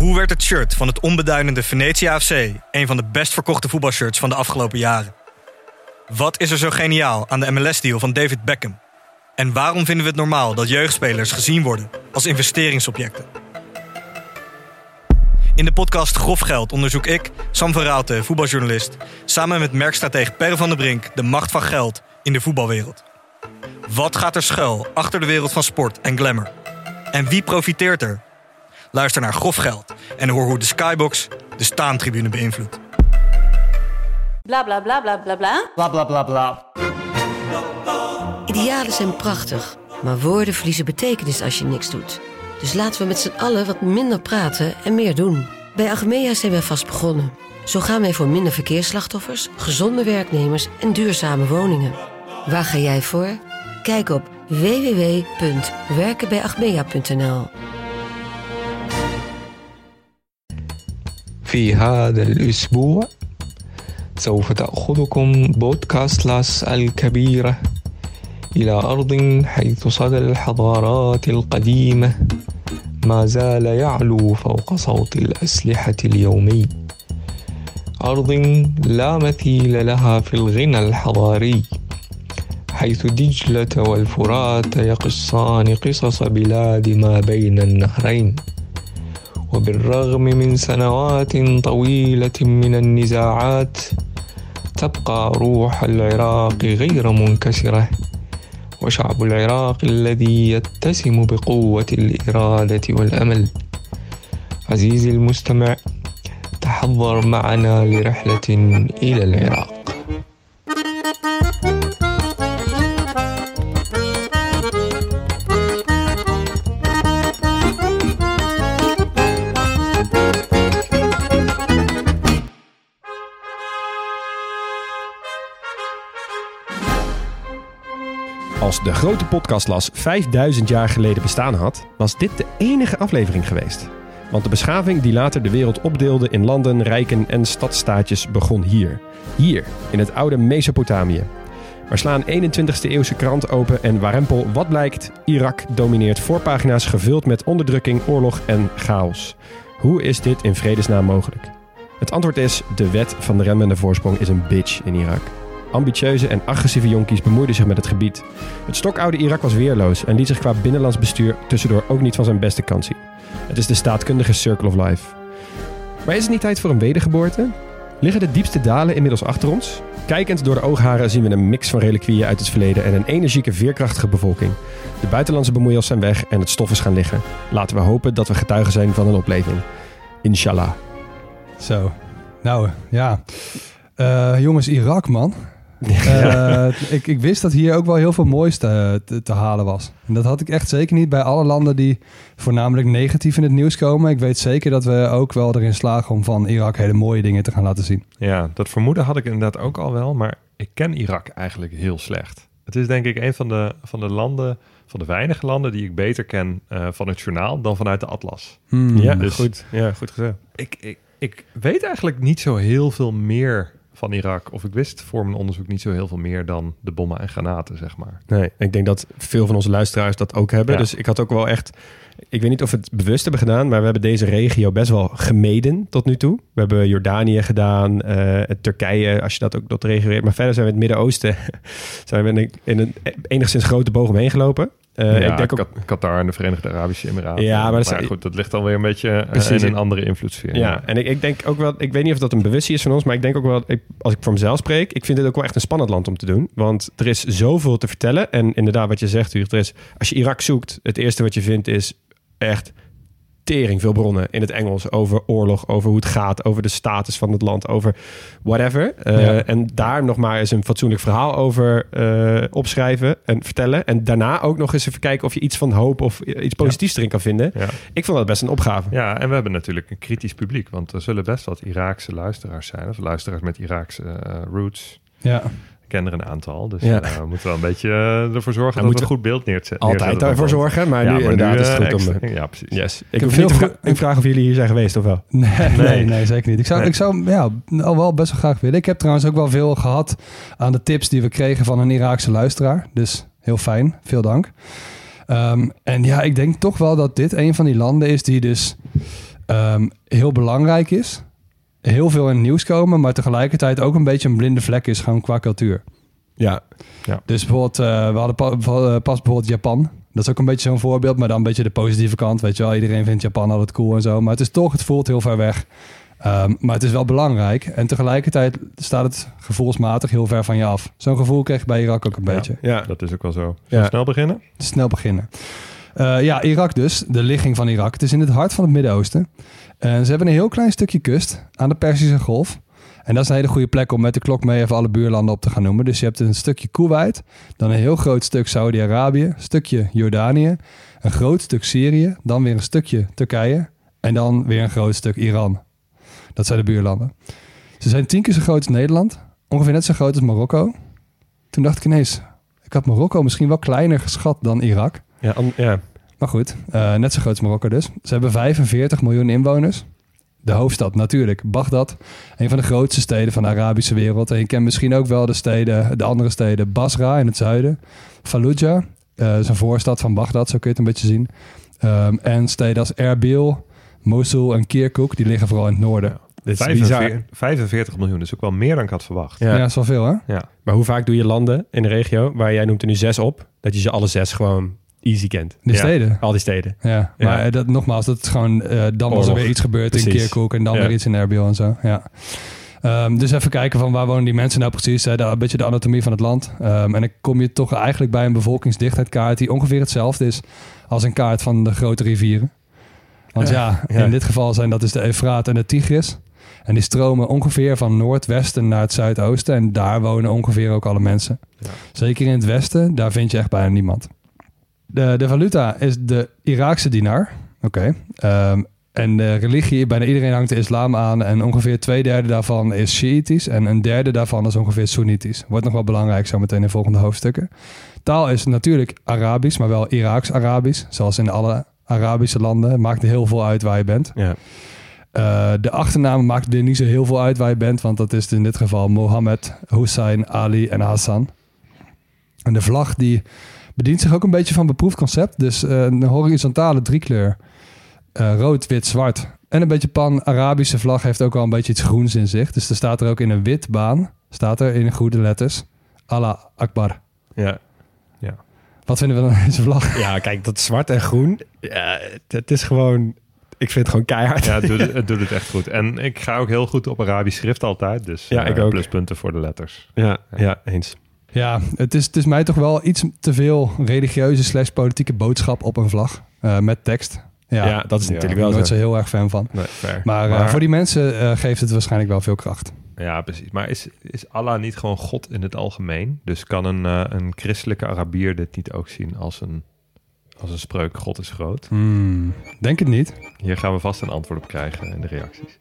Hoe werd het shirt van het onbeduidende Venetia FC een van de best verkochte voetbalshirts van de afgelopen jaren? Wat is er zo geniaal aan de MLS-deal van David Beckham? En waarom vinden we het normaal dat jeugdspelers gezien worden als investeringsobjecten? In de podcast Grof Geld onderzoek ik, Sam van Raalte, voetbaljournalist, samen met merkstratege Per van der Brink de macht van geld in de voetbalwereld. Wat gaat er schuil achter de wereld van sport en glamour? En wie profiteert er? Luister naar Grof Geld en hoor hoe de Skybox de staantribune beïnvloedt. Bla bla bla bla bla bla. Bla bla bla bla. Idealen zijn prachtig, maar woorden verliezen betekenis als je niks doet. Dus laten we met z'n allen wat minder praten en meer doen. Bij Achmea zijn wij vast begonnen. Zo gaan wij voor minder verkeersslachtoffers, gezonde werknemers en duurzame woningen. Waar ga jij voor? Kijk op www.werkenbijachmea.nl. في هذا الأسبوع سوف تأخذكم بودكاست لاس الكبيرة إلى أرض حيث صدى الحضارات القديمة ما زال يعلو فوق صوت الأسلحة اليومي. أرض لا مثيل لها في الغنى الحضاري، حيث دجلة والفرات يقصان قصص بلاد ما بين النهرين. وبالرغم من سنوات طويلة من النزاعات تبقى روح العراق غير منكسرة، وشعب العراق الذي يتسم بقوة الإرادة والأمل. عزيزي المستمع، تحضر معنا لرحلة إلى العراق. Als de grote podcastlas 5000 jaar geleden bestaan had, was dit de enige aflevering geweest. Want de beschaving die later de wereld opdeelde in landen, rijken en stadstaatjes begon hier. Hier, in het oude Mesopotamië. Maar sla een 21ste eeuwse krant open en warempel, wat blijkt? Irak domineert voorpagina's gevuld met onderdrukking, oorlog en chaos. Hoe is dit in vredesnaam mogelijk? Het antwoord is, de wet van de remmende voorsprong is een bitch in Irak. Ambitieuze en agressieve jonkies bemoeiden zich met het gebied. Het stokoude Irak was weerloos en liet zich qua binnenlands bestuur tussendoor ook niet van zijn beste kant zien. Het is de staatkundige circle of life. Maar is het niet tijd voor een wedergeboorte? Liggen de diepste dalen inmiddels achter ons? Kijkend door de oogharen zien we een mix van reliquieën uit het verleden en een energieke, veerkrachtige bevolking. De buitenlandse bemoeiers zijn weg en het stof is gaan liggen. Laten we hopen dat we getuigen zijn van een opleving. Inshallah. Zo, nou ja. Jongens, Irak, man. Ik wist dat hier ook wel heel veel moois te halen was. En dat had ik echt zeker niet bij alle landen die voornamelijk negatief in het nieuws komen. Ik weet zeker dat we ook wel erin slagen om van Irak hele mooie dingen te gaan laten zien. Ja, dat vermoeden had ik inderdaad ook al wel, maar ik ken Irak eigenlijk heel slecht. Het is denk ik een van de landen, van de weinige landen die ik beter ken van het journaal dan vanuit de atlas. Ja, dus goed gezegd. Ik weet eigenlijk niet zo heel veel meer van Irak. Of ik wist voor mijn onderzoek niet zo heel veel meer dan de bommen en granaten, zeg maar. Nee, ik denk dat veel van onze luisteraars dat ook hebben. Ja. Dus ik had ook wel echt... Ik weet niet of we het bewust hebben gedaan, maar we hebben deze regio best wel gemeden tot nu toe. We hebben Jordanië gedaan, Turkije, als je dat ook tot refereert. Maar verder zijn we in het Midden-Oosten zijn we in een enigszins grote boog omheen gelopen. Ik denk ook Qatar en de Verenigde Arabische Emiraten. Ja, maar goed, dat ligt alweer een beetje in een andere invloedssfeer. Ja, en ik denk ook wel, ik weet niet of dat een bewustzijn is van ons, maar ik denk ook wel, als ik voor mezelf spreek, ik vind dit ook wel echt een spannend land om te doen. Want er is zoveel te vertellen. En inderdaad, wat je zegt, Huug, als je Irak zoekt, het eerste wat je vindt is echt tering veel bronnen in het Engels over oorlog, over hoe het gaat, over de status van het land, over whatever. En daar nog maar eens een fatsoenlijk verhaal over opschrijven en vertellen. En daarna ook nog eens even kijken of je iets van hoop of iets positiefs erin kan vinden. Ja. Ik vond dat best een opgave. Ja, en we hebben natuurlijk een kritisch publiek, want er zullen best wat Iraakse luisteraars zijn, of luisteraars met Iraakse roots. Ja. Ik ken er een aantal, dus we moeten wel een beetje ervoor zorgen dat we een goed beeld neerzetten. Altijd daarvoor zorgen, maar nu inderdaad is het goed om... Ja, precies. Yes. Ik hoef niet te vragen of jullie hier zijn geweest, of wel? Nee, zeker niet. Ik zou al wel best wel graag willen. Ik heb trouwens ook wel veel gehad aan de tips die we kregen van een Iraakse luisteraar. Dus heel fijn, veel dank. En ja, ik denk toch wel dat dit een van die landen is die dus heel belangrijk is. Heel veel in het nieuws komen, maar tegelijkertijd ook een beetje een blinde vlek is gewoon qua cultuur. Ja. Dus bijvoorbeeld, we hadden pas bijvoorbeeld Japan. Dat is ook een beetje zo'n voorbeeld, maar dan een beetje de positieve kant. Weet je wel, iedereen vindt Japan altijd cool en zo. Maar het voelt heel ver weg. Maar het is wel belangrijk. En tegelijkertijd staat het gevoelsmatig heel ver van je af. Zo'n gevoel kreeg ik bij Irak ook een beetje. Ja, dat is ook wel zo. Zullen we snel beginnen? Snel beginnen. Irak dus. De ligging van Irak. Het is in het hart van het Midden-Oosten. En ze hebben een heel klein stukje kust aan de Perzische Golf. En dat is een hele goede plek om met de klok mee even alle buurlanden op te gaan noemen. Dus je hebt een stukje Koeweit, dan een heel groot stuk Saudi-Arabië, een stukje Jordanië, een groot stuk Syrië, dan weer een stukje Turkije en dan weer een groot stuk Iran. Dat zijn de buurlanden. Ze zijn 10 keer zo groot als Nederland, ongeveer net zo groot als Marokko. Toen dacht ik ineens, ik had Marokko misschien wel kleiner geschat dan Irak. Ja. Maar goed, net zo groot als Marokko dus. Ze hebben 45 miljoen inwoners. De hoofdstad natuurlijk, Bagdad. Een van de grootste steden van de Arabische wereld. En je kent misschien ook wel de andere steden. Basra in het zuiden. Fallujah, is een voorstad van Bagdad, zo kun je het een beetje zien. En steden als Erbil, Mosul en Kirkuk, die liggen vooral in het noorden. Dit is 45 miljoen, dus ook wel meer dan ik had verwacht. Ja, dat is wel veel, hè? Ja. Maar hoe vaak doe je landen in de regio, waar jij noemt er nu 6 op, dat je ze alle 6 gewoon easy kent? De steden? Al die steden. Ja, maar nogmaals, dat is gewoon... dan was er weer iets gebeurd in Kirkuk en dan weer iets in Erbil en zo. Ja. Dus even kijken van waar wonen die mensen nou precies. Een beetje de anatomie van het land. En dan kom je toch eigenlijk bij een bevolkingsdichtheidkaart die ongeveer hetzelfde is als een kaart van de grote rivieren. Want in dit geval zijn dat dus de Eufraat en de Tigris. En die stromen ongeveer van noordwesten naar het zuidoosten. En daar wonen ongeveer ook alle mensen. Ja. Zeker in het westen, daar vind je echt bijna niemand. De valuta is de Iraakse dinar. Oké. En de religie, bijna iedereen hangt de islam aan. En ongeveer 2/3 daarvan is Shiïtisch. En 1/3 daarvan is ongeveer Soenitisch. Wordt nog wel belangrijk zo meteen in volgende hoofdstukken. Taal is natuurlijk Arabisch, maar wel Iraaks-Arabisch. Zoals in alle Arabische landen. Het maakt heel veel uit waar je bent. Ja. De achternaam maakt er niet zo heel veel uit waar je bent. Want dat is in dit geval Mohammed, Hussein, Ali en Hassan. En de vlag die bedient zich ook een beetje van beproefd concept. Dus een horizontale driekleur. Rood, wit, zwart. En een beetje pan-Arabische vlag heeft ook wel een beetje iets groens in zich. Dus er staat er ook in een wit baan. Staat er in goede letters. Allah Akbar. Ja. Wat vinden we dan van deze vlag? Ja, kijk, dat zwart en groen. Ja, het is gewoon... Ik vind het gewoon keihard. Ja, het doet het echt goed. En ik ga ook heel goed op Arabisch schrift altijd. Dus ik ook. Pluspunten voor de letters. Ja, eens. Ja, het is mij toch wel iets te veel religieuze / politieke boodschap op een vlag. Met tekst. Ja, dat is natuurlijk wel zo. Ik ben er heel erg fan van. Nee, fair. Maar voor die mensen geeft het waarschijnlijk wel veel kracht. Ja, precies. Maar is Allah niet gewoon God in het algemeen? Dus kan een christelijke Arabier dit niet ook zien als een spreuk God is groot? Denk het niet. Hier gaan we vast een antwoord op krijgen in de reacties.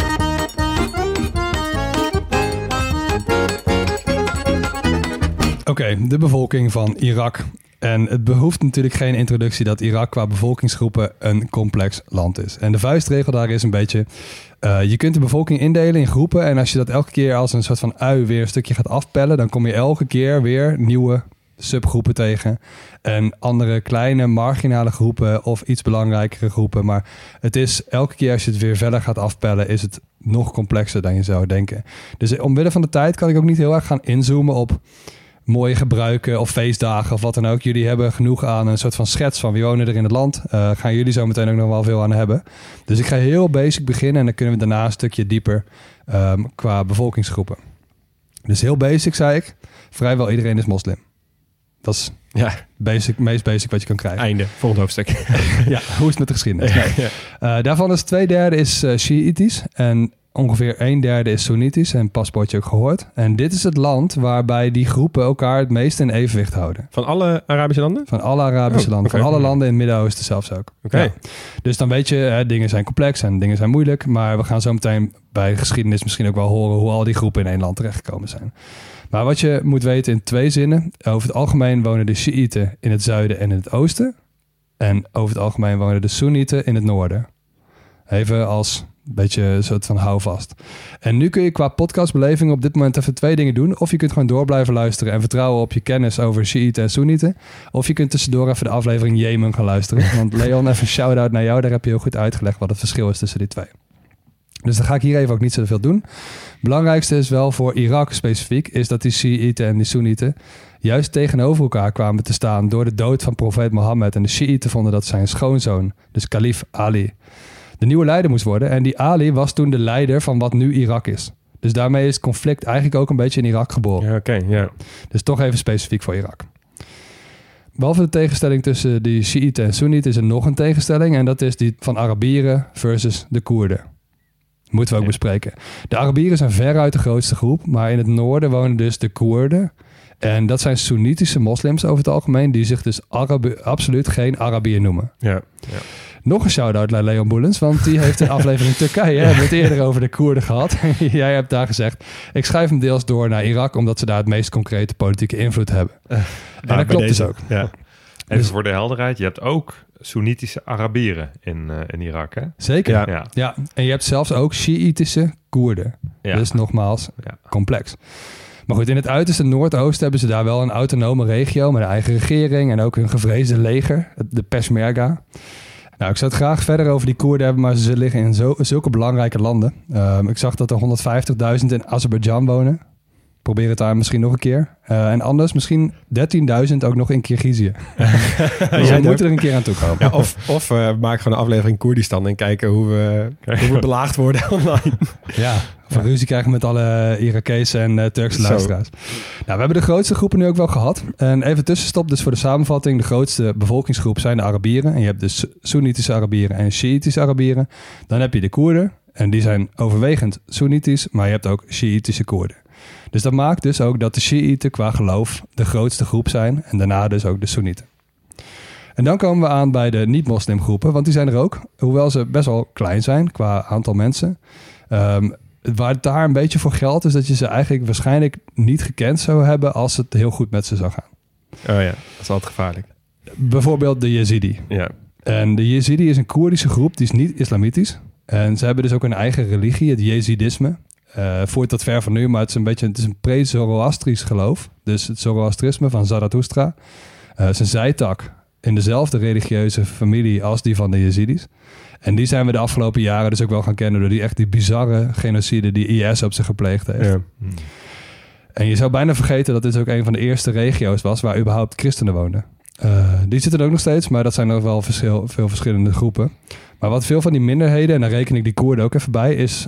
Oké, de bevolking van Irak. En het behoeft natuurlijk geen introductie dat Irak qua bevolkingsgroepen een complex land is. En de vuistregel daar is een beetje... je kunt de bevolking indelen in groepen. En als je dat elke keer als een soort van ui weer een stukje gaat afpellen... dan kom je elke keer weer nieuwe subgroepen tegen. En andere kleine marginale groepen of iets belangrijkere groepen. Maar het is elke keer als je het weer verder gaat afpellen... is het nog complexer dan je zou denken. Dus omwille van de tijd kan ik ook niet heel erg gaan inzoomen op... mooie gebruiken of feestdagen of wat dan ook. Jullie hebben genoeg aan een soort van schets van wie wonen er in het land. Gaan jullie zo meteen ook nog wel veel aan hebben. Dus ik ga heel basic beginnen en dan kunnen we daarna een stukje dieper qua bevolkingsgroepen. Dus heel basic zei ik. Vrijwel iedereen is moslim. Dat is meest basic wat je kan krijgen. Einde, volgende hoofdstuk. Ja, hoe is het met de geschiedenis? Daarvan is 2/3 is Shiïtisch en ongeveer 1/3 is Soenitisch en paspoortje ook gehoord. En dit is het land waarbij die groepen elkaar het meest in evenwicht houden. Van alle Arabische landen? Van alle Arabische landen. Okay. Van alle landen in het Midden-Oosten zelfs ook. Okay. Ja. Dus dan weet je, dingen zijn complex en dingen zijn moeilijk. Maar we gaan zo meteen bij de geschiedenis misschien ook wel horen hoe al die groepen in één land terechtgekomen zijn. Maar wat je moet weten in 2 zinnen. Over het algemeen wonen de Shiiten in het zuiden en in het oosten. En over het algemeen wonen de Soenieten in het noorden. Even als een beetje een soort van houvast. En nu kun je qua podcastbeleving op dit moment even 2 dingen doen. Of je kunt gewoon door blijven luisteren en vertrouwen op je kennis over Shiiten en Soenieten. Of je kunt tussendoor even de aflevering Jemen gaan luisteren. Want Leon, even een shout-out naar jou. Daar heb je heel goed uitgelegd wat het verschil is tussen die 2. Dus dan ga ik hier even ook niet zoveel doen. Het belangrijkste is wel voor Irak specifiek, is dat die Shiiten en die Soenieten juist tegenover elkaar kwamen te staan door de dood van profeet Mohammed. En de Shiiten vonden dat zijn schoonzoon, dus kalif Ali, de nieuwe leider moest worden. En die Ali was toen de leider van wat nu Irak is. Dus daarmee is het conflict eigenlijk ook een beetje in Irak geboren. Ja, oké. Dus toch even specifiek voor Irak. Behalve de tegenstelling tussen die Shiiten en Soenieten is er nog een tegenstelling. En dat is die van Arabieren versus de Koerden. Moeten we ook bespreken. De Arabieren zijn veruit de grootste groep. Maar in het noorden wonen dus de Koerden. En dat zijn Soenitische moslims over het algemeen. Die zich dus absoluut geen Arabier noemen. Ja. Nog een shout-out naar Leon Boelens, want die heeft een aflevering Turkije. Hebben we het eerder over de Koerden gehad. Jij hebt daar gezegd, ik schrijf hem deels door naar Irak, omdat ze daar het meest concrete politieke invloed hebben. En dat klopt dus ook. Ja. Even dus voor de helderheid, je hebt ook Soenitische Arabieren in Irak, hè? Zeker, ja. En je hebt zelfs ook Shiïtische Koerden. Ja. Dus nogmaals, complex. Maar goed, in het uiterste noordoosten hebben ze daar wel een autonome regio met een eigen regering en ook een gevreesde leger, de Peshmerga. Nou, ik zou het graag verder over die Koerden hebben, maar ze liggen in zulke belangrijke landen. Ik zag dat er 150.000 in Azerbeidzjan wonen. Probeer het daar misschien nog een keer. En anders misschien 13.000 ook nog in Kirgizië. Dus we moeten er een keer aan toe komen. Ja, of maak gewoon een aflevering Koerdistan en kijken hoe we belaagd worden online. Ja, of ruzie krijgen met alle Irakese en Turkse luisteraars. Nou, we hebben de grootste groepen nu ook wel gehad. En even tussenstop dus voor de samenvatting. De grootste bevolkingsgroep zijn de Arabieren. En je hebt dus Soenitische Arabieren en Shiïtische Arabieren. Dan heb je de Koerden. En die zijn overwegend Soenitisch, maar je hebt ook Shiïtische Koerden. Dus dat maakt dus ook dat de Shiiten qua geloof de grootste groep zijn. En daarna dus ook de Soenieten. En dan komen we aan bij de niet-moslimgroepen, want die zijn er ook. Hoewel ze best wel klein zijn qua aantal mensen. Waar het daar een beetje voor geldt, is dat je ze eigenlijk waarschijnlijk niet gekend zou hebben als het heel goed met ze zou gaan. Oh ja, dat is altijd gevaarlijk. Bijvoorbeeld de Yazidi. Ja. En de Yazidi is een Koerdische groep, die is niet islamitisch. En ze hebben dus ook een eigen religie, het Yazidisme. Voert dat ver van nu, maar het is een pre-Zoroastrisch geloof. Dus het Zoroastrisme van Zarathustra. Het is een zijtak in dezelfde religieuze familie als die van de Yazidis. En die zijn we de afgelopen jaren dus ook wel gaan kennen door die bizarre genocide die IS op zich gepleegd heeft. Ja. En je zou bijna vergeten dat dit ook een van de eerste regio's was waar überhaupt christenen woonden. Die zitten er ook nog steeds, maar dat zijn nog wel veel verschillende groepen. Maar wat veel van die minderheden, en daar reken ik die Koerden ook even bij, is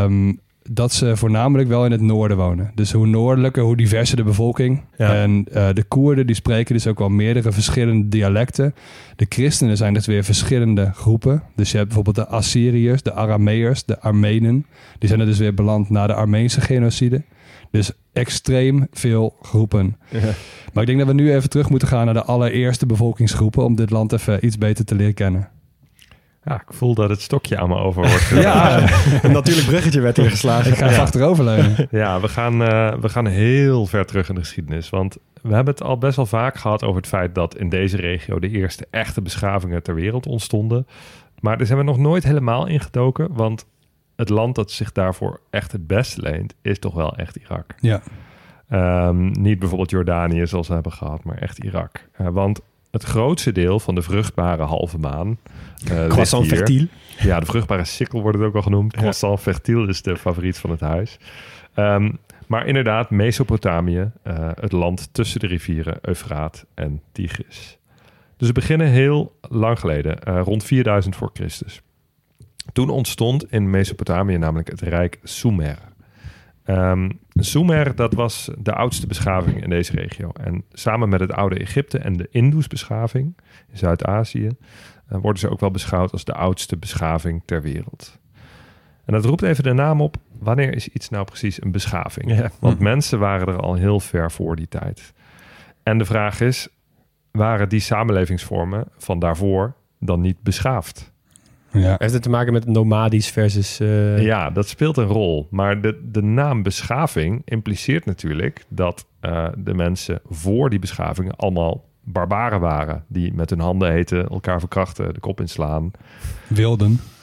dat ze voornamelijk wel in het noorden wonen. Dus hoe noordelijker, hoe diverser de bevolking. Ja. En de Koerden die spreken dus ook wel meerdere verschillende dialecten. De christenen zijn dus weer verschillende groepen. Dus je hebt bijvoorbeeld de Assyriërs, de Arameërs, de Armenen. Die zijn er dus weer beland na de Armeense genocide. Dus extreem veel groepen. Ja. Maar ik denk dat we nu even terug moeten gaan naar de allereerste bevolkingsgroepen om dit land even iets beter te leren kennen. Ja, ik voel dat het stokje aan me over wordt. Ja, een natuurlijk bruggetje werd hier geslagen. Ik ga even achteroverleunen. Ja, we gaan heel ver terug in de geschiedenis. Want we hebben het al best wel vaak gehad over het feit dat in deze regio de eerste echte beschavingen ter wereld ontstonden. Maar daar zijn we nog nooit helemaal ingedoken. Want het land dat zich daarvoor echt het beste leent, is toch wel echt Irak. Ja. Niet bijvoorbeeld Jordanië zoals we hebben gehad, maar echt Irak. Want het grootste deel van de vruchtbare halve maan. Croissant fertile. Ja, de vruchtbare sikkel wordt het ook al genoemd. Croissant fertile is de favoriet van het huis. Maar inderdaad, Mesopotamië, het land tussen de rivieren Eufraat en Tigris. Dus we beginnen heel lang geleden, rond 4000 voor Christus. Toen ontstond in Mesopotamië namelijk het rijk Sumer. Sumer, dat was de oudste beschaving in deze regio. En samen met het oude Egypte en de Indus-beschaving in Zuid-Azië worden ze ook wel beschouwd als de oudste beschaving ter wereld. En dat roept even de naam op, wanneer is iets nou precies een beschaving? Ja. Want mensen waren er al heel ver voor die tijd. En de vraag is, waren die samenlevingsvormen van daarvoor dan niet beschaafd? Ja. Heeft het te maken met nomadisch versus... Ja, dat speelt een rol. Maar de naam beschaving impliceert natuurlijk dat de mensen voor die beschavingen allemaal barbaren waren. Die met hun handen heten, elkaar verkrachten, de kop inslaan. Wilden.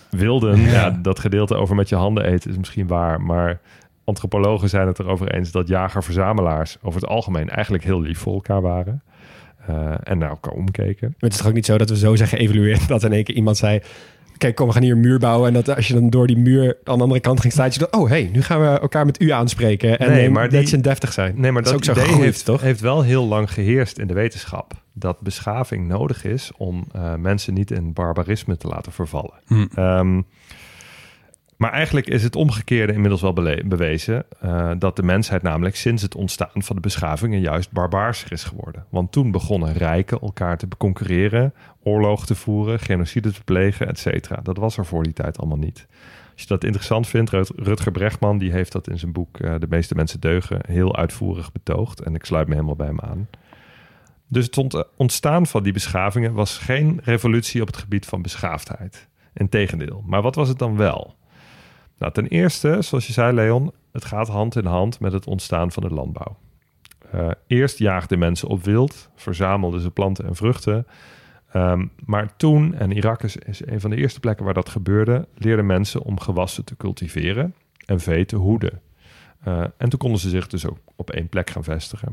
wilden. Ja, dat gedeelte over met je handen eten is misschien waar. Maar antropologen zijn het erover eens dat jager-verzamelaars over het algemeen eigenlijk heel lief voor elkaar waren. En naar elkaar omkeken. Maar het is toch ook niet zo dat we zo zijn geëvalueerd dat in één keer iemand zei... Kijk, kom, we gaan hier een muur bouwen. En dat als je dan door die muur aan de andere kant ging staan... je dacht, nu gaan we elkaar met u aanspreken. En maar netjes en deftig zijn. Nee, maar dat is ook idee zo gegroeid, toch? heeft wel heel lang geheerst in de wetenschap. Dat beschaving nodig is om mensen niet in barbarisme te laten vervallen. Maar eigenlijk is het omgekeerde inmiddels wel bewezen... dat de mensheid namelijk sinds het ontstaan van de beschavingen... juist barbaarser is geworden. Want toen begonnen rijken elkaar te concurreren... oorlogen te voeren, genocide te plegen, et cetera. Dat was er voor die tijd allemaal niet. Als je dat interessant vindt, Rutger Bregman... die heeft dat in zijn boek De meeste mensen deugen... heel uitvoerig betoogd. En ik sluit me helemaal bij hem aan. Dus het ontstaan van die beschavingen... was geen revolutie op het gebied van beschaafdheid. Integendeel. Maar wat was het dan wel... Nou, ten eerste, zoals je zei, Leon, het gaat hand in hand met het ontstaan van de landbouw. Eerst jaagden mensen op wild, verzamelden ze planten en vruchten. Maar toen, en Irak is een van de eerste plekken waar dat gebeurde, leerden mensen om gewassen te cultiveren en vee te hoeden. En toen konden ze zich dus ook op één plek gaan vestigen.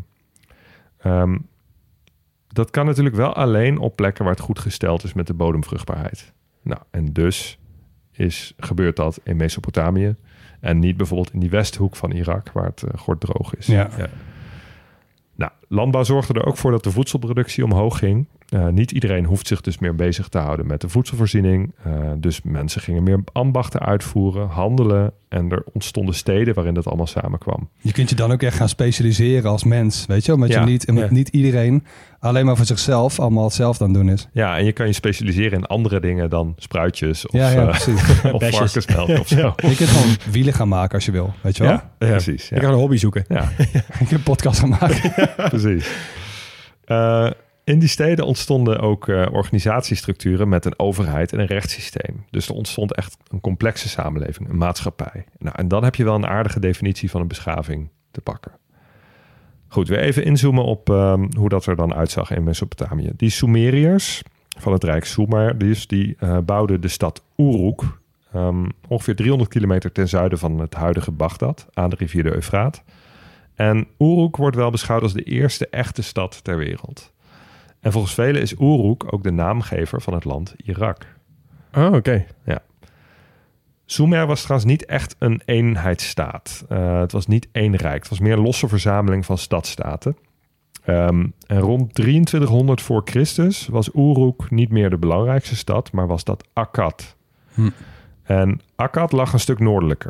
Dat kan natuurlijk wel alleen op plekken waar het goed gesteld is met de bodemvruchtbaarheid. Nou, en dus... gebeurt dat in Mesopotamië en niet bijvoorbeeld in die westhoek van Irak waar het gorddroog is. Ja. Nou, landbouw zorgde er ook voor dat de voedselproductie omhoog ging. Niet iedereen hoeft zich dus meer bezig te houden met de voedselvoorziening. Dus mensen gingen meer ambachten uitvoeren, handelen en er ontstonden steden waarin dat allemaal samenkwam. Je kunt je dan ook echt gaan specialiseren als mens, weet je? Omdat je niet iedereen alleen maar voor zichzelf allemaal hetzelfde aan het doen is. Ja, en je kan je specialiseren in andere dingen dan spruitjes of, of varkensmelk of zo. Je kunt gewoon wielen gaan maken als je wil, weet je wel? Ja, precies. Ja. Ik ga een hobby zoeken. Ja. Ik heb een podcast gaan maken. Precies. In die steden ontstonden ook organisatiestructuren met een overheid en een rechtssysteem. Dus er ontstond echt een complexe samenleving, een maatschappij. Nou, en dan heb je wel een aardige definitie van een beschaving te pakken. Goed, weer even inzoomen op hoe dat er dan uitzag in Mesopotamië. Die Sumeriërs van het Rijk Sumer, die bouwden de stad Uruk, ongeveer 300 kilometer ten zuiden van het huidige Bagdad, aan de rivier de Eufraat. En Uruk wordt wel beschouwd als de eerste echte stad ter wereld. En volgens velen is Uruk ook de naamgever van het land Irak. Oh, oké. Ja. Sumer was trouwens niet echt een eenheidsstaat. Het was niet één rijk. Het was meer een losse verzameling van stadstaten. En rond 2300 voor Christus was Uruk niet meer de belangrijkste stad, maar was dat Akkad. En Akkad lag een stuk noordelijker.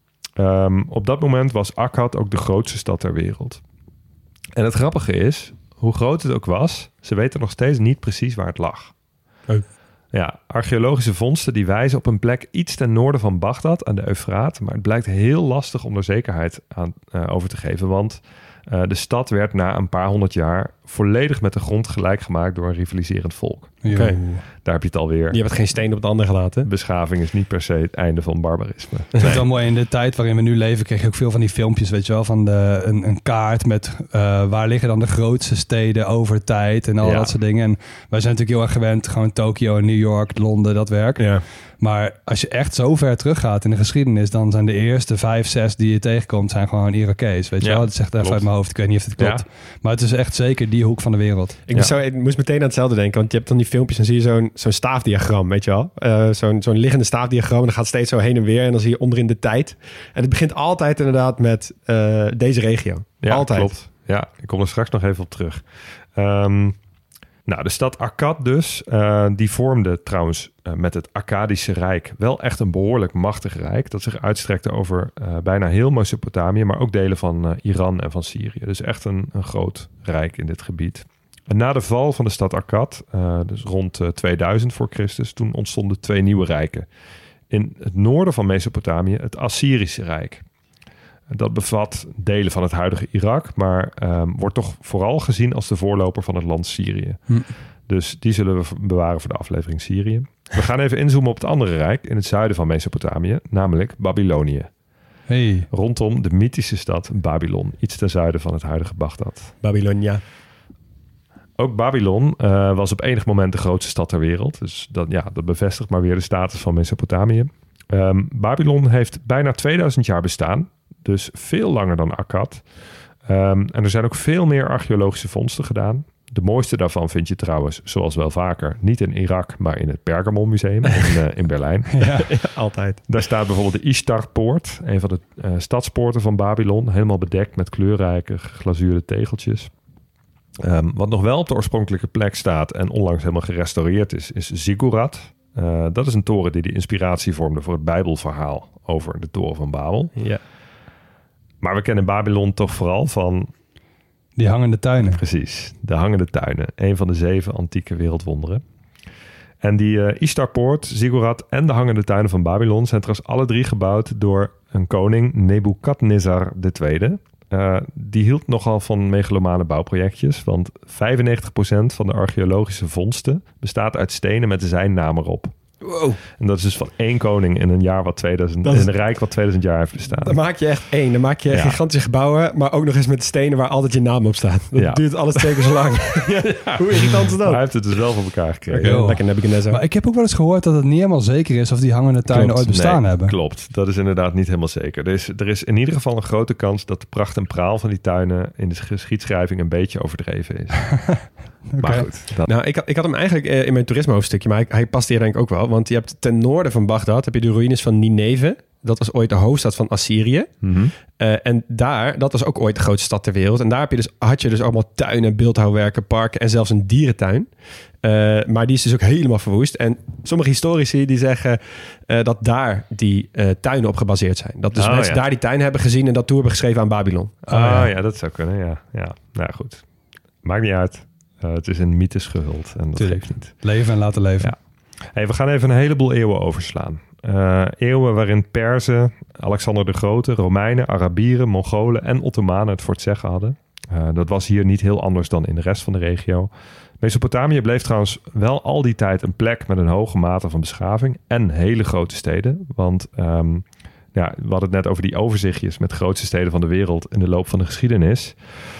Op dat moment was Akkad ook de grootste stad ter wereld. En het grappige is, hoe groot het ook was, ze weten nog steeds niet precies waar het lag. Oh. Ja, archeologische vondsten die wijzen op een plek iets ten noorden van Bagdad aan de Eufraat, maar het blijkt heel lastig om er zekerheid aan over te geven, want de stad werd na een paar honderd jaar volledig met de grond gelijk gemaakt door een rivaliserend volk. Okay. Daar heb je het alweer. Je hebt geen steen op de ander gelaten. Beschaving is niet per se het einde van barbarisme. Het is wel mooi. In de tijd waarin we nu leven kreeg je ook veel van die filmpjes, weet je wel, van een kaart met waar liggen dan de grootste steden over tijd en al dat soort dingen. En wij zijn natuurlijk heel erg gewend, gewoon Tokio, New York, Londen, dat werk. Ja. Maar als je echt zo ver teruggaat in de geschiedenis, dan zijn de eerste 5, 6 die je tegenkomt, zijn gewoon Irakees. Weet je wel? Dat zegt even uit mijn hoofd. Ik weet niet of het klopt. Ja. Maar het is echt zeker die hoek van de wereld. Ik moest meteen aan hetzelfde denken, want je hebt dan die filmpjes en zie je zo'n staafdiagram, weet je wel? Zo'n liggende staafdiagram en dan gaat steeds zo heen en weer en dan zie je onderin de tijd. En het begint altijd inderdaad met deze regio. Ja, altijd. Klopt. Ja, ik kom er straks nog even op terug. Nou, de stad Akkad dus, die vormde trouwens met het Akkadische Rijk wel echt een behoorlijk machtig rijk. Dat zich uitstrekte over bijna heel Mesopotamië, maar ook delen van Iran en van Syrië. Dus echt een groot rijk in dit gebied. En na de val van de stad Akkad, dus rond 2000 voor Christus, toen ontstonden 2 nieuwe rijken. In het noorden van Mesopotamië het Assyrische Rijk. Dat bevat delen van het huidige Irak, maar wordt toch vooral gezien als de voorloper van het land Syrië. Dus die zullen we bewaren voor de aflevering Syrië. We gaan even inzoomen op het andere rijk in het zuiden van Mesopotamië, namelijk Babylonië. Hey. Rondom de mythische stad Babylon, iets ten zuiden van het huidige Bagdad. Babylonia. Ook Babylon was op enig moment de grootste stad ter wereld. Dus dat bevestigt maar weer de status van Mesopotamië. Babylon heeft bijna 2000 jaar bestaan. Dus veel langer dan Akkad. En er zijn ook veel meer archeologische vondsten gedaan. De mooiste daarvan vind je trouwens, zoals wel vaker, niet in Irak, maar in het Pergamon Museum in Berlijn. Ja, altijd. Daar staat bijvoorbeeld de Ishtar-poort, een van de stadspoorten van Babylon, helemaal bedekt met kleurrijke geglazuurde tegeltjes. Wat nog wel op de oorspronkelijke plek staat en onlangs helemaal gerestaureerd is Ziggurat. Dat is een toren die de inspiratie vormde voor het Bijbelverhaal over de toren van Babel. Ja. Maar we kennen Babylon toch vooral van... Die hangende tuinen. Precies, de hangende tuinen. Een van de 7 antieke wereldwonderen. En die Ishtarpoort, Ziggurat en de hangende tuinen van Babylon... zijn trouwens alle 3 gebouwd door een koning, Nebukadnezar II. Die hield nogal van megalomane bouwprojectjes... want 95% van de archeologische vondsten bestaat uit stenen met zijn naam erop. Wow. En dat is dus van 1 koning in een jaar in een rijk wat 2000 jaar heeft bestaan. Dan maak je echt 1. Dan maak je gigantische gebouwen, maar ook nog eens met stenen waar altijd je naam op staat. Dat duurt alles 2 keer zo lang. Hoe irritant is dat? Hij heeft het dus wel voor elkaar gekregen. Okay, lekker Nebuchadnezzar. Maar ik heb ook wel eens gehoord dat het niet helemaal zeker is of die hangende tuinen ooit bestaan hebben. Klopt, dat is inderdaad niet helemaal zeker. Er is in ieder geval een grote kans dat de pracht en praal van die tuinen in de geschiedschrijving een beetje overdreven is. Okay. Maar goed. Nou, ik had hem eigenlijk in mijn toerisme-hoofdstukje, maar hij past hier denk ik ook wel. Want je hebt ten noorden van Bagdad heb je de ruïnes van Nineve. Dat was ooit de hoofdstad van Assyrië. Mm-hmm. En dat was ook ooit de grootste stad ter wereld. En daar had je dus allemaal tuinen, beeldhouwwerken, parken en zelfs een dierentuin. Maar die is dus ook helemaal verwoest. En sommige historici die zeggen dat daar die tuinen op gebaseerd zijn. Dat dus mensen daar die tuin hebben gezien en dat toe hebben geschreven aan Babylon. Ja, dat zou kunnen, ja. Nou goed, maakt niet uit. Het is in mythes gehuld en dat geeft niet. Leven en laten leven. Ja. Hey, we gaan even een heleboel eeuwen overslaan. Eeuwen waarin Perzen, Alexander de Grote, Romeinen, Arabieren, Mongolen en Ottomanen het voor het zeggen hadden. Dat was hier niet heel anders dan in de rest van de regio. Mesopotamië bleef trouwens wel al die tijd een plek met een hoge mate van beschaving en hele grote steden. Want we hadden het net over die overzichtjes met de grootste steden van de wereld in de loop van de geschiedenis.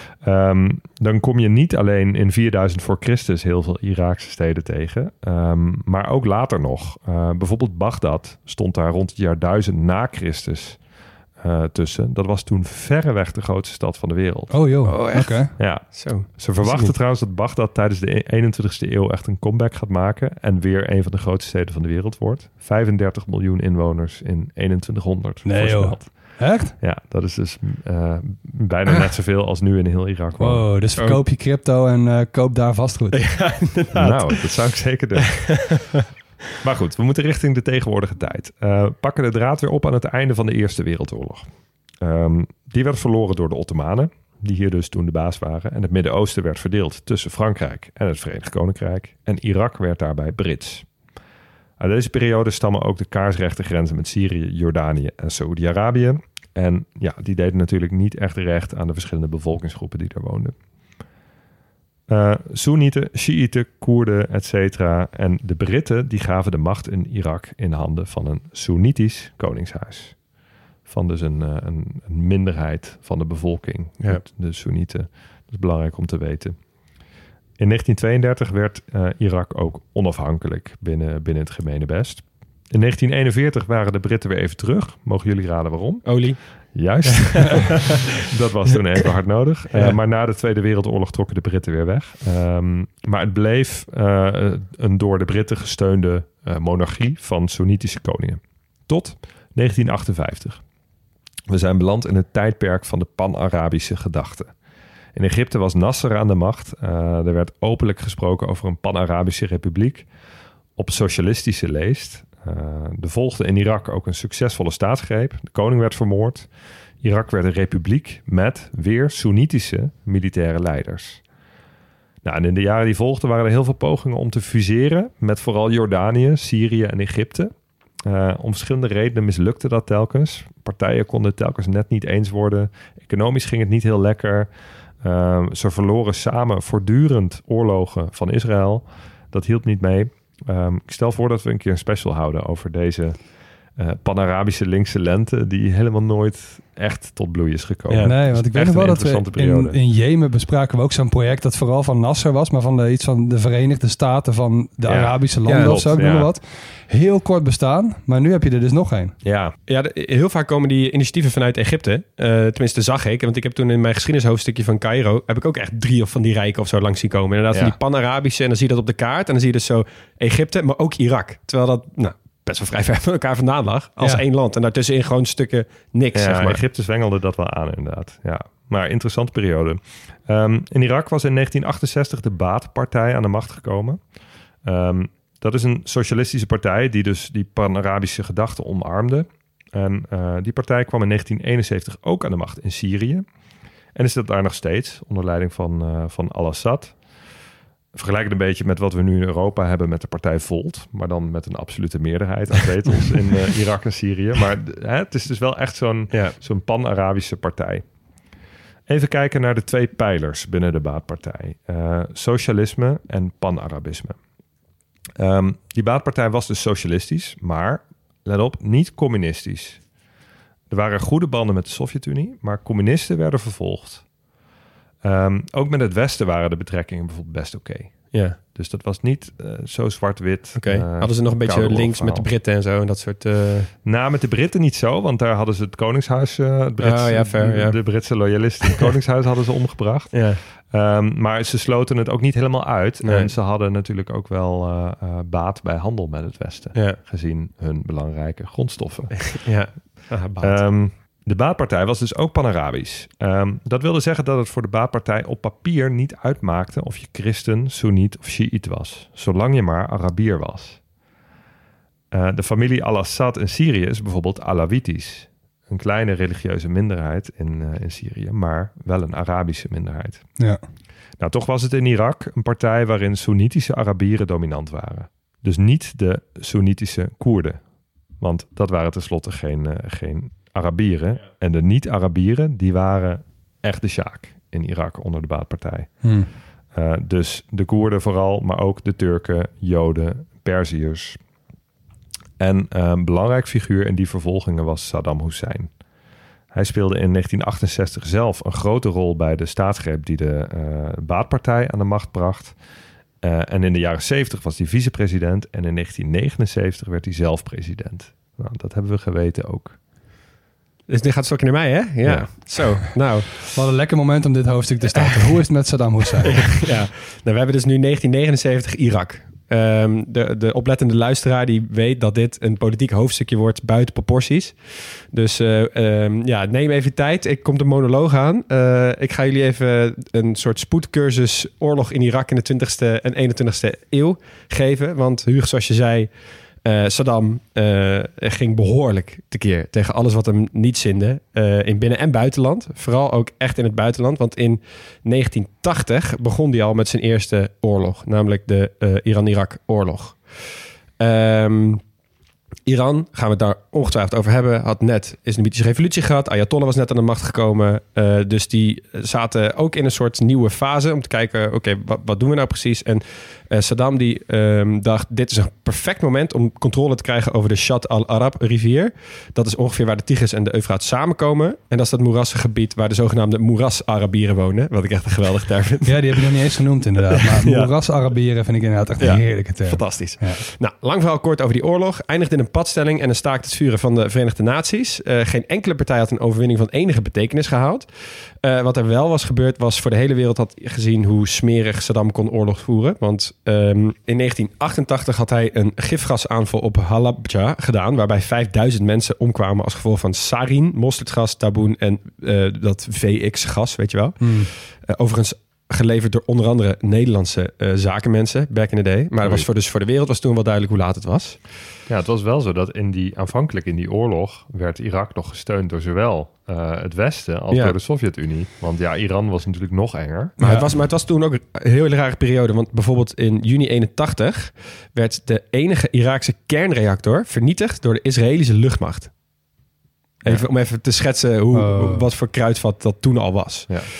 Dan kom je niet alleen in 4000 voor Christus heel veel Iraakse steden tegen, maar ook later nog. Bijvoorbeeld Bagdad stond daar rond het jaar 1000 na Christus tussen. Dat was toen verreweg de grootste stad van de wereld. Oh joh, oké. Ja. Zo. Ze verwachten trouwens dat Bagdad tijdens de 21ste eeuw echt een comeback gaat maken en weer een van de grootste steden van de wereld wordt. 35 miljoen inwoners in 2100. Nee joh. Echt? Ja, dat is dus bijna net zoveel als nu in heel Irak. Wow, dus verkoop je crypto en koop daar vastgoed. Ja, inderdaad. Nou, dat zou ik zeker doen. Maar goed, we moeten richting de tegenwoordige tijd. Pakken de draad weer op aan het einde van de Eerste Wereldoorlog. Die werd verloren door de Ottomanen, die hier dus toen de baas waren. En het Midden-Oosten werd verdeeld tussen Frankrijk en het Verenigd Koninkrijk. En Irak werd daarbij Brits. Uit deze periode stammen ook de kaarsrechte grenzen met Syrië, Jordanië en Saoedi-Arabië. En ja, die deden natuurlijk niet echt recht aan de verschillende bevolkingsgroepen die daar woonden. Soenieten, Sjiïten, Koerden, etc. En de Britten die gaven de macht in Irak in handen van een Soenitisch koningshuis. Van dus een minderheid van de bevolking, de Soenieten. Dat is belangrijk om te weten. In 1932 werd Irak ook onafhankelijk binnen het gemenebest. In 1941 waren de Britten weer even terug. Mogen jullie raden waarom? Olie. Juist. Dat was toen even hard nodig. Maar na de Tweede Wereldoorlog trokken de Britten weer weg. Maar het bleef een door de Britten gesteunde monarchie van Soenitische koningen. Tot 1958. We zijn beland in het tijdperk van de pan-Arabische gedachte. In Egypte was Nasser aan de macht. Er werd openlijk gesproken over een pan-Arabische republiek op socialistische leest. Er volgde in Irak ook een succesvolle staatsgreep. De koning werd vermoord. Irak werd een republiek met weer Soenitische militaire leiders. Nou, en in de jaren die volgden waren er heel veel pogingen om te fuseren met vooral Jordanië, Syrië en Egypte. Om verschillende redenen mislukte dat telkens. Partijen konden het telkens net niet eens worden. Economisch ging het niet heel lekker. Ze verloren samen voortdurend oorlogen van Israël. Dat hielp niet mee. Ik stel voor dat we een keer een special houden over deze Pan-Arabische linkse lente die helemaal nooit echt tot bloei is gekomen. Ja, nee, want ik weet nog wel dat we in Jemen bespraken we ook zo'n project dat vooral van Nasser was, maar van iets van de Verenigde Staten van de Arabische landen of zo, ik noem maar wat. Heel kort bestaan, maar nu heb je er dus nog een. Ja, heel vaak komen die initiatieven vanuit Egypte. Tenminste zag ik, want ik heb toen in mijn geschiedenishoofdstukje van Cairo heb ik ook echt 3 van die rijken of zo langs zien komen. Inderdaad, van die Pan-Arabische en dan zie je dat op de kaart en dan zie je dus zo Egypte, maar ook Irak. Terwijl dat, best wel vrij ver van elkaar vandaan lag. Als één land. En daartussenin gewoon stukken niks, zeg maar. Egypte zwengelde dat wel aan, inderdaad. Ja, maar interessante periode. In Irak was in 1968 de Baath-partij aan de macht gekomen. Dat is een socialistische partij die dus die pan-Arabische gedachten omarmde. En die partij kwam in 1971 ook aan de macht in Syrië. En is dat daar nog steeds, onder leiding van al-Assad. Vergelijk het een beetje met wat we nu in Europa hebben met de partij Volt. Maar dan met een absolute meerderheid aan zetels in Irak en Syrië. Maar het is dus wel echt zo'n pan-Arabische partij. Even kijken naar de 2 pijlers binnen de Baath-partij. Socialisme en pan-Arabisme. Die Baath-partij was dus socialistisch, maar, let op, niet communistisch. Er waren goede banden met de Sovjet-Unie, maar communisten werden vervolgd. Ook met het Westen waren de betrekkingen bijvoorbeeld best oké. Ja. Dus dat was niet zo zwart-wit. Hadden ze nog een beetje links met de Britten en zo en dat soort... met de Britten niet zo, want daar hadden ze het Koningshuis... De Britse loyalisten in het Koningshuis hadden ze omgebracht. Ja. Maar ze sloten het ook niet helemaal uit. Nee. En ze hadden natuurlijk ook wel baat bij handel met het Westen. Gezien hun belangrijke grondstoffen. De Baath-partij was dus ook pan-Arabisch. Dat wilde zeggen dat het voor de Baath-partij op papier niet uitmaakte of je christen, Soeniet of Sjiït was, zolang je maar Arabier was. De familie al-Assad in Syrië is bijvoorbeeld Alawitisch. Een kleine religieuze minderheid in Syrië, maar wel een Arabische minderheid. Ja. Nou, toch was het in Irak een partij waarin Soenitische Arabieren dominant waren. Dus niet de Soenitische Koerden. Want dat waren tenslotte geen Arabieren. Ja. En de niet-Arabieren, die waren echt de sjaak in Irak onder de Baath-partij. Dus de Koerden vooral, maar ook de Turken, Joden, Perziërs. En een belangrijk figuur in die vervolgingen was Saddam Hussein. Hij speelde in 1968 zelf een grote rol bij de staatsgreep die de Baath-partij aan de macht bracht. En in de jaren 70 was hij vicepresident en in 1979 werd hij zelf president. Nou, dat hebben we geweten ook. Dus dit gaat stokje naar mij, hè? Ja. Zo, nou. Wat een lekker moment om dit hoofdstuk te starten. Hoe is het met Saddam Hussein? Nou, we hebben dus nu 1979 Irak. De oplettende luisteraar die weet dat dit een politiek hoofdstukje wordt buiten proporties. Dus neem even tijd. Ik kom de monoloog aan. Ik ga jullie even een soort spoedcursus oorlog in Irak in de 20e en 21e eeuw geven. Want Hugo, zoals je zei, Saddam ging behoorlijk tekeer tegen alles wat hem niet zinde in binnen- en buitenland. Vooral ook echt in het buitenland. Want in 1980 begon hij al met zijn eerste oorlog. Namelijk de Iran-Irak-oorlog. Iran, gaan we het daar ongetwijfeld over hebben, had net islamitische revolutie gehad. Ayatollah was net aan de macht gekomen. Dus die zaten ook in een soort nieuwe fase om te kijken, oké, wat doen we nou precies? En Saddam die dacht, dit is een perfect moment om controle te krijgen over de Shatt al-Arab rivier. Dat is ongeveer waar de Tigris en de Eufraat samenkomen. En dat is dat moerassengebied waar de zogenaamde moeras-Arabieren wonen. Wat ik echt een geweldig term vind. Ja, die heb ik nog niet eens genoemd inderdaad. Maar moeras-Arabieren vind ik inderdaad echt een heerlijke term. Fantastisch. Ja. Nou, lang verhaal kort over die oorlog. Eindigde in een padstelling en een staakt het vuren van de Verenigde Naties. Geen enkele partij had een overwinning van enige betekenis gehaald. Wat er wel was gebeurd was, voor de hele wereld had gezien hoe smerig Saddam kon oorlog voeren. Want in 1988 had hij een gifgasaanval op Halabja gedaan, waarbij 5000 mensen omkwamen als gevolg van sarin, mosterdgas, taboen en dat VX-gas, weet je wel. Overigens geleverd door onder andere Nederlandse zakenmensen back in the day. Maar het was voor de wereld was toen wel duidelijk hoe laat het was. Ja, het was wel zo dat aanvankelijk in die oorlog werd Irak nog gesteund door zowel het Westen als door de Sovjet-Unie. Want ja, Iran was natuurlijk nog enger. Maar het was toen ook een heel rare periode. Want bijvoorbeeld in juni 81 werd de enige Iraakse kernreactor vernietigd door de Israëlische luchtmacht. Om even te schetsen wat voor kruidvat dat toen al was. Ja.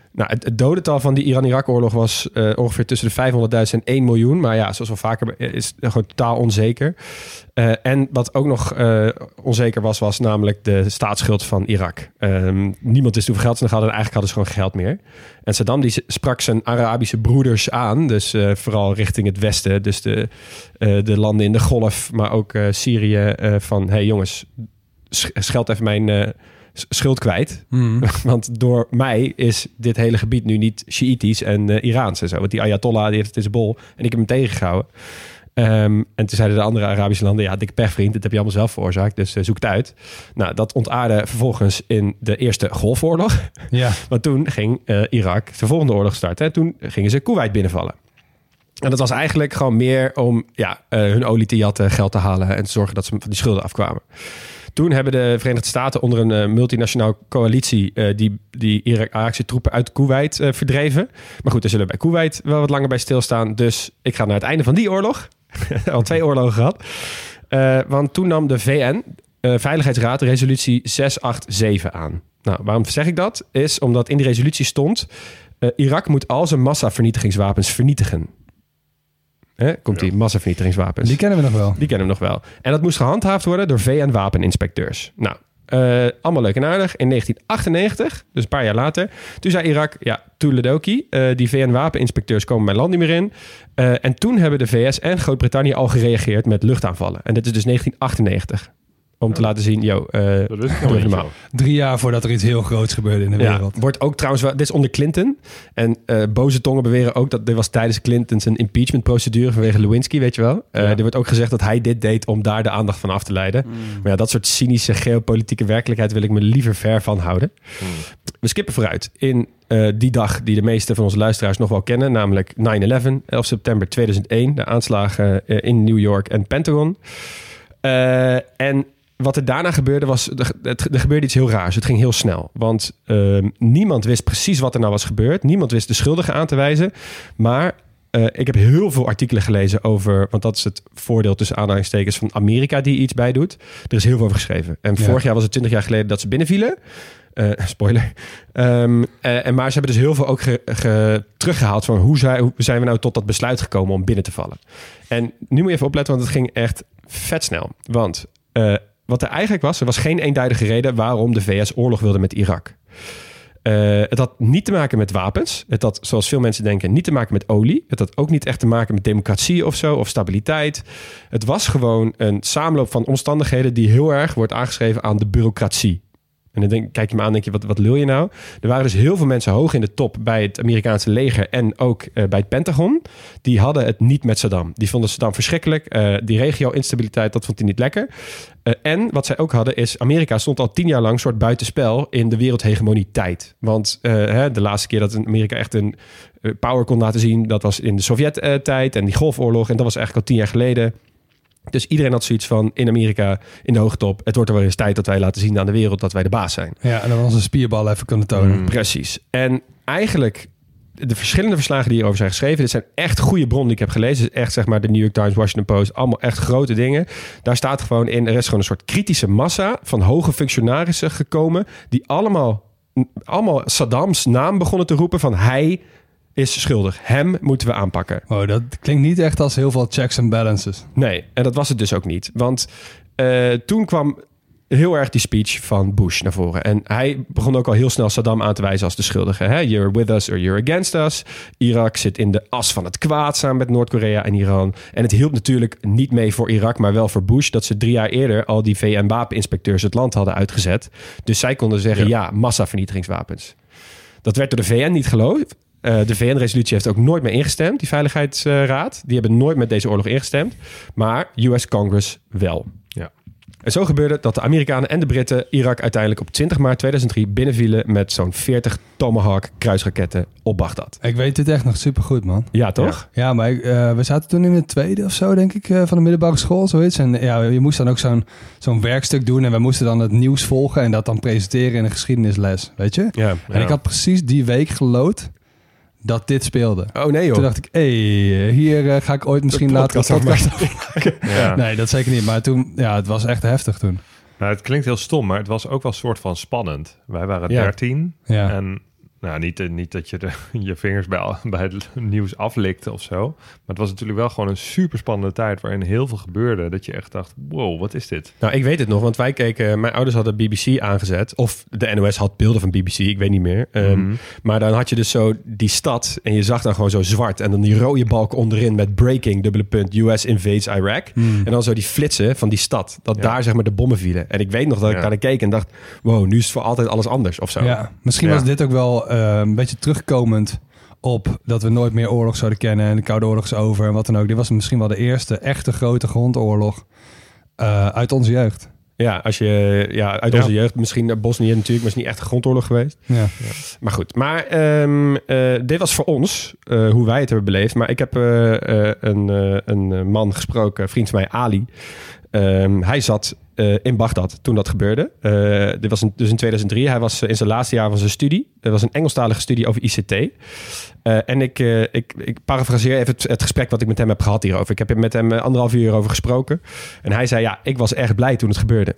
Nou, het dodental van die Iran-Irak-oorlog was ongeveer tussen de 500.000 en 1 miljoen. Maar ja, zoals wel vaker is het gewoon totaal onzeker. En wat ook nog onzeker was namelijk de staatsschuld van Irak. Niemand wist hoeveel geld ze nog hadden. En eigenlijk hadden ze gewoon geld meer. En Saddam die sprak zijn Arabische broeders aan. Dus vooral richting het westen. Dus de landen in de Golf, maar ook Syrië. Van, hey jongens, scheld even mijn schuld kwijt. Want door mij is dit hele gebied nu niet Sjiïtisch en Iraans en zo. Want die Ayatollah die heeft het in zijn bol en ik heb hem tegengehouden. En toen zeiden de andere Arabische landen, ja, dikke pech vriend, dit heb je allemaal zelf veroorzaakt, dus zoek het uit. Nou, dat ontaarde vervolgens in de Eerste Golfoorlog. Ja. Want toen ging Irak de volgende oorlog starten en toen gingen ze Koeweit binnenvallen. En dat was eigenlijk gewoon meer om hun olie te jatten, geld te halen en te zorgen dat ze van die schulden afkwamen. Toen hebben de Verenigde Staten onder een multinationale coalitie die Iraakse troepen uit Koeweit verdreven. Maar goed, er zullen bij Koeweit wel wat langer bij stilstaan. Dus ik ga naar het einde van die oorlog. Al 2 oorlogen gehad. Want toen nam de VN, Veiligheidsraad, resolutie 687 aan. Nou, waarom zeg ik dat? Is omdat in die resolutie stond, Irak moet al zijn massavernietigingswapens vernietigen. Komt die massavernietigingswapens. Die kennen we nog wel. Die kennen we nog wel. En dat moest gehandhaafd worden door VN-wapeninspecteurs. Nou, allemaal leuk en aardig. In 1998, dus een paar jaar later, toen zei Irak, ja, toedeledokie, die VN-wapeninspecteurs komen mijn land niet meer in. En toen hebben de VS en Groot-Brittannië al gereageerd met luchtaanvallen. En dit is dus 1998. Om te laten zien, dat is normaal. 3 jaar voordat er iets heel groots gebeurde in de wereld. Wordt ook trouwens wel, dit is onder Clinton. En boze tongen beweren ook dat dit was tijdens Clintons een impeachment-procedure vanwege Lewinsky, weet je wel. Er wordt ook gezegd dat hij dit deed om daar de aandacht van af te leiden. Maar ja, dat soort cynische geopolitieke werkelijkheid wil ik me liever ver van houden. We skippen vooruit. In die dag die de meeste van onze luisteraars nog wel kennen, namelijk 9/11, 11 september 2001. De aanslagen in New York en Pentagon. En wat er daarna gebeurde was, er gebeurde iets heel raars. Het ging heel snel. Want niemand wist precies wat er nou was gebeurd. Niemand wist de schuldigen aan te wijzen. Maar ik heb heel veel artikelen gelezen over, want dat is het voordeel tussen aanhalingstekens van Amerika die iets bij doet. Er is heel veel over geschreven. En vorig jaar was het 20 jaar geleden dat ze binnenvielen. Spoiler. Maar ze hebben dus heel veel ook teruggehaald van hoe zijn we nou tot dat besluit gekomen om binnen te vallen. En nu moet je even opletten, want het ging echt vet snel. Want wat er eigenlijk was, er was geen eenduidige reden waarom de VS oorlog wilde met Irak. Het had niet te maken met wapens. Het had, zoals veel mensen denken, niet te maken met olie. Het had ook niet echt te maken met democratie of zo, of stabiliteit. Het was gewoon een samenloop van omstandigheden die heel erg wordt aangeschreven aan de bureaucratie. En dan kijk je me aan en denk je, wat lul je nou? Er waren dus heel veel mensen hoog in de top bij het Amerikaanse leger en ook bij het Pentagon. Die hadden het niet met Saddam. Die vonden Saddam verschrikkelijk. Die regio-instabiliteit, dat vond hij niet lekker. En wat zij ook hadden is, Amerika stond al 10 jaar lang soort buitenspel in de wereldhegemonietijd. Want de laatste keer dat Amerika echt een power kon laten zien, dat was in de Sovjet-tijd en die Golfoorlog. En dat was eigenlijk al 10 jaar geleden. Dus iedereen had zoiets van in Amerika, in de hoogtop, het wordt er wel eens tijd dat wij laten zien aan de wereld dat wij de baas zijn. Ja, en dan onze spierbal even kunnen tonen. Precies. En eigenlijk de verschillende verslagen die hierover zijn geschreven, dit zijn echt goede bronnen die ik heb gelezen. Het is echt zeg maar de New York Times, Washington Post, allemaal echt grote dingen. Daar staat gewoon in, er is gewoon een soort kritische massa van hoge functionarissen gekomen die allemaal Saddams naam begonnen te roepen van hij is schuldig. Hem moeten we aanpakken. Oh, dat klinkt niet echt als heel veel checks en balances. Nee, en dat was het dus ook niet. Want toen kwam heel erg die speech van Bush naar voren. En hij begon ook al heel snel Saddam aan te wijzen als de schuldige. Hè? You're with us or you're against us. Irak zit in de as van het kwaad samen met Noord-Korea en Iran. En het hielp natuurlijk niet mee voor Irak, maar wel voor Bush, dat ze 3 jaar eerder al die VN-wapeninspecteurs het land hadden uitgezet. Dus zij konden zeggen, ja, massavernietigingswapens. Dat werd door de VN niet geloofd. De VN-resolutie heeft ook nooit meer ingestemd, die Veiligheidsraad. Die hebben nooit met deze oorlog ingestemd. Maar US Congress wel. Ja. En zo gebeurde dat de Amerikanen en de Britten Irak uiteindelijk op 20 maart 2003 binnenvielen met zo'n 40 Tomahawk kruisraketten op Baghdad. Ik weet dit echt nog supergoed, man. Ja, toch? Ja, maar we zaten toen in de 2e of zo, denk ik, van de middelbare school, zoiets. En ja, je moest dan ook zo'n werkstuk doen en we moesten dan het nieuws volgen en dat dan presenteren in een geschiedenisles, weet je? Ja, en ik had precies die week geloot dat dit speelde. Oh nee joh. Toen dacht ik, hier ga ik ooit misschien later een podcast maken. Ja. Nee, dat zeker niet. Maar toen, het was echt heftig toen. Nou, het klinkt heel stom, maar het was ook wel een soort van spannend. Wij waren 13 en Nou, niet dat je je vingers bij het nieuws aflikte of zo. Maar het was natuurlijk wel gewoon een super spannende tijd waarin heel veel gebeurde. Dat je echt dacht, wow, wat is dit? Nou, ik weet het nog, want mijn ouders hadden BBC aangezet. Of de NOS had beelden van BBC, ik weet niet meer. Maar dan had je dus zo die stad en je zag dan gewoon zo zwart. En dan die rode balk onderin met breaking, US invades Iraq. En dan zo die flitsen van die stad. Dat daar zeg maar de bommen vielen. En ik weet nog dat ik daar keek en dacht, wow, nu is het voor altijd alles anders of zo. Ja, misschien was dit ook wel een beetje terugkomend op dat we nooit meer oorlog zouden kennen en de Koude Oorlog is over en wat dan ook. Dit was misschien wel de eerste echte grote grondoorlog uit onze jeugd. Ja, uit onze jeugd. Misschien Bosnië natuurlijk, maar het is niet echt een grondoorlog geweest. Ja. Maar goed, dit was voor ons hoe wij het hebben beleefd. Maar ik heb een man gesproken, vriend van mij, Ali. Hij zat in Bagdad toen dat gebeurde. Dit was dus in 2003. Hij was in zijn laatste jaar van zijn studie. Het was een Engelstalige studie over ICT. En ik parafraseer even het gesprek wat ik met hem heb gehad hierover. Ik heb met hem 1,5 uur over gesproken. En hij zei, ik was erg blij toen het gebeurde.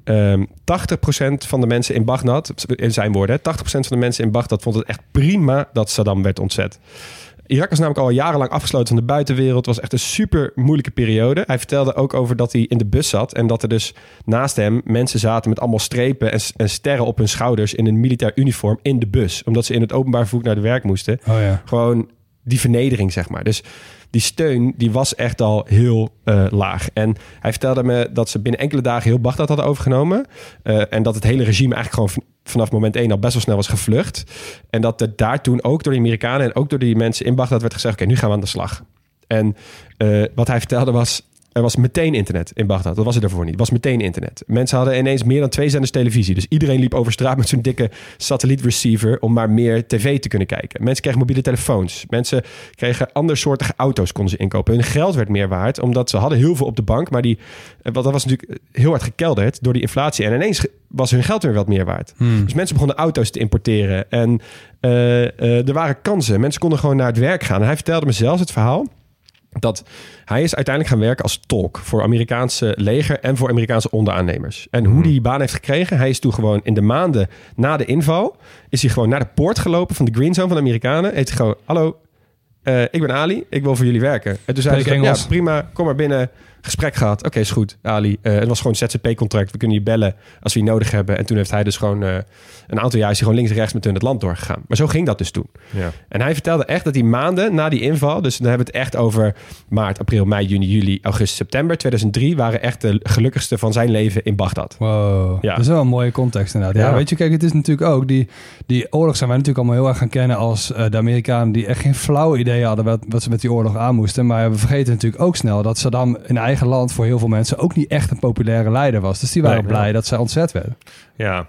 80% van de mensen in Bagdad, in zijn woorden, 80% van de mensen in Bagdad vond het echt prima dat Saddam werd ontzet. Irak was namelijk al jarenlang afgesloten van de buitenwereld. Het was echt een super moeilijke periode. Hij vertelde ook over dat hij in de bus zat en dat er dus naast hem mensen zaten met allemaal strepen en sterren op hun schouders in een militair uniform in de bus. Omdat ze in het openbaar vervoer naar de werk moesten. Oh ja. Gewoon die vernedering, zeg maar. Dus die steun, die was echt al heel laag. En hij vertelde me dat ze binnen enkele dagen heel Bagdad hadden overgenomen. En dat het hele regime eigenlijk gewoon vanaf moment 1 al best wel snel was gevlucht. En dat er daar toen ook door de Amerikanen en ook door die mensen in Bagdad werd gezegd, oké, nu gaan we aan de slag. En wat hij vertelde was, er was meteen internet in Bagdad. Dat was er daarvoor niet. Het was meteen internet. Mensen hadden ineens meer dan 2 zenders televisie. Dus iedereen liep over straat met zo'n dikke satellietreceiver om maar meer tv te kunnen kijken. Mensen kregen mobiele telefoons. Mensen kregen andersoortige auto's, konden ze inkopen. Hun geld werd meer waard, omdat ze hadden heel veel op de bank. Maar dat was natuurlijk heel hard gekelderd door die inflatie. En ineens was hun geld weer wat meer waard. Dus mensen begonnen auto's te importeren. En er waren kansen. Mensen konden gewoon naar het werk gaan. En hij vertelde me zelfs het verhaal dat hij is uiteindelijk gaan werken als tolk voor Amerikaanse leger en voor Amerikaanse onderaannemers. En hoe die baan heeft gekregen, hij is toen gewoon in de maanden na de inval, is hij gewoon naar de poort gelopen van de Green Zone van de Amerikanen. Heeft hij gewoon, hallo, ik ben Ali, ik wil voor jullie werken. En toen zei hij, ja prima, kom maar binnen. Gesprek gehad. Oké, is goed, Ali. Het was gewoon een ZZP-contract. We kunnen je bellen als we je nodig hebben. En toen heeft hij dus gewoon een aantal jaar is hij gewoon links en rechts met hun het land doorgegaan. Maar zo ging dat dus toen. Ja. En hij vertelde echt dat die maanden na die inval, dus dan hebben we het echt over maart, april, mei, juni, juli, augustus, september 2003, waren echt de gelukkigste van zijn leven in Bagdad. Wow, ja. Dat is wel een mooie context inderdaad. Ja, weet je, kijk, het is natuurlijk ook, die oorlog zijn wij natuurlijk allemaal heel erg gaan kennen als de Amerikanen die echt geen flauw idee hadden wat ze met die oorlog aan moesten. Maar we vergeten natuurlijk ook snel dat Saddam in eigen land voor heel veel mensen ook niet echt een populaire leider was. Dus die waren blij dat zij ontzet werden. Ja,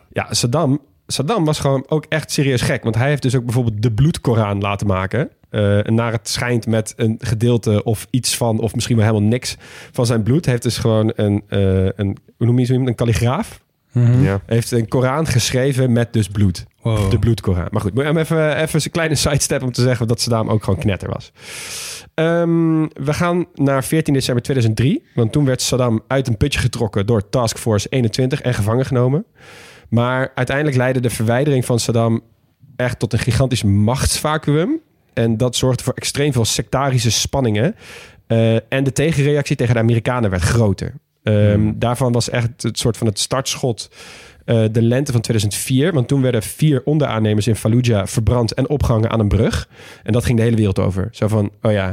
Saddam was gewoon ook echt serieus gek. Want hij heeft dus ook bijvoorbeeld de bloedkoran laten maken. Naar het schijnt met een gedeelte of iets van, of misschien wel helemaal niks van zijn bloed. Hij heeft dus gewoon hoe noem je zo iemand? Een kalligraaf. Mm-hmm. Ja. Heeft een Koran geschreven met dus bloed. Wow. De bloedkoran. Maar goed, moet je even een kleine sidestep om te zeggen dat Saddam ook gewoon knetter was. We gaan naar 14 december 2003. Want toen werd Saddam uit een putje getrokken door Task Force 21 en gevangen genomen. Maar uiteindelijk leidde de verwijdering van Saddam echt tot een gigantisch machtsvacuüm. En dat zorgde voor extreem veel sectarische spanningen. En de tegenreactie tegen de Amerikanen werd groter. Daarvan was echt het soort van het startschot de lente van 2004. Want toen werden 4 onderaannemers in Fallujah verbrand en opgehangen aan een brug. En dat ging de hele wereld over. Zo van,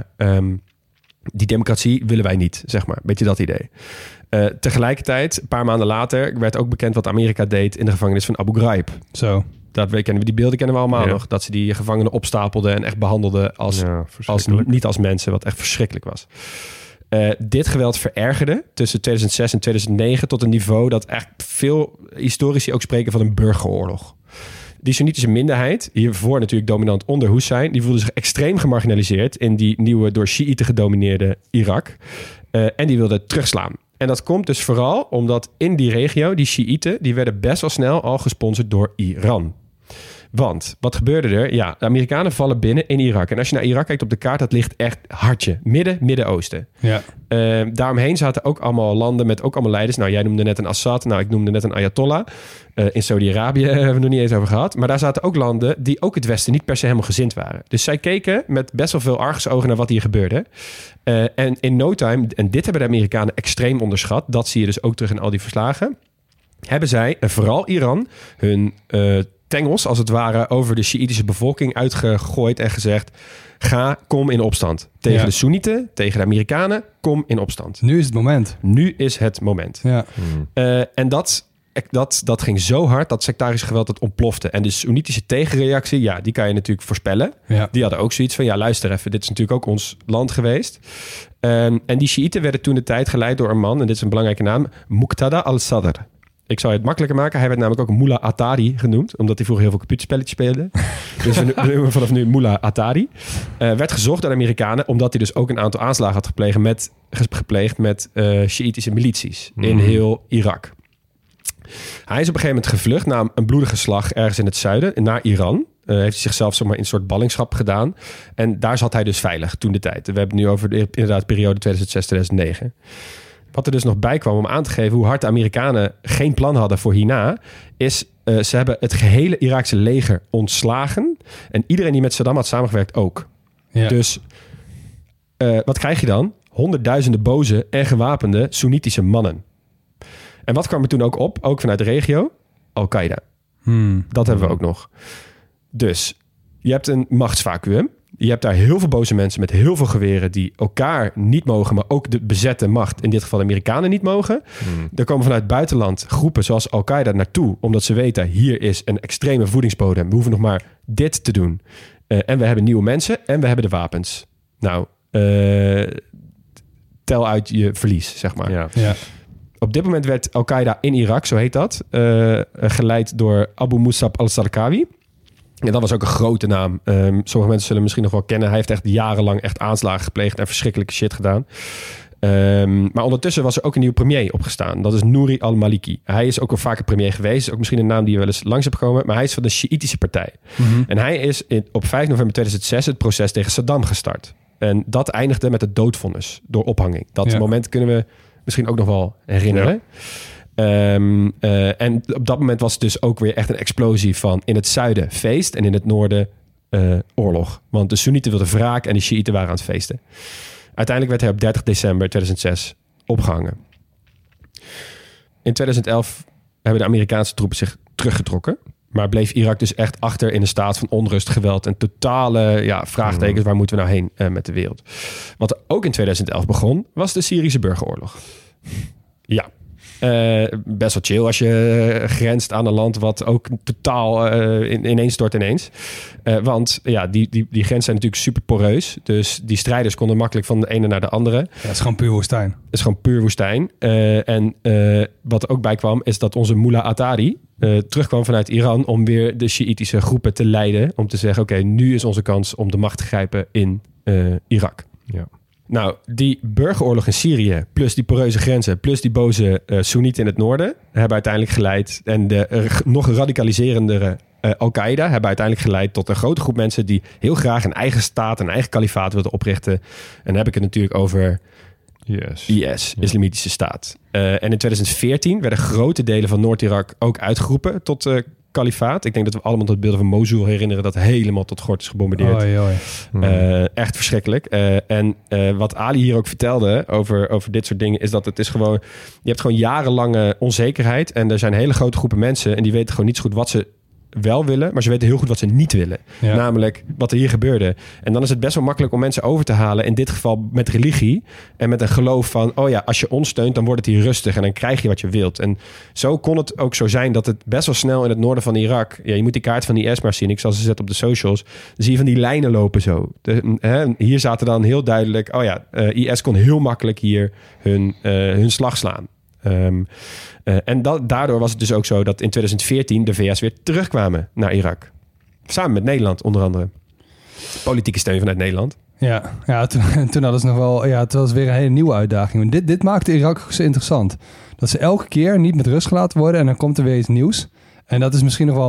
die democratie willen wij niet, zeg maar. Beetje dat idee. Tegelijkertijd, een paar maanden later, werd ook bekend wat Amerika deed in de gevangenis van Abu Ghraib. Zo. Die beelden kennen we allemaal nog. Dat ze die gevangenen opstapelden en echt behandelden niet als mensen. Wat echt verschrikkelijk was. Dit geweld verergerde tussen 2006 en 2009 tot een niveau dat echt veel historici ook spreken van een burgeroorlog. Die Soenitische minderheid, hiervoor natuurlijk dominant onder Hussein, die voelde zich extreem gemarginaliseerd in die nieuwe door Shiiten gedomineerde Irak. En die wilde terugslaan. En dat komt dus vooral omdat in die regio, die Shiiten, die werden best wel snel al gesponsord door Iran. Want, wat gebeurde er? Ja, de Amerikanen vallen binnen in Irak. En als je naar Irak kijkt op de kaart, dat ligt echt hartje. Midden-Oosten. Ja. Daaromheen zaten ook allemaal landen met ook allemaal leiders. Nou, jij noemde net een Assad. Nou, ik noemde net een Ayatollah. In Saudi-Arabië hebben we het nog niet eens over gehad. Maar daar zaten ook landen die ook het Westen niet per se helemaal gezind waren. Dus zij keken met best wel veel argusogen naar wat hier gebeurde. En in no time, en dit hebben de Amerikanen extreem onderschat. Dat zie je dus ook terug in al die verslagen. Hebben zij, en vooral Iran, hun tengels als het ware over de Sjiïtische bevolking uitgegooid en gezegd: kom in opstand. Tegen de Soenieten, tegen de Amerikanen, kom in opstand. Nu is het moment. Nu is het moment. Ja. En dat ging zo hard dat sectarisch geweld dat ontplofte. En de Soenitische tegenreactie, ja, die kan je natuurlijk voorspellen. Ja. Die hadden ook zoiets van, ja, luister even, dit is natuurlijk ook ons land geweest. En die Sjiïten werden toen de tijd geleid door een man, en dit is een belangrijke naam, Muqtada al-Sadr. Ik zal het makkelijker maken. Hij werd namelijk ook Mullah Atari genoemd, omdat hij vroeger heel veel computerspelletjes speelde. Dus we noemen hem vanaf nu Mullah Atari. Werd gezocht door de Amerikanen, omdat hij dus ook een aantal aanslagen had gepleegd met Sjiïtische milities in heel Irak. Hij is op een gegeven moment gevlucht na een bloedige slag ergens in het zuiden, naar Iran. Heeft hij zichzelf zeg maar, in een soort ballingschap gedaan. En daar zat hij dus veilig toen de tijd. We hebben het nu over de periode 2006-2009. Wat er dus nog bij kwam om aan te geven hoe hard de Amerikanen geen plan hadden voor hierna, is ze hebben het gehele Iraakse leger ontslagen. En iedereen die met Saddam had samengewerkt ook. Ja. Dus wat krijg je dan? Honderdduizenden boze en gewapende Soenitische mannen. En wat kwam er toen ook op? Ook vanuit de regio? Al-Qaeda. Dat hebben we ook nog. Dus je hebt een machtsvacuüm. Je hebt daar heel veel boze mensen met heel veel geweren die elkaar niet mogen, maar ook de bezette macht, in dit geval de Amerikanen, niet mogen. Er komen vanuit het buitenland groepen zoals Al-Qaeda naartoe, omdat ze weten, hier is een extreme voedingsbodem. We hoeven nog maar dit te doen. En we hebben nieuwe mensen en we hebben de wapens. Nou, tel uit je verlies, zeg maar. Ja. Ja. Op dit moment werd Al-Qaeda in Irak, zo heet dat, geleid door Abu Musab al-Zarqawi. En dat was ook een grote naam. Sommige mensen zullen hem misschien nog wel kennen. Hij heeft echt jarenlang echt aanslagen gepleegd en verschrikkelijke shit gedaan. Maar ondertussen was er ook een nieuwe premier opgestaan. Dat is Nouri al-Maliki. Hij is ook al vaker premier geweest. Is ook misschien een naam die je wel eens langs hebt gekomen. Maar hij is van de Sjiïtische partij. En hij is op 5 november 2006 het proces tegen Saddam gestart. En dat eindigde met het doodvonnis door ophanging. Dat moment kunnen we misschien ook nog wel herinneren. Ja. En op dat moment was het dus ook weer echt een explosie van in het zuiden feest en in het noorden oorlog. Want de Soenieten wilden wraak en de Sjiïten waren aan het feesten. Uiteindelijk werd hij op 30 december 2006 opgehangen. In 2011 hebben de Amerikaanse troepen zich teruggetrokken. Maar bleef Irak dus echt achter in een staat van onrust, geweld en totale vraagtekens. Waar moeten we nou heen met de wereld? Wat er ook in 2011 begon, was de Syrische burgeroorlog. Ja. Best wel chill als je grenst aan een land wat ook totaal ineens stort ineens. Want ja, die grenzen zijn natuurlijk super poreus. Dus die strijders konden makkelijk van de ene naar de andere. Ja, het is gewoon puur woestijn. Het is gewoon puur woestijn. En wat er ook bij kwam is dat onze Mullah Atari terugkwam vanuit Iran om weer de Sjiïtische groepen te leiden. Om te zeggen, oké, nu is onze kans om de macht te grijpen in Irak. Ja. Nou, die burgeroorlog in Syrië, plus die poreuze grenzen, plus die boze Soenieten in het noorden, hebben uiteindelijk geleid, en de nog radicaliserendere Al-Qaeda hebben uiteindelijk geleid tot een grote groep mensen die heel graag een eigen staat, een eigen kalifaat wilden oprichten. En dan heb ik het natuurlijk over IS, Islamitische Staat. En in 2014 werden grote delen van Noord-Irak ook uitgeroepen tot kalifaat. Ik denk dat we allemaal tot beelden van Mosul herinneren dat helemaal tot gort is gebombardeerd. Echt verschrikkelijk. En wat Ali hier ook vertelde over dit soort dingen is dat het is gewoon, je hebt gewoon jarenlange onzekerheid en er zijn hele grote groepen mensen en die weten gewoon niet zo goed wat ze wel willen, maar ze weten heel goed wat ze niet willen. Ja. Namelijk wat er hier gebeurde. En dan is het best wel makkelijk om mensen over te halen, in dit geval met religie en met een geloof van, oh ja, als je ons steunt, dan wordt het hier rustig en dan krijg je wat je wilt. En zo kon het ook zo zijn dat het best wel snel in het noorden van Irak, ja, je moet die kaart van IS maar zien, ik zal ze zetten op de socials, dan zie je van die lijnen lopen zo. Hier zaten dan heel duidelijk, oh ja, IS kon heel makkelijk hier hun slag slaan. En daardoor was het dus ook zo dat in 2014 de VS weer terugkwamen naar Irak. Samen met Nederland onder andere. Politieke steun vanuit Nederland. Ja, toen hadden ze nog wel, het was weer een hele nieuwe uitdaging. Dit maakte Irak zo interessant. Dat ze elke keer niet met rust gelaten worden en dan komt er weer iets nieuws. En dat is misschien nog wel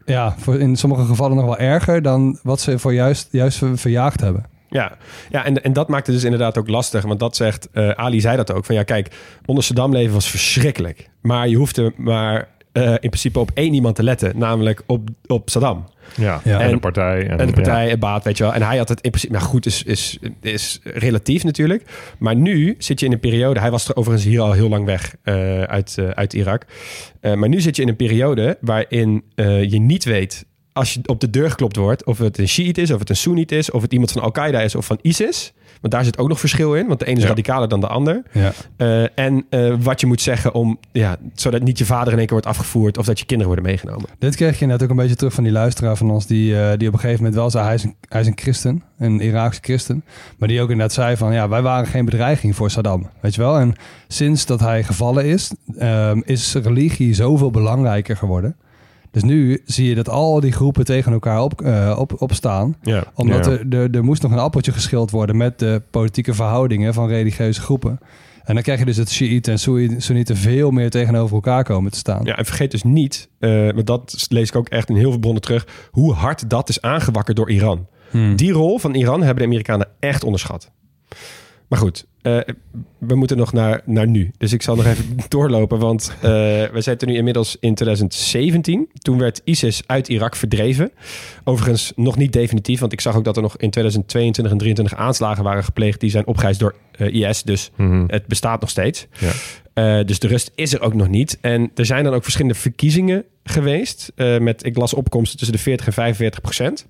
in sommige gevallen nog wel erger dan wat ze voor juist verjaagd hebben. Ja, en dat maakt het dus inderdaad ook lastig. Want dat zegt, Ali zei dat ook. Van ja, kijk, onder Saddam leven was verschrikkelijk. Maar je hoefde maar in principe op één iemand te letten. Namelijk op Saddam. Ja. En de partij. En de partij, en baat, weet je wel. En hij had het in principe... Nou goed, is relatief natuurlijk. Maar nu zit je in een periode... Hij was er overigens hier al heel lang weg uit Irak. Maar nu zit je in een periode waarin je niet weet... Als je op de deur geklopt wordt, of het een Shiït is, of het een Soeniet is, of het iemand van Al-Qaeda is of van ISIS. Want daar zit ook nog verschil in, want de ene is radicaler dan de ander. Ja. En wat je moet zeggen om, zodat niet je vader in één keer wordt afgevoerd of dat je kinderen worden meegenomen. Dit kreeg je net ook een beetje terug van die luisteraar van ons, die op een gegeven moment wel zei, hij is een christen, een Iraakse christen. Maar die ook inderdaad zei van, wij waren geen bedreiging voor Saddam, weet je wel. En sinds dat hij gevallen is religie zoveel belangrijker geworden. Dus nu zie je dat al die groepen tegen elkaar opstaan. Ja, omdat er moest nog een appeltje geschild worden met de politieke verhoudingen van religieuze groepen. En dan krijg je dus dat Shiiten en Soenieten veel meer tegenover elkaar komen te staan. Ja, en vergeet dus niet, maar dat lees ik ook echt in heel veel bronnen terug, hoe hard dat is aangewakkerd door Iran. Die rol van Iran hebben de Amerikanen echt onderschat. Maar goed, we moeten nog naar nu. Dus ik zal nog even doorlopen, want we zitten nu inmiddels in 2017. Toen werd ISIS uit Irak verdreven. Overigens nog niet definitief, want ik zag ook dat er nog in 2022 en 2023 aanslagen waren gepleegd. Die zijn opgeëist door IS, dus het bestaat nog steeds. Ja. Dus de rust is er ook nog niet. En er zijn dan ook verschillende verkiezingen geweest. Ik las opkomsten tussen de 40% en 45%.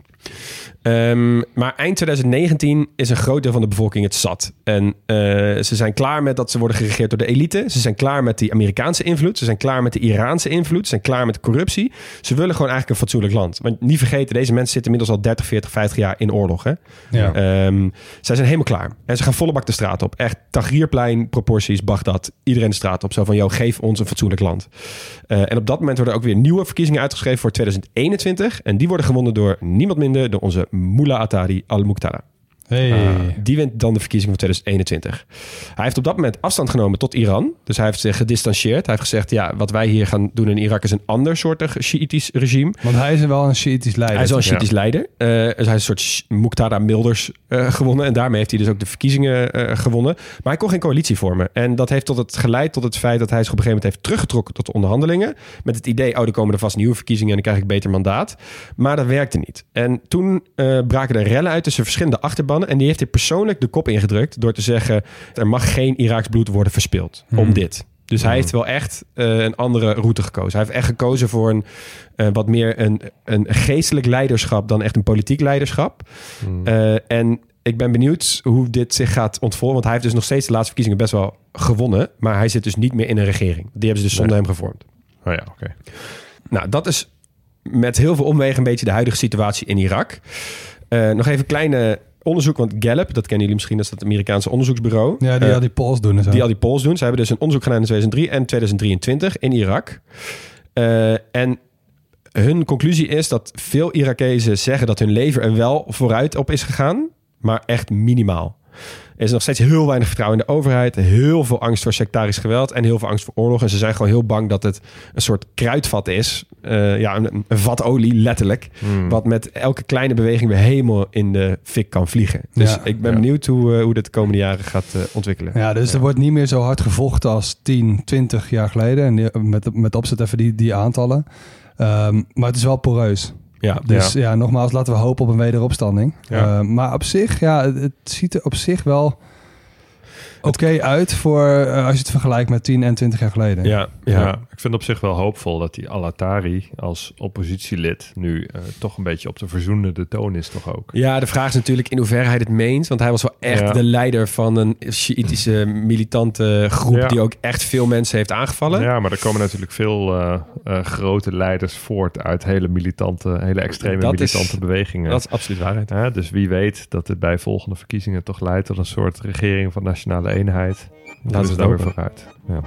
Maar eind 2019 is een groot deel van de bevolking het zat. En ze zijn klaar met dat ze worden geregeerd door de elite. Ze zijn klaar met die Amerikaanse invloed. Ze zijn klaar met de Iraanse invloed. Ze zijn klaar met de corruptie. Ze willen gewoon eigenlijk een fatsoenlijk land. Maar niet vergeten, deze mensen zitten inmiddels al 30, 40, 50 jaar in oorlog. Hè? Ja. Zij zijn helemaal klaar. En ze gaan volle bak de straat op. Echt Tahrirplein proporties, Bagdad. Iedereen de straat op. Zo van, geef ons een fatsoenlijk land. En op dat moment worden ook weer nieuwe verkiezingen uitgeschreven voor 2021. En die worden gewonnen door niemand minder dan onze Mullah Atari al-Muqtada. Die wint dan de verkiezingen van 2021. Hij heeft op dat moment afstand genomen tot Iran. Dus hij heeft zich gedistanceerd. Hij heeft gezegd, wat wij hier gaan doen in Irak is een ander soortig Shiïtisch regime. Want hij is wel een Shiïtisch leider. Hij is wel een Shiïtisch leider. Dus hij is een soort Muqtada Milders gewonnen. En daarmee heeft hij dus ook de verkiezingen gewonnen. Maar hij kon geen coalitie vormen. En dat heeft geleid tot het feit dat hij zich op een gegeven moment heeft teruggetrokken tot de onderhandelingen. Met het idee, er komen er vast nieuwe verkiezingen en dan krijg ik beter mandaat. Maar dat werkte niet. En toen braken er rellen uit tussen verschillende achterbannen. En die heeft hij persoonlijk de kop ingedrukt door te zeggen, er mag geen Iraaks bloed worden verspild om dit. Dus hij heeft wel echt een andere route gekozen. Hij heeft echt gekozen voor wat meer een geestelijk leiderschap dan echt een politiek leiderschap. En ik ben benieuwd hoe dit zich gaat ontvollen. Want hij heeft dus nog steeds de laatste verkiezingen best wel gewonnen. Maar hij zit dus niet meer in een regering. Die hebben ze dus zonder hem gevormd. Oh ja, oké. Nou, dat is met heel veel omwegen een beetje de huidige situatie in Irak. Nog even een kleine onderzoek, want Gallup, dat kennen jullie misschien, dat is het Amerikaanse onderzoeksbureau. Ja, die al die polls doen. En zo. Die al die polls doen. Ze hebben dus een onderzoek gedaan in 2003 en 2023 in Irak. En hun conclusie is dat veel Irakezen zeggen dat hun leven er wel vooruit op is gegaan, maar echt minimaal. Er is nog steeds heel weinig vertrouwen in de overheid. Heel veel angst voor sectarisch geweld en heel veel angst voor oorlog. En ze zijn gewoon heel bang dat het een soort kruidvat is. Een vat olie, letterlijk. Wat met elke kleine beweging weer helemaal in de fik kan vliegen. Dus ik ben benieuwd hoe dit de komende jaren gaat ontwikkelen. Ja, dus er wordt niet meer zo hard gevochten als 10, 20 jaar geleden. En met opzet even die aantallen. Maar het is wel poreus. Ja, dus nogmaals, laten we hopen op een wederopstanding. Ja. Maar op zich, het ziet er op zich wel oké uit voor als je het vergelijkt met 10 en 20 jaar geleden. Ja, ik vind op zich wel hoopvol dat die al-Attari als oppositielid nu toch een beetje op de verzoenende toon is, toch ook? Ja, de vraag is natuurlijk in hoeverre hij het meent, want hij was wel echt de leider van een Sjiitische militante groep die ook echt veel mensen heeft aangevallen. Ja, maar er komen natuurlijk veel grote leiders voort uit hele extreme militante bewegingen. Dat is absoluut waarheid. Dus wie weet dat het bij volgende verkiezingen toch leidt tot een soort regering van nationale eenheid. Laten we daar weer vooruit. Ja.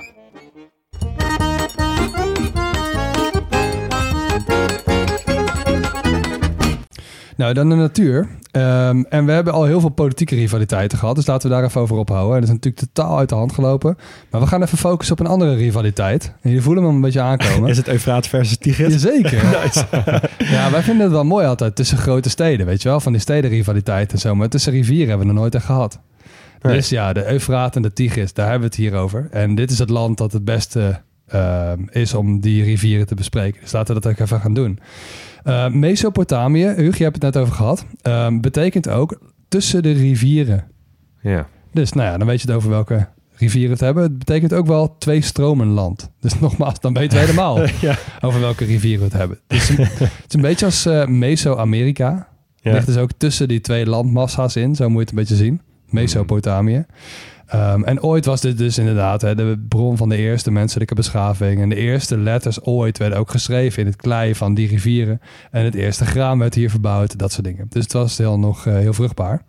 Nou, dan de natuur. En we hebben al heel veel politieke rivaliteiten gehad. Dus laten we daar even over ophouden. En dat is natuurlijk totaal uit de hand gelopen. Maar we gaan even focussen op een andere rivaliteit. En jullie voelen hem een beetje aankomen. Is het Eufraat versus Tigris? Jazeker. Nice. Ja, wij vinden het wel mooi altijd tussen grote steden. Weet je wel, van die stedenrivaliteit en zo. Maar tussen rivieren hebben we nog nooit echt gehad. Nee. Dus ja, de Eufraat en de Tigris, daar hebben we het hier over. En dit is het land dat het beste is om die rivieren te bespreken. Dus laten we dat ook even gaan doen. Mesopotamië, Huug, je hebt het net over gehad, betekent ook tussen de rivieren. Ja. Dus nou ja, dan weet je het over welke rivieren we het hebben. Het betekent ook wel 2 stromen land. Dus nogmaals, dan weten we helemaal over welke rivieren we het hebben. Dus het is een beetje als Meso-Amerika. Ja. Ligt dus ook tussen die 2 landmassa's in. Zo moet je het een beetje zien. Mesopotamië. En ooit was dit dus inderdaad de bron van de eerste menselijke beschaving. En de eerste letters ooit werden ook geschreven in het klei van die rivieren. En het eerste graan werd hier verbouwd, dat soort dingen. Dus het was nog heel vruchtbaar.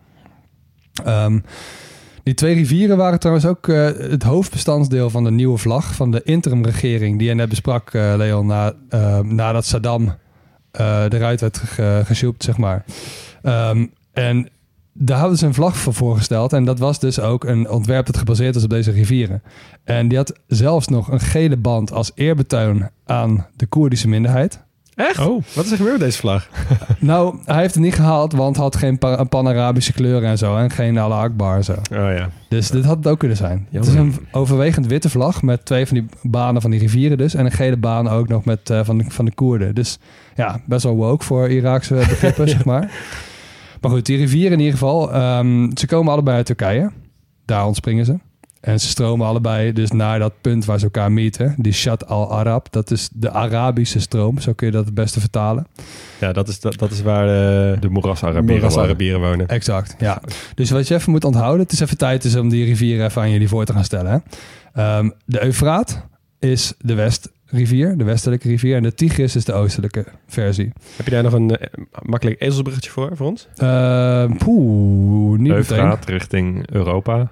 Die 2 rivieren waren trouwens ook het hoofdbestanddeel van de nieuwe vlag van de interimregering die je net besprak, Leon, nadat Saddam eruit werd gesjoept, zeg maar. En daar hadden ze een vlag voor voorgesteld. En dat was dus ook een ontwerp dat gebaseerd was op deze rivieren. En die had zelfs nog een gele band als eerbetoon aan de Koerdische minderheid. Echt? Oh, wat is er gebeurd met deze vlag? Nou, hij heeft het niet gehaald, want hij had geen pan-Arabische kleuren en zo. En geen Allah Akbar en zo. Oh ja. Dus dit had het ook kunnen zijn. Jammer. Het is een overwegend witte vlag met 2 van die banen van die rivieren dus. En een gele baan ook nog met van de Koerden. Dus ja, best wel woke voor Iraakse begrippen, zeg maar. Maar goed, die rivieren in ieder geval, ze komen allebei uit Turkije. Daar ontspringen ze. En ze stromen allebei dus naar dat punt waar ze elkaar meten. Die Shat al-Arab, dat is de Arabische stroom. Zo kun je dat het beste vertalen. Ja, dat is waar de Moeras-Arabieren wonen. Exact, ja. Dus wat je even moet onthouden, het is even tijd dus om die rivieren even aan jullie voor te gaan stellen. Hè? De Eufraat is de Westrivier, de westelijke rivier. En de Tigris is de oostelijke versie. Heb je daar nog een makkelijk ezelsbruggetje voor ons? Niet Eufraat meteen. richting Europa.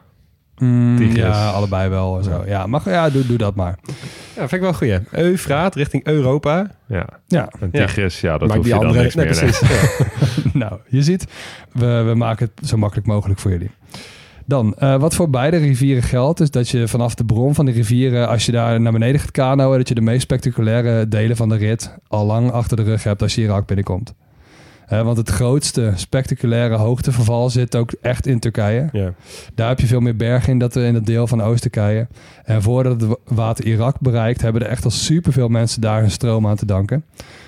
Ja, allebei wel. Zo. Ja, doe dat maar. Ja, vind ik wel goed. Eufraat richting Europa. Ja. En Tigris, dat maak hoef die je dan andere, niks meer. precies. Nou, je ziet, we maken het zo makkelijk mogelijk voor jullie. Dan, wat voor beide rivieren geldt, is dat je vanaf de bron van de rivieren, als je daar naar beneden gaat kanoën, dat je de meest spectaculaire delen van de rit al lang achter de rug hebt als je Irak binnenkomt. Want het grootste spectaculaire hoogteverval zit ook echt in Turkije. Yeah. Daar heb je veel meer bergen in dat deel van Oost-Turkije. En voordat het water Irak bereikt, hebben er echt al superveel mensen daar hun stroom aan te danken.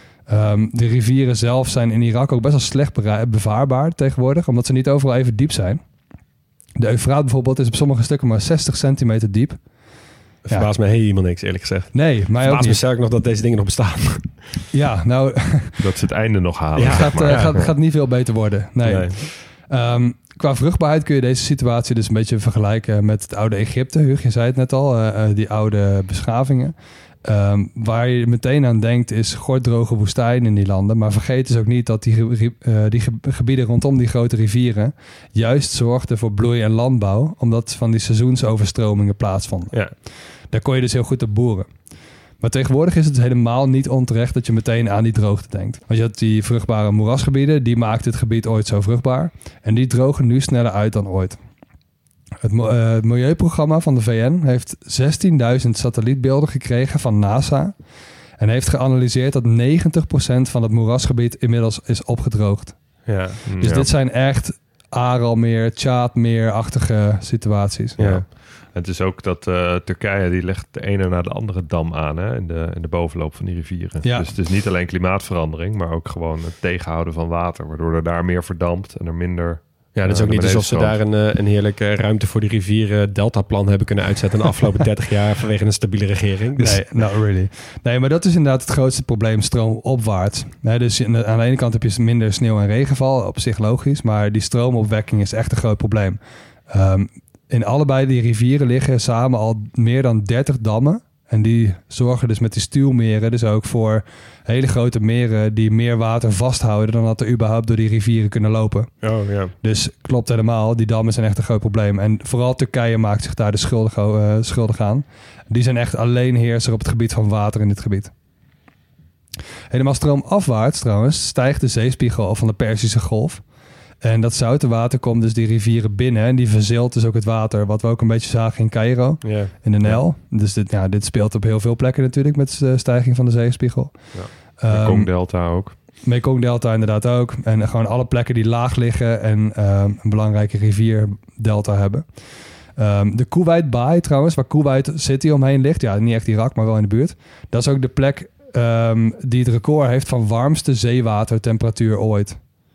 De rivieren zelf zijn in Irak ook best wel slecht bevaarbaar tegenwoordig, omdat ze niet overal even diep zijn. De Eufraat bijvoorbeeld is op sommige stukken maar 60 centimeter diep. Het verbaast me helemaal niks, eerlijk gezegd. Nee, mij ook niet. Verbaast me sterk nog dat deze dingen nog bestaan. Ja, nou... Dat ze het einde nog halen. Het gaat niet veel beter worden. Nee. Qua vruchtbaarheid kun je deze situatie dus een beetje vergelijken met het oude Egypte. Huug, je zei het net al, die oude beschavingen. Waar je meteen aan denkt is gorddroge woestijn in die landen. Maar vergeet dus ook niet dat die gebieden rondom die grote rivieren juist zorgden voor bloei en landbouw, omdat van die seizoensoverstromingen plaatsvonden. Ja. Daar kon je dus heel goed op boeren. Maar tegenwoordig is het helemaal niet onterecht dat je meteen aan die droogte denkt. Want je had die vruchtbare moerasgebieden, die maakten het gebied ooit zo vruchtbaar. En die drogen nu sneller uit dan ooit. Het milieuprogramma van de VN heeft 16.000 satellietbeelden gekregen van NASA. En heeft geanalyseerd dat 90% van het moerasgebied inmiddels is opgedroogd. Ja, dus dit zijn echt Aralmeer, Tjaadmeer-achtige situaties. Ja. Het is ook dat Turkije die legt de ene na de andere dam aan, hè, in de bovenloop van die rivieren. Ja. Dus het is niet alleen klimaatverandering, maar ook gewoon het tegenhouden van water. Waardoor er daar meer verdampt en er minder... Ja, dat is ook niet alsof ze daar een heerlijke ruimte voor die rivieren deltaplan hebben kunnen uitzetten de afgelopen 30 jaar vanwege een stabiele regering. Dus... Nee, not really. Nee, maar dat is inderdaad het grootste probleem, stroomopwaarts. Dus aan de ene kant heb je minder sneeuw en regenval, op zich logisch, maar die stroomopwekking is echt een groot probleem. In allebei die rivieren liggen samen al meer dan 30 dammen. En die zorgen dus met die stuwmeren dus ook voor hele grote meren die meer water vasthouden dan dat er überhaupt door die rivieren kunnen lopen. Oh, ja. Dus klopt helemaal, die dammen zijn echt een groot probleem. En vooral Turkije maakt zich daar de schuldig aan. Die zijn echt alleenheerser op het gebied van water in dit gebied. Helemaal stroomafwaarts trouwens stijgt de zeespiegel van de Perzische Golf. En dat zoute water komt dus die rivieren binnen en die verzilt dus ook het water, wat we ook een beetje zagen in Caïro, in de Nijl. Dus dit speelt op heel veel plekken natuurlijk met de stijging van de zeespiegel. Ja. Mekong-delta ook. Mekong-delta inderdaad ook. En gewoon alle plekken die laag liggen en een belangrijke rivierdelta hebben. De Kuwait-baai trouwens, waar Kuwait City omheen ligt. Ja, niet echt Irak, maar wel in de buurt. Dat is ook de plek die het record heeft van warmste zeewatertemperatuur ooit.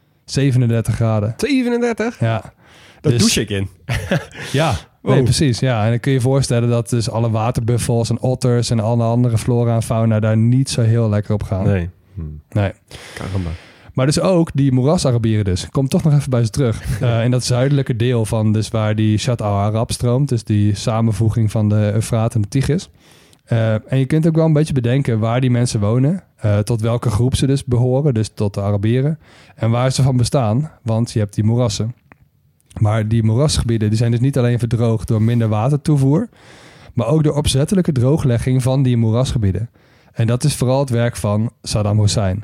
37 graden. 37? Ja. Daar douche ik in. Ja, nee, precies. Ja. En dan kun je je voorstellen dat dus alle waterbuffels en otters en alle andere flora en fauna daar niet zo heel lekker op gaan. Nee. Caramba. Maar dus ook die moerasarabieren dus. Ik kom toch nog even bij ze terug. In dat zuidelijke deel van dus waar die Shatt al-Arab stroomt. Dus die samenvoeging van de Eufraat en de Tigris. En je kunt ook wel een beetje bedenken waar die mensen wonen. Tot welke groep ze dus behoren. Dus tot de Arabieren. En waar ze van bestaan. Want je hebt die moerassen. Maar die moerasgebieden die zijn dus niet alleen verdroogd door minder watertoevoer. Maar ook door opzettelijke drooglegging van die moerasgebieden. En dat is vooral het werk van Saddam Hussein.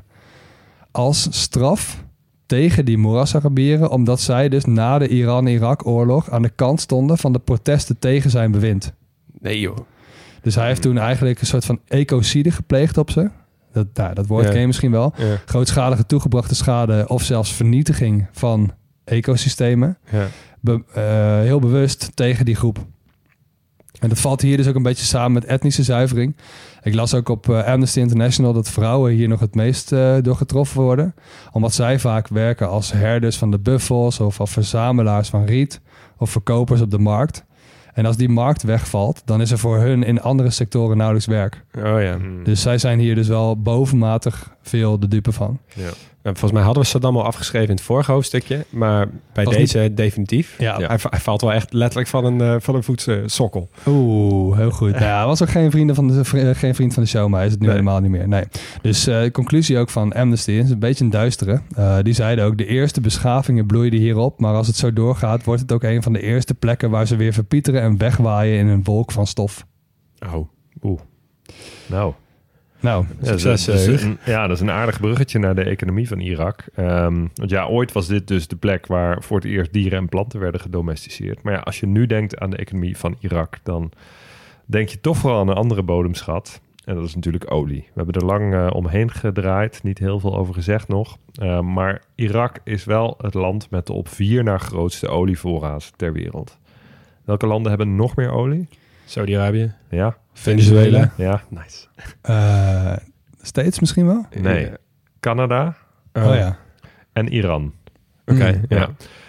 Als straf tegen die moerasarabieren, omdat zij dus na de Iran-Irak-oorlog aan de kant stonden van de protesten tegen zijn bewind. Nee joh. Dus hij heeft toen eigenlijk een soort van ecocide gepleegd op ze. Dat woord ken je misschien wel. Ja. Grootschalige toegebrachte schade of zelfs vernietiging van ecosystemen. Ja. Heel bewust tegen die groep. En dat valt hier dus ook een beetje samen met etnische zuivering. Ik las ook op Amnesty International dat vrouwen hier nog het meest door getroffen worden. Omdat zij vaak werken als herders van de buffels of als verzamelaars van riet of verkopers op de markt. En als die markt wegvalt, dan is er voor hun in andere sectoren nauwelijks werk. Oh ja. Dus zij zijn hier dus wel bovenmatig veel de dupe van. Ja. Nou, volgens mij hadden we Saddam al afgeschreven in het vorige hoofdstukje. Maar bij Was deze definitief. Ja. Hij valt wel echt letterlijk van een voetsokkel. Oeh, heel goed. Nou ja, hij was ook geen vriend van de show, maar hij is het nu helemaal niet meer. Nee. Dus de conclusie ook van Amnesty is een beetje een duistere. Die zeiden ook, de eerste beschavingen bloeiden hierop. Maar als het zo doorgaat, wordt het ook een van de eerste plekken waar ze weer verpieteren en wegwaaien in een wolk van stof. Oh, Nou, succes. dat is een aardig bruggetje naar de economie van Irak. Want ja, ooit was dit dus de plek waar voor het eerst dieren en planten werden gedomesticeerd. Maar ja, als je nu denkt aan de economie van Irak, dan denk je toch wel aan een andere bodemschat. En dat is natuurlijk olie. We hebben er lang omheen gedraaid, niet heel veel over gezegd nog. Maar Irak is wel het land met de op 4 na grootste olievoorraad ter wereld. Welke landen hebben nog meer olie? Saudi-Arabië. Ja. Venezuela. Ja. Nice. States misschien wel? Nee. Canada. Oh ja. En Iran. Oké, ja.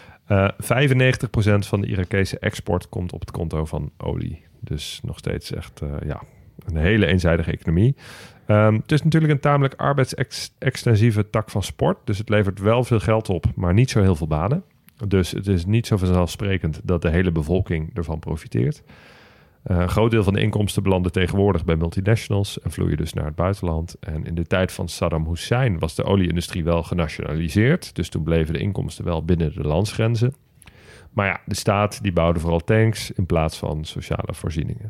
95% van de Irakese export komt op het konto van olie. Dus nog steeds echt een hele eenzijdige economie. Het is natuurlijk een tamelijk arbeidsextensieve tak van sport. Dus het levert wel veel geld op, maar niet zo heel veel banen. Dus het is niet zo vanzelfsprekend dat de hele bevolking ervan profiteert. Een groot deel van de inkomsten belanden tegenwoordig bij multinationals en vloeien dus naar het buitenland. En in de tijd van Saddam Hussein was de olieindustrie wel genationaliseerd. Dus toen bleven de inkomsten wel binnen de landsgrenzen. Maar ja, de staat die bouwde vooral tanks in plaats van sociale voorzieningen.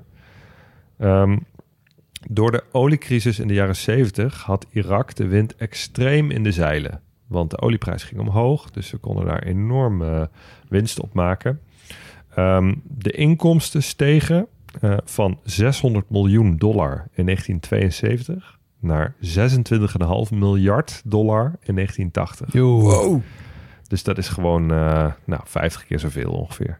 Door de oliecrisis in de jaren 70 had Irak de wind extreem in de zeilen. Want de olieprijs ging omhoog, dus ze konden daar enorm winst op maken. De inkomsten stegen van $600 miljoen in 1972 naar $26,5 miljard in 1980. Wow. Dus dat is gewoon 50 keer zoveel ongeveer.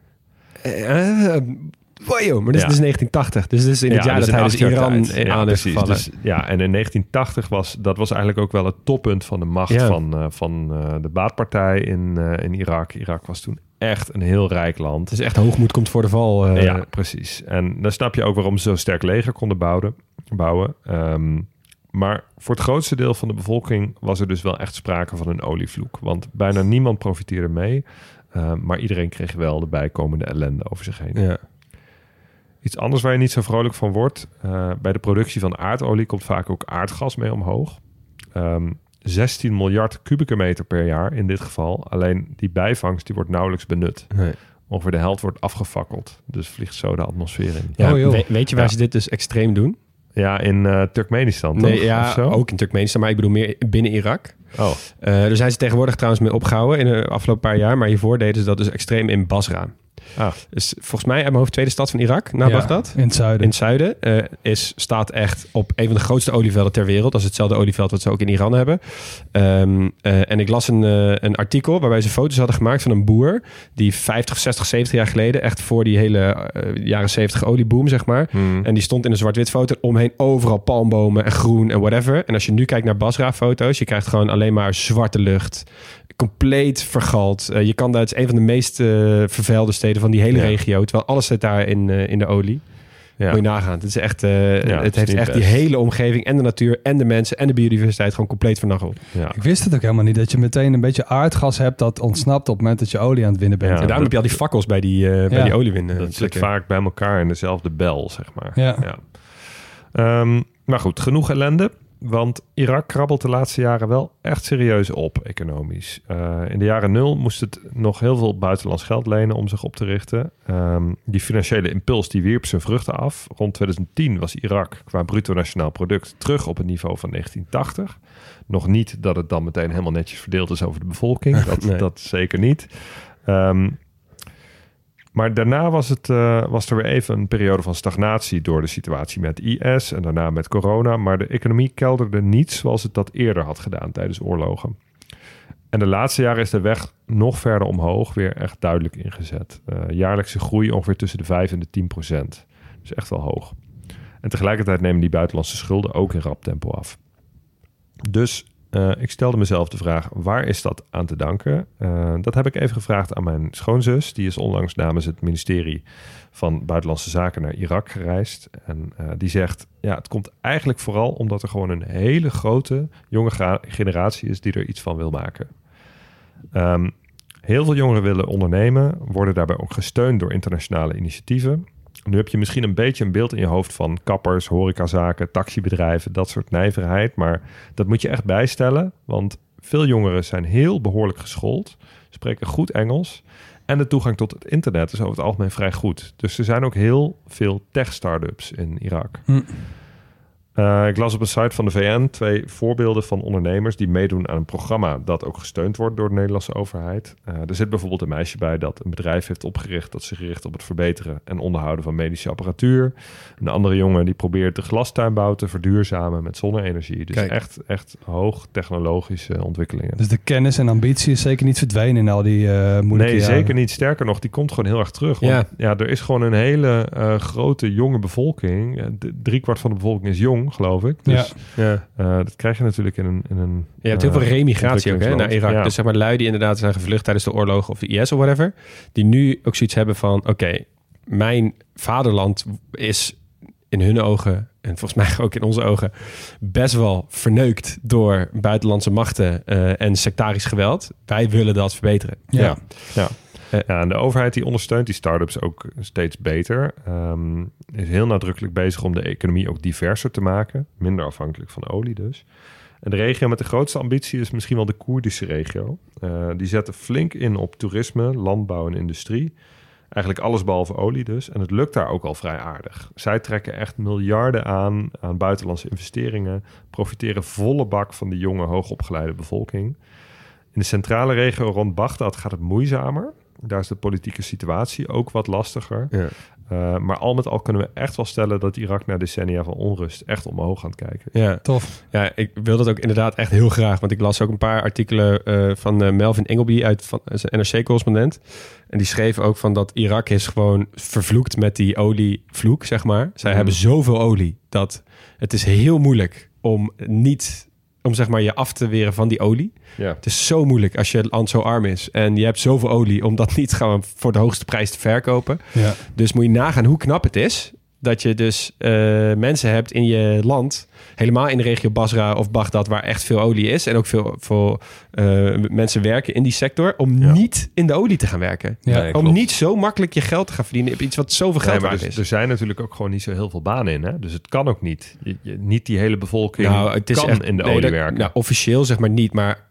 Wow, maar dit is dus 1980. Dus dit is in het jaar dat hij dus Iran aan is gevallen. Dus, en in 1980 was eigenlijk ook wel het toppunt van de macht van de baatpartij in Irak. Irak was toen echt een heel rijk land. Het is echt hoogmoed komt voor de val. Ja, precies. En dan snap je ook waarom ze zo sterk leger konden bouwen. Maar voor het grootste deel van de bevolking was er dus wel echt sprake van een olievloek. Want bijna niemand profiteerde mee. Maar iedereen kreeg wel de bijkomende ellende over zich heen. Ja. Iets anders waar je niet zo vrolijk van wordt. Bij de productie van aardolie komt vaak ook aardgas mee omhoog. 16 miljard kubieke meter per jaar in dit geval. Alleen die bijvangst die wordt nauwelijks benut. Nee. Ongeveer de helft wordt afgefakkeld. Dus vliegt zo de atmosfeer in. Ja, weet je waar ze dit dus extreem doen? Ja, in Turkmenistan, toch? Nee, ja, Of zo? ook in Turkmenistan, maar ik bedoel meer binnen Irak. Oh, Daar zijn ze tegenwoordig trouwens mee opgehouden in de afgelopen paar jaar. Maar hiervoor deden ze dat dus extreem in Basra. Dus volgens mij uit mijn hoofd tweede stad van Irak, na Bagdad. In het zuiden. In het zuiden staat echt op een van de grootste olievelden ter wereld. Dat is hetzelfde olieveld wat ze ook in Iran hebben. En ik las een artikel waarbij ze foto's hadden gemaakt van een boer die 50, 60, 70 jaar geleden, echt voor die hele jaren 70 olieboom, zeg maar. En die stond in een zwart-wit foto, omheen overal palmbomen en groen en whatever. En als je nu kijkt naar Basra-foto's, je krijgt gewoon alleen maar zwarte lucht. Compleet vergald. Je kan daar, het is een van de meest vervuilde steden van die hele regio. Terwijl alles zit daar in de olie. ja. Moet je nagaan. Het is echt, het heeft is echt niet die best. hele omgeving en de natuur en de mensen en de biodiversiteit gewoon compleet vernacheld. Ja. Ik wist het ook helemaal niet, dat je meteen een beetje aardgas hebt dat ontsnapt op het moment dat je olie aan het winnen bent. Ja. En daarom heb je al die fakkels bij die oliewin. Dat zit vaak bij elkaar in dezelfde bel, zeg maar. Ja. Maar goed, genoeg ellende. Want Irak krabbelt de laatste jaren wel echt serieus op, economisch. In de jaren 0 moest het nog heel veel buitenlands geld lenen om zich op te richten. Die financiële impuls die wierp zijn vruchten af. Rond 2010 was Irak qua bruto nationaal product terug op het niveau van 1980. Nog niet dat het dan meteen helemaal netjes verdeeld is over de bevolking. Dat zeker niet. Maar daarna was er weer even een periode van stagnatie door de situatie met IS en daarna met corona. Maar de economie kelderde niet zoals het dat eerder had gedaan tijdens oorlogen. En de laatste jaren is de weg nog verder omhoog weer echt duidelijk ingezet. Jaarlijkse groei ongeveer tussen de 5 en de 10%. Dus echt wel hoog. En tegelijkertijd nemen die buitenlandse schulden ook in rap tempo af. Dus ik stelde mezelf de vraag, waar is dat aan te danken? Dat heb ik even gevraagd aan mijn schoonzus. Die is onlangs namens het ministerie van Buitenlandse Zaken naar Irak gereisd. En die zegt, ja, het komt eigenlijk vooral omdat er gewoon een hele grote jonge generatie is die er iets van wil maken. Heel veel jongeren willen ondernemen, worden daarbij ook gesteund door internationale initiatieven. Nu heb je misschien een beetje een beeld in je hoofd van kappers, horecazaken, taxibedrijven, dat soort nijverheid. Maar dat moet je echt bijstellen, want veel jongeren zijn heel behoorlijk geschoold, spreken goed Engels en de toegang tot het internet is over het algemeen vrij goed. Dus er zijn ook heel veel tech-startups in Irak. Ik las op een site van de VN 2 voorbeelden van ondernemers die meedoen aan een programma dat ook gesteund wordt door de Nederlandse overheid. Er zit bijvoorbeeld een meisje bij dat een bedrijf heeft opgericht dat zich richt op het verbeteren en onderhouden van medische apparatuur. Een andere jongen die probeert de glastuinbouw te verduurzamen met zonne-energie. Dus echt hoog technologische ontwikkelingen. Dus de kennis en ambitie is zeker niet verdwenen in al die moeilijke Nee, jaren. zeker niet. Sterker nog, die komt gewoon heel erg terug. Want er is gewoon een hele grote jonge bevolking. 3/4 van de bevolking is jong, geloof ik. Dus dat krijg je natuurlijk in een Je hebt heel veel remigratie ook naar Irak. Ja. Dus zeg maar lui die inderdaad zijn gevlucht tijdens de oorlog of de IS of whatever. Die nu ook zoiets hebben van, oké, mijn vaderland is in hun ogen en volgens mij ook in onze ogen best wel verneukt door buitenlandse machten en sectarisch geweld. Wij willen dat verbeteren. Ja, en de overheid die ondersteunt die start-ups ook steeds beter. Is heel nadrukkelijk bezig om de economie ook diverser te maken. Minder afhankelijk van olie dus. En de regio met de grootste ambitie is misschien wel de Koerdische regio. Die zetten flink in op toerisme, landbouw en industrie. Eigenlijk alles behalve olie dus. En het lukt daar ook al vrij aardig. Zij trekken echt miljarden aan buitenlandse investeringen. Profiteren volle bak van die jonge, hoogopgeleide bevolking. In de centrale regio rond Bagdad gaat het moeizamer. Daar is de politieke situatie ook wat lastiger. Ja. Maar al met al kunnen we echt wel stellen dat Irak na decennia van onrust echt omhoog gaat kijken. Ja, tof. Ja, ik wil dat ook inderdaad echt heel graag. Want ik las ook een paar artikelen van Melvin Ingleby uit van zijn NRC-correspondent. En die schreef ook van dat Irak is gewoon vervloekt met die olievloek, zeg maar. Zij hebben zoveel olie dat het is heel moeilijk om zeg maar je af te weren van die olie. Ja. Het is zo moeilijk als je land zo arm is en je hebt zoveel olie om dat niet gewoon voor de hoogste prijs te verkopen. Ja. Dus moet je nagaan hoe knap het is dat je dus mensen hebt in je land, helemaal in de regio Basra of Bagdad, waar echt veel olie is en ook veel mensen werken in die sector, om niet in de olie te gaan werken. Ja, nee, om klopt. niet zo makkelijk je geld te gaan verdienen op iets wat zoveel geld waard is. Er zijn natuurlijk ook gewoon niet zo heel veel banen in. Hè? Dus het kan ook niet. Niet die hele bevolking het is kan echt, in de olie werken. Nou, officieel zeg maar niet, maar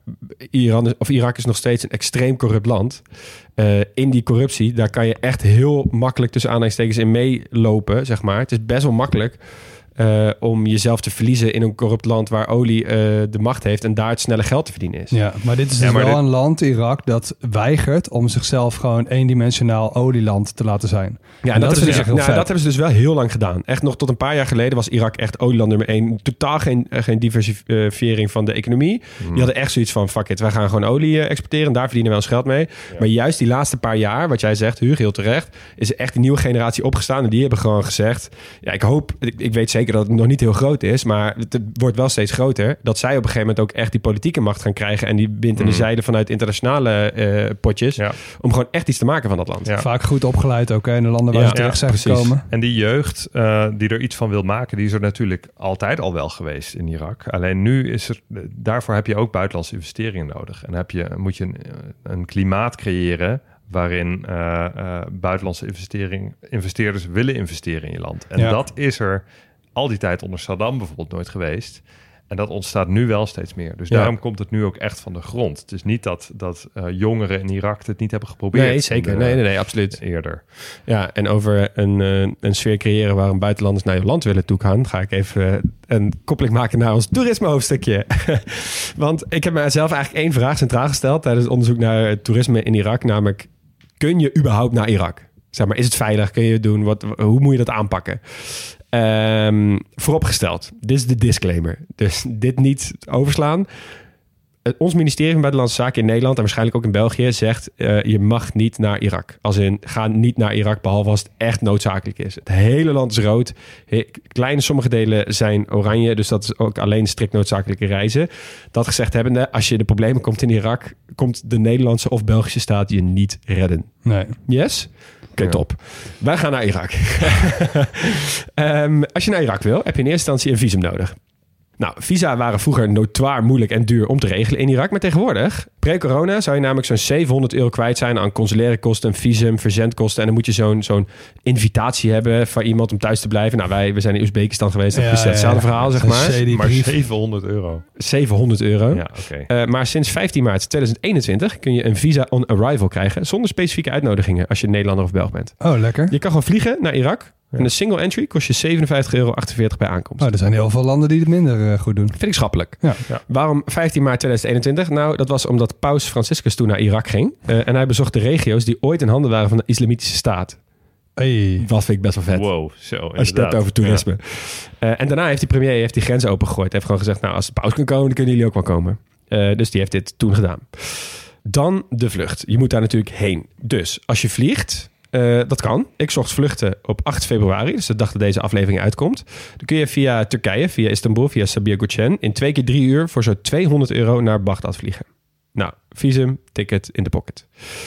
Irak is nog steeds een extreem corrupt land. In die corruptie, daar kan je echt heel makkelijk tussen aanhalingstekens in meelopen, zeg maar. Het is best wel makkelijk om jezelf te verliezen in een corrupt land waar olie de macht heeft en daar het snelle geld te verdienen is. Ja, maar dit is dus wel een land, Irak, dat weigert om zichzelf gewoon eendimensionaal olieland te laten zijn. Ja, en dat hebben ze dus wel heel lang gedaan. Echt nog tot een paar jaar geleden was Irak echt olieland nummer 1. Totaal geen diversifiering van de economie. Die hadden echt zoiets van, fuck it, wij gaan gewoon olie exporteren en daar verdienen we ons geld mee. Ja. Maar juist die laatste paar jaar, wat jij zegt, Hugo, heel terecht, is er echt een nieuwe generatie opgestaan en die hebben gewoon gezegd, ja, ik weet zeker dat het nog niet heel groot is, maar het wordt wel steeds groter, dat zij op een gegeven moment ook echt die politieke macht gaan krijgen en die wind in de zijde vanuit internationale potjes, om gewoon echt iets te maken van dat land. Ja. Vaak goed opgeleid ook in de landen waar ze terecht zijn gekomen. En die jeugd die er iets van wil maken, die is er natuurlijk altijd al wel geweest in Irak. Alleen nu is er, daarvoor heb je ook buitenlandse investeringen nodig. En moet je een klimaat creëren waarin buitenlandse investeerders willen investeren in je land. En dat is er al die tijd onder Saddam bijvoorbeeld nooit geweest. En dat ontstaat nu wel steeds meer. Dus daarom komt het nu ook echt van de grond. Het is niet dat jongeren in Irak het niet hebben geprobeerd. Nee, zeker. Nee, absoluut. Eerder. Ja, en over een sfeer creëren waarom buitenlanders naar je land willen toegaan, ga ik even een koppeling maken naar ons toerisme hoofdstukje. Want ik heb mezelf eigenlijk 1 vraag centraal gesteld tijdens het onderzoek naar toerisme in Irak. Namelijk, kun je überhaupt naar Irak? Zeg maar, is het veilig? Kun je het doen? Hoe moet je dat aanpakken? Vooropgesteld, dit is de disclaimer. Dus dit niet overslaan. Ons ministerie van Buitenlandse Zaken in Nederland en waarschijnlijk ook in België zegt, je mag niet naar Irak. Als in, ga niet naar Irak behalve als het echt noodzakelijk is. Het hele land is rood. Sommige delen zijn oranje, dus dat is ook alleen strikt noodzakelijke reizen. Dat gezegd hebbende, als je in de problemen komt in Irak, komt de Nederlandse of Belgische staat je niet redden. Nee. Yes? Oké, top. Wij gaan naar Irak. Als je naar Irak wil, heb je in eerste instantie een visum nodig. Nou, visa waren vroeger notoir moeilijk en duur om te regelen in Irak. Maar tegenwoordig, pre-corona, zou je namelijk zo'n €700 kwijt zijn aan consulaire kosten, een visum, verzendkosten. En dan moet je zo'n invitatie hebben van iemand om thuis te blijven. Nou, we zijn in Oezbekistan geweest. Dat is hetzelfde verhaal, zeg maar. Maar €700. €700. Ja, oké. Maar sinds 15 maart 2021 kun je een visa on arrival krijgen zonder specifieke uitnodigingen als je Nederlander of Belg bent. Oh, lekker. Je kan gewoon vliegen naar Irak. En een single entry kost je €57,48 bij aankomst. Oh, er zijn heel veel landen die het minder goed doen. Vind ik schappelijk. Ja. Waarom 15 maart 2021? Nou, dat was omdat Paus Franciscus toen naar Irak ging. En hij bezocht de regio's die ooit in handen waren van de Islamitische Staat. Hey. Wat vind ik best wel vet. Wow, zo als je het hebt over toerisme. Ja. En daarna heeft die premier die grenzen opengegooid. Hij heeft gewoon gezegd, nou, als de paus kan komen, dan kunnen jullie ook wel komen. Dus die heeft dit toen gedaan. Dan de vlucht. Je moet daar natuurlijk heen. Dus als je vliegt, dat kan. Ik zocht vluchten op 8 februari, dus de dag dat deze aflevering uitkomt. Dan kun je via Turkije, via Istanbul, via Sabiha Gökçen in 2 keer 3 uur voor zo'n €200 naar Bagdad vliegen. Nou, visum, ticket in de pocket.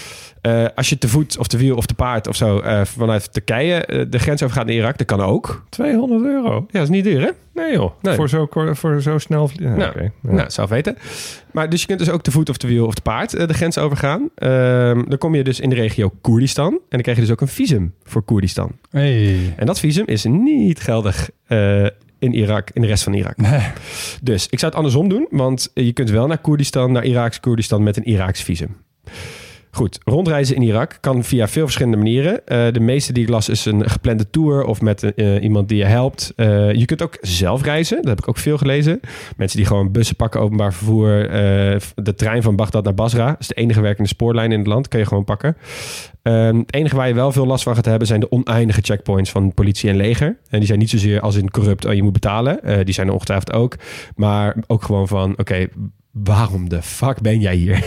Als je te voet of te wiel of te paard of zo vanuit Turkije de grens overgaat naar Irak, dat kan ook. €200? Ja, dat is niet duur, hè? Nee joh, nee. Voor zo snel vliegen. Nou, okay. Nou, zou weten. Maar dus je kunt dus ook te voet of te wiel of te paard de grens overgaan. Dan kom je dus in de regio Koerdistan. En dan krijg je dus ook een visum voor Koerdistan. Hey. En dat visum is niet geldig in Irak, in de rest van Irak. Nee. Dus ik zou het andersom doen, want je kunt wel naar Koerdistan, naar Iraaks Koerdistan met een Iraaks visum. Goed, rondreizen in Irak kan via veel verschillende manieren. De meeste die ik las is een geplande tour of met iemand die je helpt. Je kunt ook zelf reizen, dat heb ik ook veel gelezen. Mensen die gewoon bussen pakken, openbaar vervoer. De trein van Bagdad naar Basra, dat is de enige werkende spoorlijn in het land, kan je gewoon pakken. Het enige waar je wel veel last van gaat hebben zijn de oneindige checkpoints van politie en leger. En die zijn niet zozeer als in corrupt, je moet betalen. Die zijn er ongetwijfeld ook. Maar ook gewoon van, oké, waarom de fuck ben jij hier?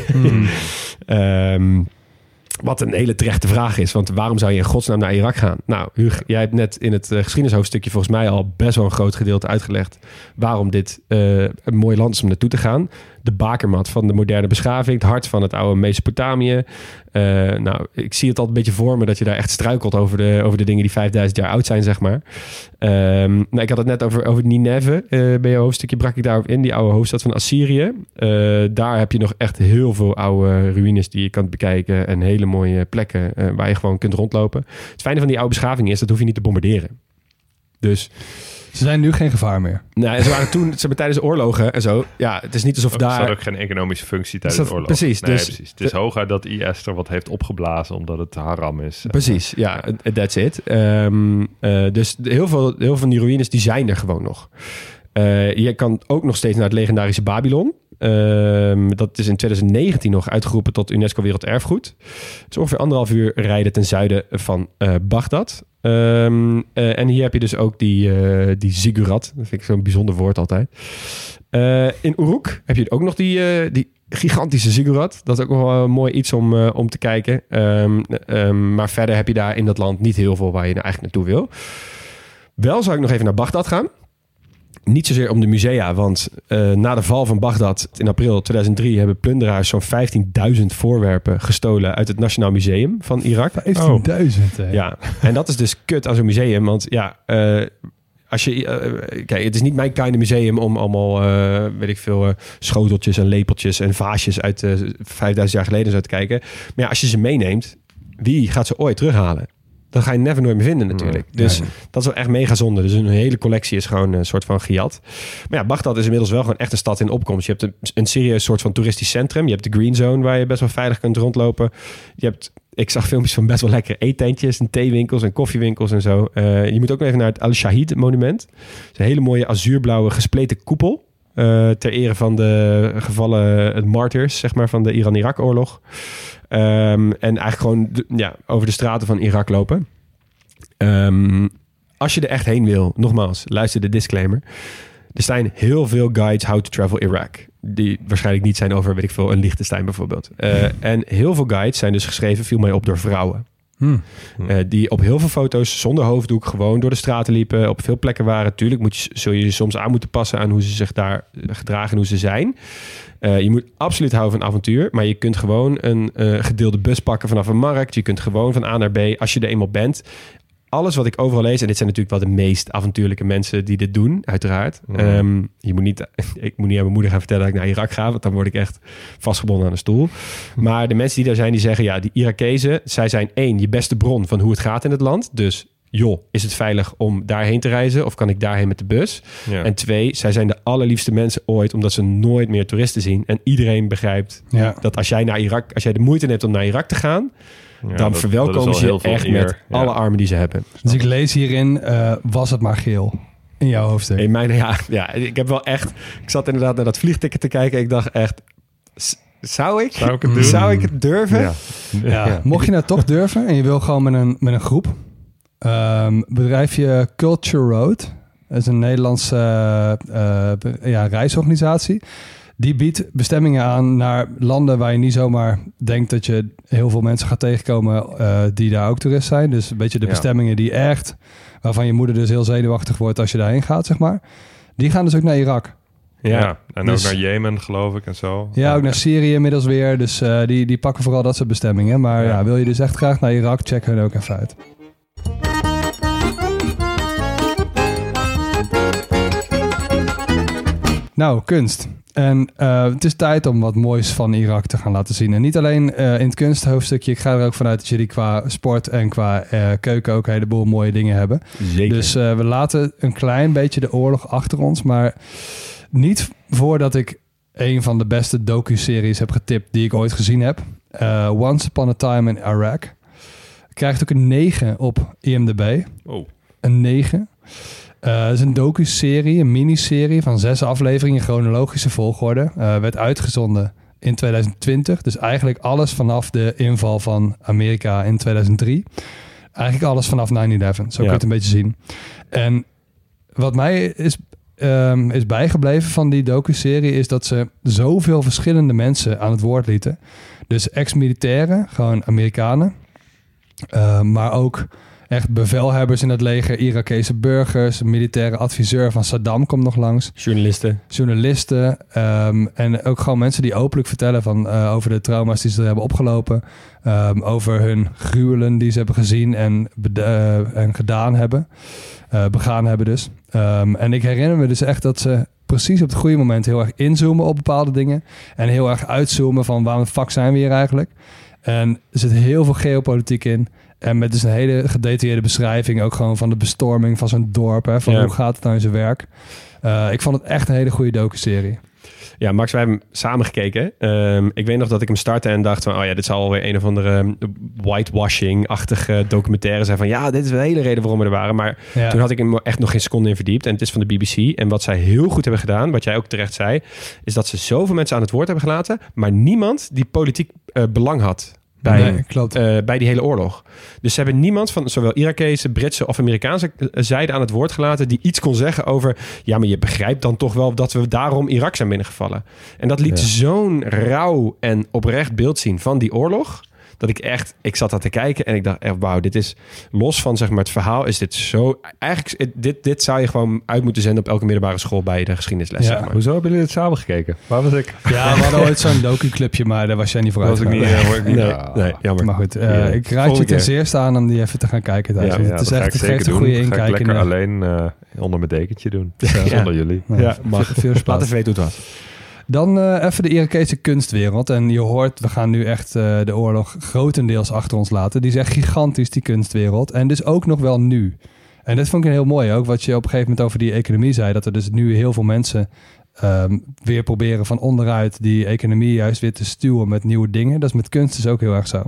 Wat een hele terechte vraag is. Want waarom zou je in godsnaam naar Irak gaan? Nou, Hugo, jij hebt net in het geschiedenishoofdstukje volgens mij al best wel een groot gedeelte uitgelegd waarom dit een mooi land is om naartoe te gaan. De bakermat van de moderne beschaving. Het hart van het oude Mesopotamië. Nou, ik zie het altijd een beetje voor me dat je daar echt struikelt over de dingen die 5000 jaar oud zijn, zeg maar. Nou, ik had het net over Nineve. Bij je hoofdstukje brak ik daarop in. Die oude hoofdstad van Assyrië. Daar heb je nog echt heel veel oude ruïnes die je kan bekijken. En hele mooie plekken waar je gewoon kunt rondlopen. Het fijne van die oude beschaving is, dat hoef je niet te bombarderen. Dus Ze zijn nu geen gevaar meer. Nou, ze waren toen, tijdens de oorlogen en zo. Ja, het is niet alsof Ze daar... hadden ook geen economische functie tijdens de oorlog. Precies. Nee, Dus, precies. Het is hooguit dat IS er wat heeft opgeblazen omdat het haram is. Precies, ja, that's it. Dus heel veel van die ruïnes die zijn er gewoon nog. Je kan ook nog steeds naar het legendarische Babylon. Dat is in 2019 nog uitgeroepen tot UNESCO Werelderfgoed. Het is ongeveer 1,5 uur rijden ten zuiden van Bagdad. En hier heb je dus ook die ziggurat. Dat vind ik zo'n bijzonder woord altijd. In Uruk heb je ook nog die gigantische ziggurat. Dat is ook nog wel mooi iets om te kijken. Maar verder heb je daar in dat land niet heel veel waar je eigenlijk naartoe wil. Wel zou ik nog even naar Bagdad gaan. Niet zozeer om de musea, want na de val van Bagdad in april 2003 hebben plunderaars zo'n 15.000 voorwerpen gestolen uit het Nationaal Museum van Irak. 15.000, hè? Ja, en dat is dus kut aan zo'n museum, want ja, als je, kijk, het is niet mijn kind of museum om allemaal, weet ik veel, schoteltjes en lepeltjes en vaasjes uit 5000 jaar geleden zo te kijken. Maar ja, als je ze meeneemt, wie gaat ze ooit terughalen? Dat ga je never nooit meer vinden natuurlijk. Dus dat is wel echt mega zonde. Dus een hele collectie is gewoon een soort van gejat. Maar ja, Bagdad is inmiddels wel gewoon echt een stad in opkomst. Je hebt een serieus soort van toeristisch centrum. Je hebt de Green Zone waar je best wel veilig kunt rondlopen. Ik zag filmpjes van best wel lekkere eetentjes en theewinkels en koffiewinkels en zo. Je moet ook nog even naar het Al-Shahid monument. Het is een hele mooie azuurblauwe gespleten koepel. Ter ere van de gevallen martyrs, zeg maar, van de Iran-Irak-oorlog. En eigenlijk gewoon over de straten van Irak lopen. Als je er echt heen wil, nogmaals, luister de disclaimer. Er zijn heel veel guides how to travel Iraq. Die waarschijnlijk niet zijn over, weet ik veel, een Liechtenstein bijvoorbeeld. En heel veel guides zijn dus geschreven, viel mij op, door vrouwen. Die op heel veel foto's zonder hoofddoek gewoon door de straten liepen. Op veel plekken waren. Tuurlijk zul je soms aan moeten passen aan hoe ze zich daar gedragen en hoe ze zijn. Je moet absoluut houden van avontuur. Maar je kunt gewoon een gedeelde bus pakken vanaf een markt. Je kunt gewoon van A naar B, als je er eenmaal bent. Alles wat ik overal lees, en dit zijn natuurlijk wel de meest avontuurlijke mensen die dit doen, uiteraard. Ik moet niet aan mijn moeder gaan vertellen dat ik naar Irak ga, want dan word ik echt vastgebonden aan een stoel. Maar de mensen die daar zijn, die zeggen, ja, die Irakezen, zij zijn 1, je beste bron van hoe het gaat in het land. Dus joh, is het veilig om daarheen te reizen of kan ik daarheen met de bus? Ja. En 2, zij zijn de allerliefste mensen ooit, omdat ze nooit meer toeristen zien. En iedereen begrijpt dat als jij de moeite neemt om naar Irak te gaan, dan verwelkomen ze je echt met alle armen die ze hebben. Dus ik lees hierin, was het maar geel in jouw hoofdstuk. Ik heb wel echt, ik zat inderdaad naar dat vliegticket te kijken. Ik dacht echt, zou ik het durven? Ja. Mocht je nou toch durven en je wil gewoon met een groep, bedrijfje Culture Road, dat is een Nederlandse reisorganisatie. Die biedt bestemmingen aan naar landen waar je niet zomaar denkt dat je heel veel mensen gaat tegenkomen die daar ook toerist zijn. Dus een beetje de bestemmingen die echt, waarvan je moeder dus heel zenuwachtig wordt als je daarheen gaat, zeg maar. Die gaan dus ook naar Irak. Ja, en dus, ook naar Jemen, geloof ik, en zo. Ja, ook naar Syrië inmiddels weer. Dus die pakken vooral dat soort bestemmingen. Maar wil je dus echt graag naar Irak, check hun ook even uit. Nou, kunst. En het is tijd om wat moois van Irak te gaan laten zien. En niet alleen in het kunsthoofdstukje. Ik ga er ook vanuit dat jullie qua sport en qua keuken ook een heleboel mooie dingen hebben. Zeker. Dus we laten een klein beetje de oorlog achter ons. Maar niet voordat ik een van de beste docu-series heb getipt die ik ooit gezien heb. Once Upon a Time in Iraq. Krijgt ook een 9 op IMDb. Oh. Een 9. Het is een docu-serie, een miniserie van 6 afleveringen in chronologische volgorde. Werd uitgezonden in 2020. Dus eigenlijk alles vanaf de inval van Amerika in 2003. Eigenlijk alles vanaf 9/11. Zo kun je het een beetje zien. En wat mij is bijgebleven van die docu-serie is dat ze zoveel verschillende mensen aan het woord lieten. Dus ex-militairen, gewoon Amerikanen. Maar ook echt bevelhebbers in het leger, Irakese burgers, militaire adviseur van Saddam komt nog langs. Journalisten. En ook gewoon mensen die openlijk vertellen over de trauma's die ze hebben opgelopen. Over hun gruwelen die ze hebben gezien en gedaan hebben. Begaan hebben dus. En ik herinner me dus echt dat ze precies op het goede moment heel erg inzoomen op bepaalde dingen. En heel erg uitzoomen van waarom de fuck zijn we hier eigenlijk. En er zit heel veel geopolitiek in. En met dus een hele gedetailleerde beschrijving ook gewoon van de bestorming van zo'n dorp. Hè, van hoe gaat het nou in zijn werk. Ik vond het echt een hele goede docuserie. Ja, Max, wij hebben hem samen gekeken. Ik weet nog dat ik hem startte en dacht van... dit zal alweer een of andere whitewashing-achtige documentaire zijn. Van dit is de hele reden waarom we er waren. Maar toen had ik hem echt nog geen seconde in verdiept. En het is van de BBC. En wat zij heel goed hebben gedaan, wat jij ook terecht zei... is dat ze zoveel mensen aan het woord hebben gelaten... maar niemand die politiek belang had... bij die hele oorlog. Dus ze hebben niemand van zowel Irakese, Britse of Amerikaanse zijde aan het woord gelaten... die iets kon zeggen over... ja, maar je begrijpt dan toch wel dat we daarom Irak zijn binnengevallen. En dat liet zo'n rauw en oprecht beeld zien van die oorlog... dat ik zat daar te kijken en ik dacht echt... wauw, dit is los van zeg maar het verhaal... is dit zo... eigenlijk, dit zou je gewoon uit moeten zenden... op elke middelbare school bij de geschiedenisles. Ja. Zeg maar. Hoezo hebben jullie het samen gekeken? Waar was ik? Ja, we hadden ooit zo'n docu-clubje... maar daar was jij niet voor uit. Nee, jammer. Maar goed, ik raad je ten zeerste aan... om die even te gaan kijken thuis. Het is echt, het geeft een goede inkijk. Ga ik lekker alleen onder mijn dekentje doen. Zonder jullie. Ja, mag. Laat even weten hoe het was. Dan even de Irakese kunstwereld. En je hoort, we gaan nu echt de oorlog grotendeels achter ons laten. Die is echt gigantisch, die kunstwereld. En dus ook nog wel nu. En dat vond ik heel mooi ook, wat je op een gegeven moment over die economie zei. Dat er dus nu heel veel mensen weer proberen van onderuit die economie juist weer te stuwen met nieuwe dingen. Dat is met kunst dus ook heel erg zo.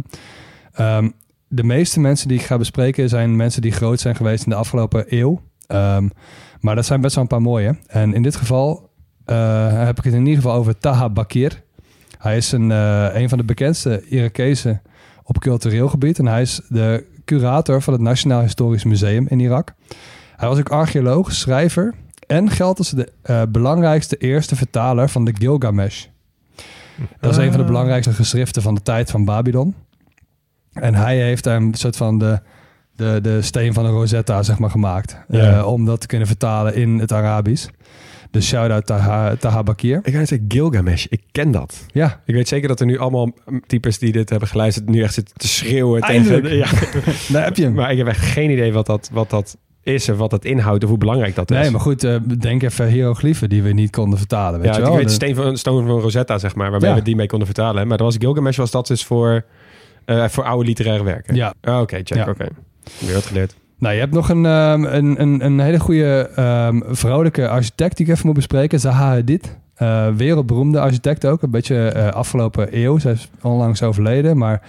De meeste mensen die ik ga bespreken zijn mensen die groot zijn geweest in de afgelopen eeuw. Maar dat zijn best wel een paar mooie. En in dit geval... heb ik het in ieder geval over Taha Bakir. Hij is een van de bekendste Irakezen op cultureel gebied. En hij is de curator van het Nationaal Historisch Museum in Irak. Hij was ook archeoloog, schrijver... en geldt als de belangrijkste eerste vertaler van de Gilgamesh. Dat is een van de belangrijkste geschriften van de tijd van Babylon. En hij heeft daar een soort van de steen van de Rosetta zeg maar, gemaakt. Om dat te kunnen vertalen in het Arabisch. Dus shout-out Taha Bakir. Ik ga zeggen Gilgamesh, ik ken dat. Ja. Ik weet zeker dat er nu allemaal types die dit hebben geluisterd... nu echt zitten te schreeuwen. Eindelijk. Tegen, Daar heb je hem. Maar ik heb echt geen idee wat dat is... of wat dat inhoudt of hoe belangrijk dat is. Nee, maar goed, denk even hieroglyphen die we niet konden vertalen. Weet je wel? Ik weet steen van Rosetta, zeg maar... waarmee we die mee konden vertalen. Maar dat was Gilgamesh, was dat dus voor oude literaire werken. Ja. Oké, check. Oké. Weer wat geleerd. Nou, je hebt nog een hele goede vrouwelijke architect die ik even moet bespreken. Zaha Hadid. Wereldberoemde architect ook. Een beetje afgelopen eeuw. Zij is onlangs overleden. Maar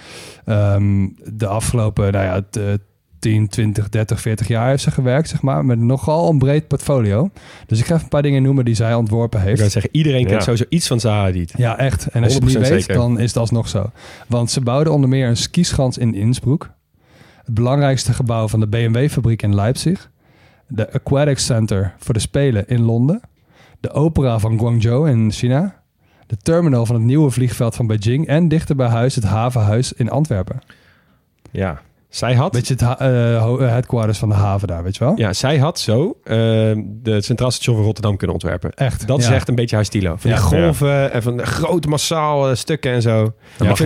de afgelopen 10, 20, 30, 40 jaar heeft ze gewerkt. Zeg maar, met nogal een breed portfolio. Dus ik ga even een paar dingen noemen die zij ontworpen heeft. Ik zou zeggen, iedereen kent sowieso iets van Zaha Hadid. Ja, echt. En als je het niet weet, zeker. dan is het alsnog zo. Want ze bouwden onder meer een skischans in Innsbruck. Het belangrijkste gebouw van de BMW-fabriek in Leipzig. De Aquatic Center voor de Spelen in Londen. De opera van Guangzhou in China. De terminal van het nieuwe vliegveld van Beijing. En dichter bij huis het havenhuis in Antwerpen. Ja, zij had... Beetje het headquarters van de haven daar, weet je wel? Ja, zij had zo de Centraal Station van Rotterdam kunnen ontwerpen. Echt. Dat is echt een beetje haar stilo. Van die golven en van de grote massaal stukken en zo. Dan mag ik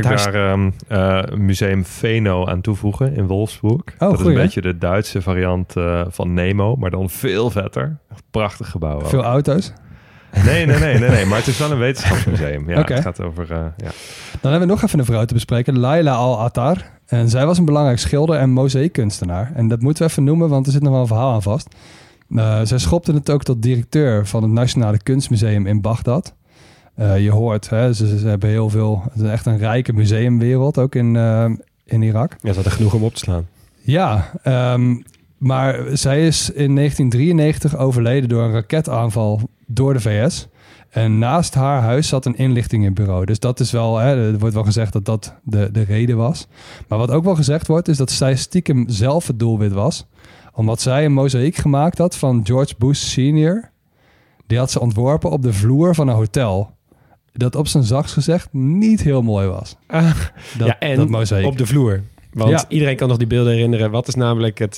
daar Museum Veno aan toevoegen in Wolfsburg. Dat is een beetje de Duitse variant van Nemo, maar dan veel vetter. Prachtig gebouw. Veel auto's? Nee, maar het is wel een wetenschapsmuseum. Ja, Het gaat over... Dan hebben we nog even een vrouw te bespreken, Laila Al-Attar. En zij was een belangrijk schilder en mozaïekkunstenaar. En dat moeten we even noemen, want er zit nog wel een verhaal aan vast. Zij schopte het ook tot directeur van het Nationale Kunstmuseum in Bagdad. Je hoort, ze hebben heel veel... Het is echt een rijke museumwereld, ook in Irak. Ja, ze had er genoeg om op te slaan. Ja, maar zij is in 1993 overleden door een raketaanval door de VS. En naast haar huis zat een inlichtingenbureau. Dus dat is wel, er wordt wel gezegd dat dat de reden was. Maar wat ook wel gezegd wordt, is dat zij stiekem zelf het doelwit was. Omdat zij een mozaïek gemaakt had van George Bush Senior. Die had ze ontworpen op de vloer van een hotel. Dat op zijn zachtst gezegd niet heel mooi was. Dat mozaïek. Op de vloer. Want iedereen kan nog die beelden herinneren. Wat is namelijk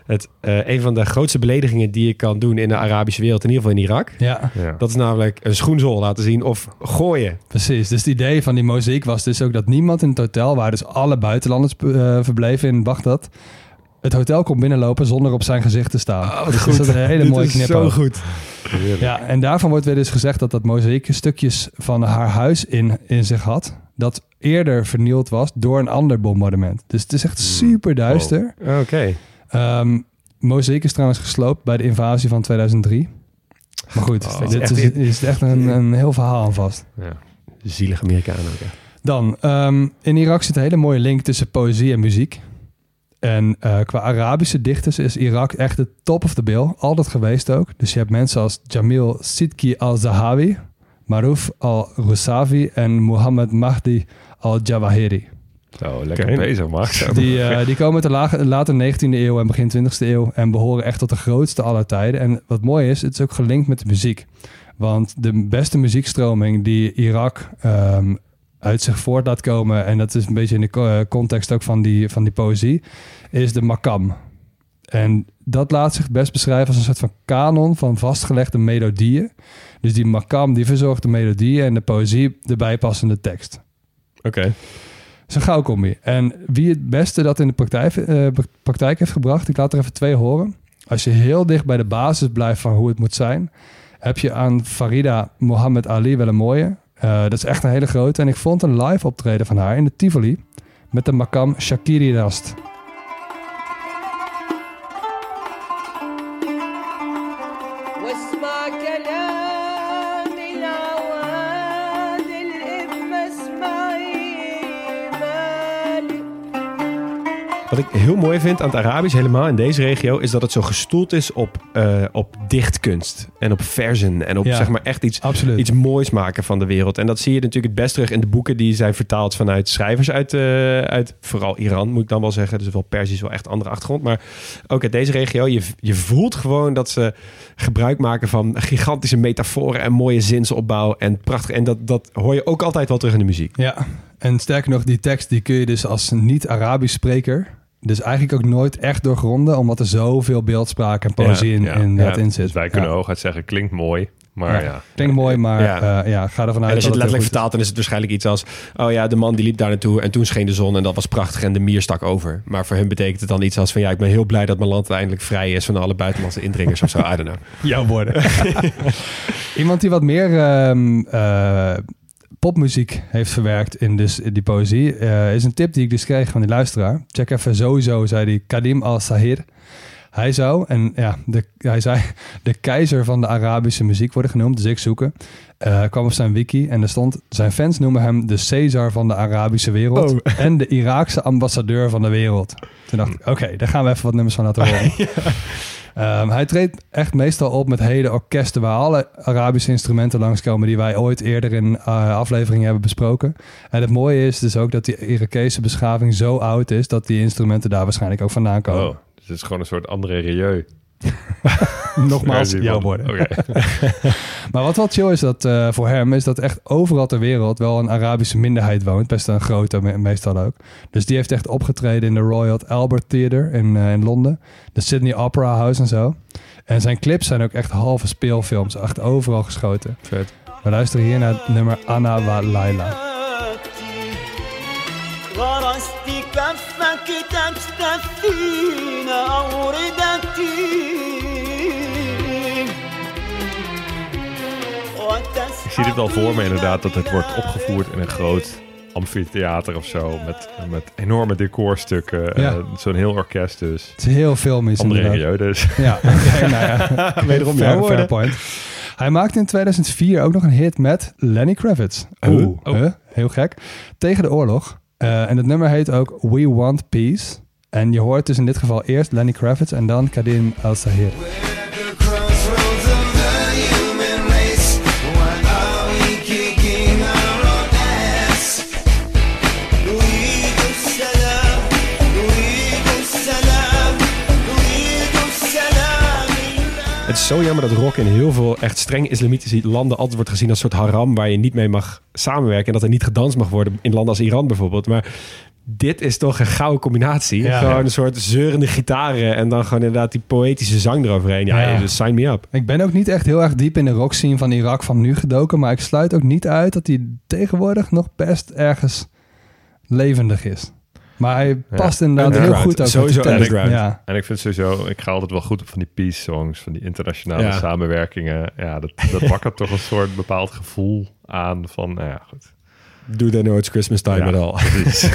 een van de grootste beledigingen die je kan doen in de Arabische wereld, in ieder geval in Irak. Ja. Dat is namelijk een schoenzool laten zien of gooien. Precies. Dus het idee van die mozaïek was dus ook dat niemand in het hotel, waar dus alle buitenlanders verbleven in Bagdad, het hotel kon binnenlopen zonder op zijn gezicht te staan. Oh, dus dat is een hele mooie knip. Zo goed. Ja, en daarvan wordt weer dus gezegd dat mozaïek stukjes van haar huis in zich had. Dat eerder vernield was door een ander bombardement. Dus het is echt super duister. Oké. Mozaïek is trouwens gesloopt bij de invasie van 2003. Maar goed, dit is echt een heel verhaal aan vast. Ja. Zielig Amerikanen ook, ja. Dan, in Irak zit een hele mooie link tussen poëzie en muziek. En qua Arabische dichters is Irak echt de top of the bill. Altijd geweest ook. Dus je hebt mensen als Jamil Sidki al-Zahawi, Maruf al-Rusavi en Muhammad Mahdi al-Jawahiri. Zo, lekker bezig, Max. Die komen uit de late 19e eeuw en begin 20e eeuw en behoren echt tot de grootste aller tijden. En wat mooi is, het is ook gelinkt met de muziek. Want de beste muziekstroming die Irak uit zich voort laat komen, en dat is een beetje in de context ook van die poëzie, is de makam. En dat laat zich best beschrijven als een soort van kanon van vastgelegde melodieën. Dus die makam die verzorgt de melodieën en de poëzie de bijpassende tekst. Oké. Dat is een gauwcombi. En wie het beste dat in de praktijk heeft gebracht, ik laat er even 2 horen. Als je heel dicht bij de basis blijft van hoe het moet zijn, heb je aan Farida Mohammed Ali wel een mooie. Dat is echt een hele grote. En ik vond een live optreden van haar in de Tivoli met de makam Shakiri Rast. Wat ik heel mooi vind aan het Arabisch, helemaal in deze regio, is dat het zo gestoeld is op dichtkunst en op verzen en op zeg maar echt iets moois maken van de wereld. En dat zie je natuurlijk het best terug in de boeken die zijn vertaald vanuit schrijvers uit vooral Iran, moet ik dan wel zeggen. Dus wel Perzisch, wel echt andere achtergrond. Maar ook uit deze regio, je voelt gewoon dat ze gebruik maken van gigantische metaforen en mooie zinsopbouw en prachtig. En dat hoor je ook altijd wel terug in de muziek. Ja, en sterker nog, die tekst die kun je dus als niet-Arabisch spreker dus eigenlijk ook nooit echt doorgronden, omdat er zoveel beeldspraak en poëzie in zit. Dus wij kunnen hooguit zeggen, klinkt mooi. Maar klinkt mooi, maar ga ervan uit. En als je het letterlijk vertaalt, dan is het waarschijnlijk iets als, oh ja, de man die liep daar naartoe en toen scheen de zon en dat was prachtig en de mier stak over. Maar voor hun betekent het dan iets als van, ik ben heel blij dat mijn land eindelijk vrij is van alle buitenlandse indringers of zo. I don't know. Jouw woorden. Iemand die wat meer popmuziek heeft verwerkt in die poëzie, is een tip die ik dus kreeg van die luisteraar. Check even sowieso, zei die Kadim al-Sahir. Hij zou, hij zei, de keizer van de Arabische muziek worden genoemd, dus ik zoeken. Kwam op zijn wiki en er stond, zijn fans noemen hem de Caesar van de Arabische wereld en de Iraakse ambassadeur van de wereld. Toen dacht ik, oké, daar gaan we even wat nummers van laten horen. Hij treedt echt meestal op met hele orkesten waar alle Arabische instrumenten langskomen die wij ooit eerder in afleveringen hebben besproken. En het mooie is dus ook dat die Irakese beschaving zo oud is dat die instrumenten daar waarschijnlijk ook vandaan komen. Dus het is gewoon een soort André Rieu. Nogmaals, jouw woorden. Okay. Maar wat wel chill is dat voor hem, is dat echt overal ter wereld wel een Arabische minderheid woont. Best een grote meestal ook. Dus die heeft echt opgetreden in de Royal Albert Theatre in Londen. De Sydney Opera House en zo. En zijn clips zijn ook echt halve speelfilms. Echt overal geschoten. Vet. We luisteren hier naar het nummer Anna wa Laila. Ik zie dit al voor me inderdaad, dat het wordt opgevoerd in een groot amfitheater of zo, met enorme decorstukken, zo'n heel orkest dus. Het is heel filmisch. André Rieu dus. Ja, wederom fair point. Hij maakte in 2004 ook nog een hit met Lenny Kravitz. Heel gek. Tegen de oorlog. En het nummer heet ook We Want Peace. En je hoort dus in dit geval eerst Lenny Kravitz en dan Kadim al-Sahir. Het is zo jammer dat rock in heel veel echt streng islamitische landen altijd wordt gezien als een soort haram waar je niet mee mag samenwerken en dat er niet gedanst mag worden in landen als Iran bijvoorbeeld. Maar dit is toch een gouden combinatie. Ja, gewoon een soort zeurende gitaren en dan gewoon inderdaad die poëtische zang eroverheen. Dus sign me up. Ik ben ook niet echt heel erg diep in de rock scene van Irak van nu gedoken, maar ik sluit ook niet uit dat hij tegenwoordig nog best ergens levendig is. Maar hij past inderdaad heel goed ook. Sowieso underground. Ja. En ik vind sowieso, ik ga altijd wel goed op van die peace songs, van die internationale samenwerkingen. Ja, dat wakkert toch een soort bepaald gevoel aan van, goed. Do they know it's Christmas time at all? Precies.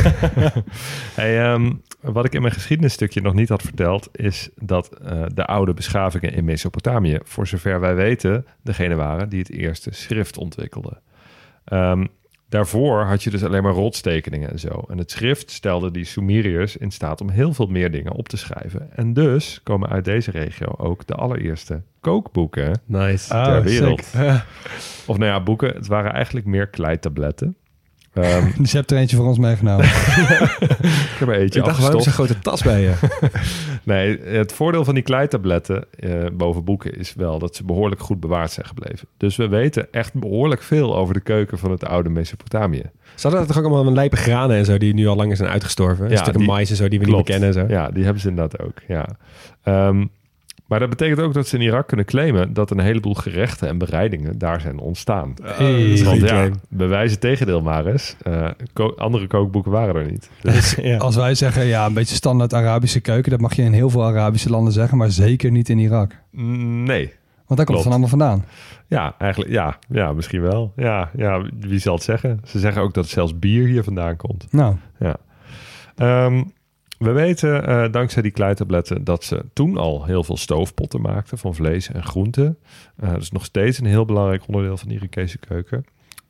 Wat ik in mijn geschiedenisstukje nog niet had verteld, is dat de oude beschavingen in Mesopotamië, voor zover wij weten, degene waren die het eerste schrift ontwikkelden. Daarvoor had je dus alleen maar rotstekeningen en zo. En het schrift stelde die Sumeriërs in staat om heel veel meer dingen op te schrijven. En dus komen uit deze regio ook de allereerste kookboeken ter wereld. Of nou ja, boeken. Het waren eigenlijk meer kleitabletten. Dus je hebt er eentje voor ons meegenomen. Ik heb er eentje Ik dacht, waarom is een grote tas bij je? Nee, het voordeel van die kleitabletten boven boeken is wel dat ze behoorlijk goed bewaard zijn gebleven. Dus we weten echt behoorlijk veel over de keuken van het oude Mesopotamië. Ze hadden er toch ook allemaal een lijpe granen en zo die nu al lang zijn uitgestorven? Ja, stukken mais en zo die we niet meer kennen en zo. Ja, die hebben ze inderdaad ook, ja. Maar dat betekent ook dat ze in Irak kunnen claimen dat een heleboel gerechten en bereidingen daar zijn ontstaan. Want ja, bewijs het tegendeel maar eens. Andere kookboeken waren er niet. Dus, Als wij zeggen, ja, een beetje standaard Arabische keuken, dat mag je in heel veel Arabische landen zeggen, maar zeker niet in Irak. Nee. Want daar komt het van allemaal vandaan. Ja, eigenlijk, ja, misschien wel. Ja, wie zal het zeggen? Ze zeggen ook dat zelfs bier hier vandaan komt. Nou. Ja. We weten dankzij die kleitabletten dat ze toen al heel veel stoofpotten maakten van vlees en groenten. Dat is nog steeds een heel belangrijk onderdeel van de Irakese keuken.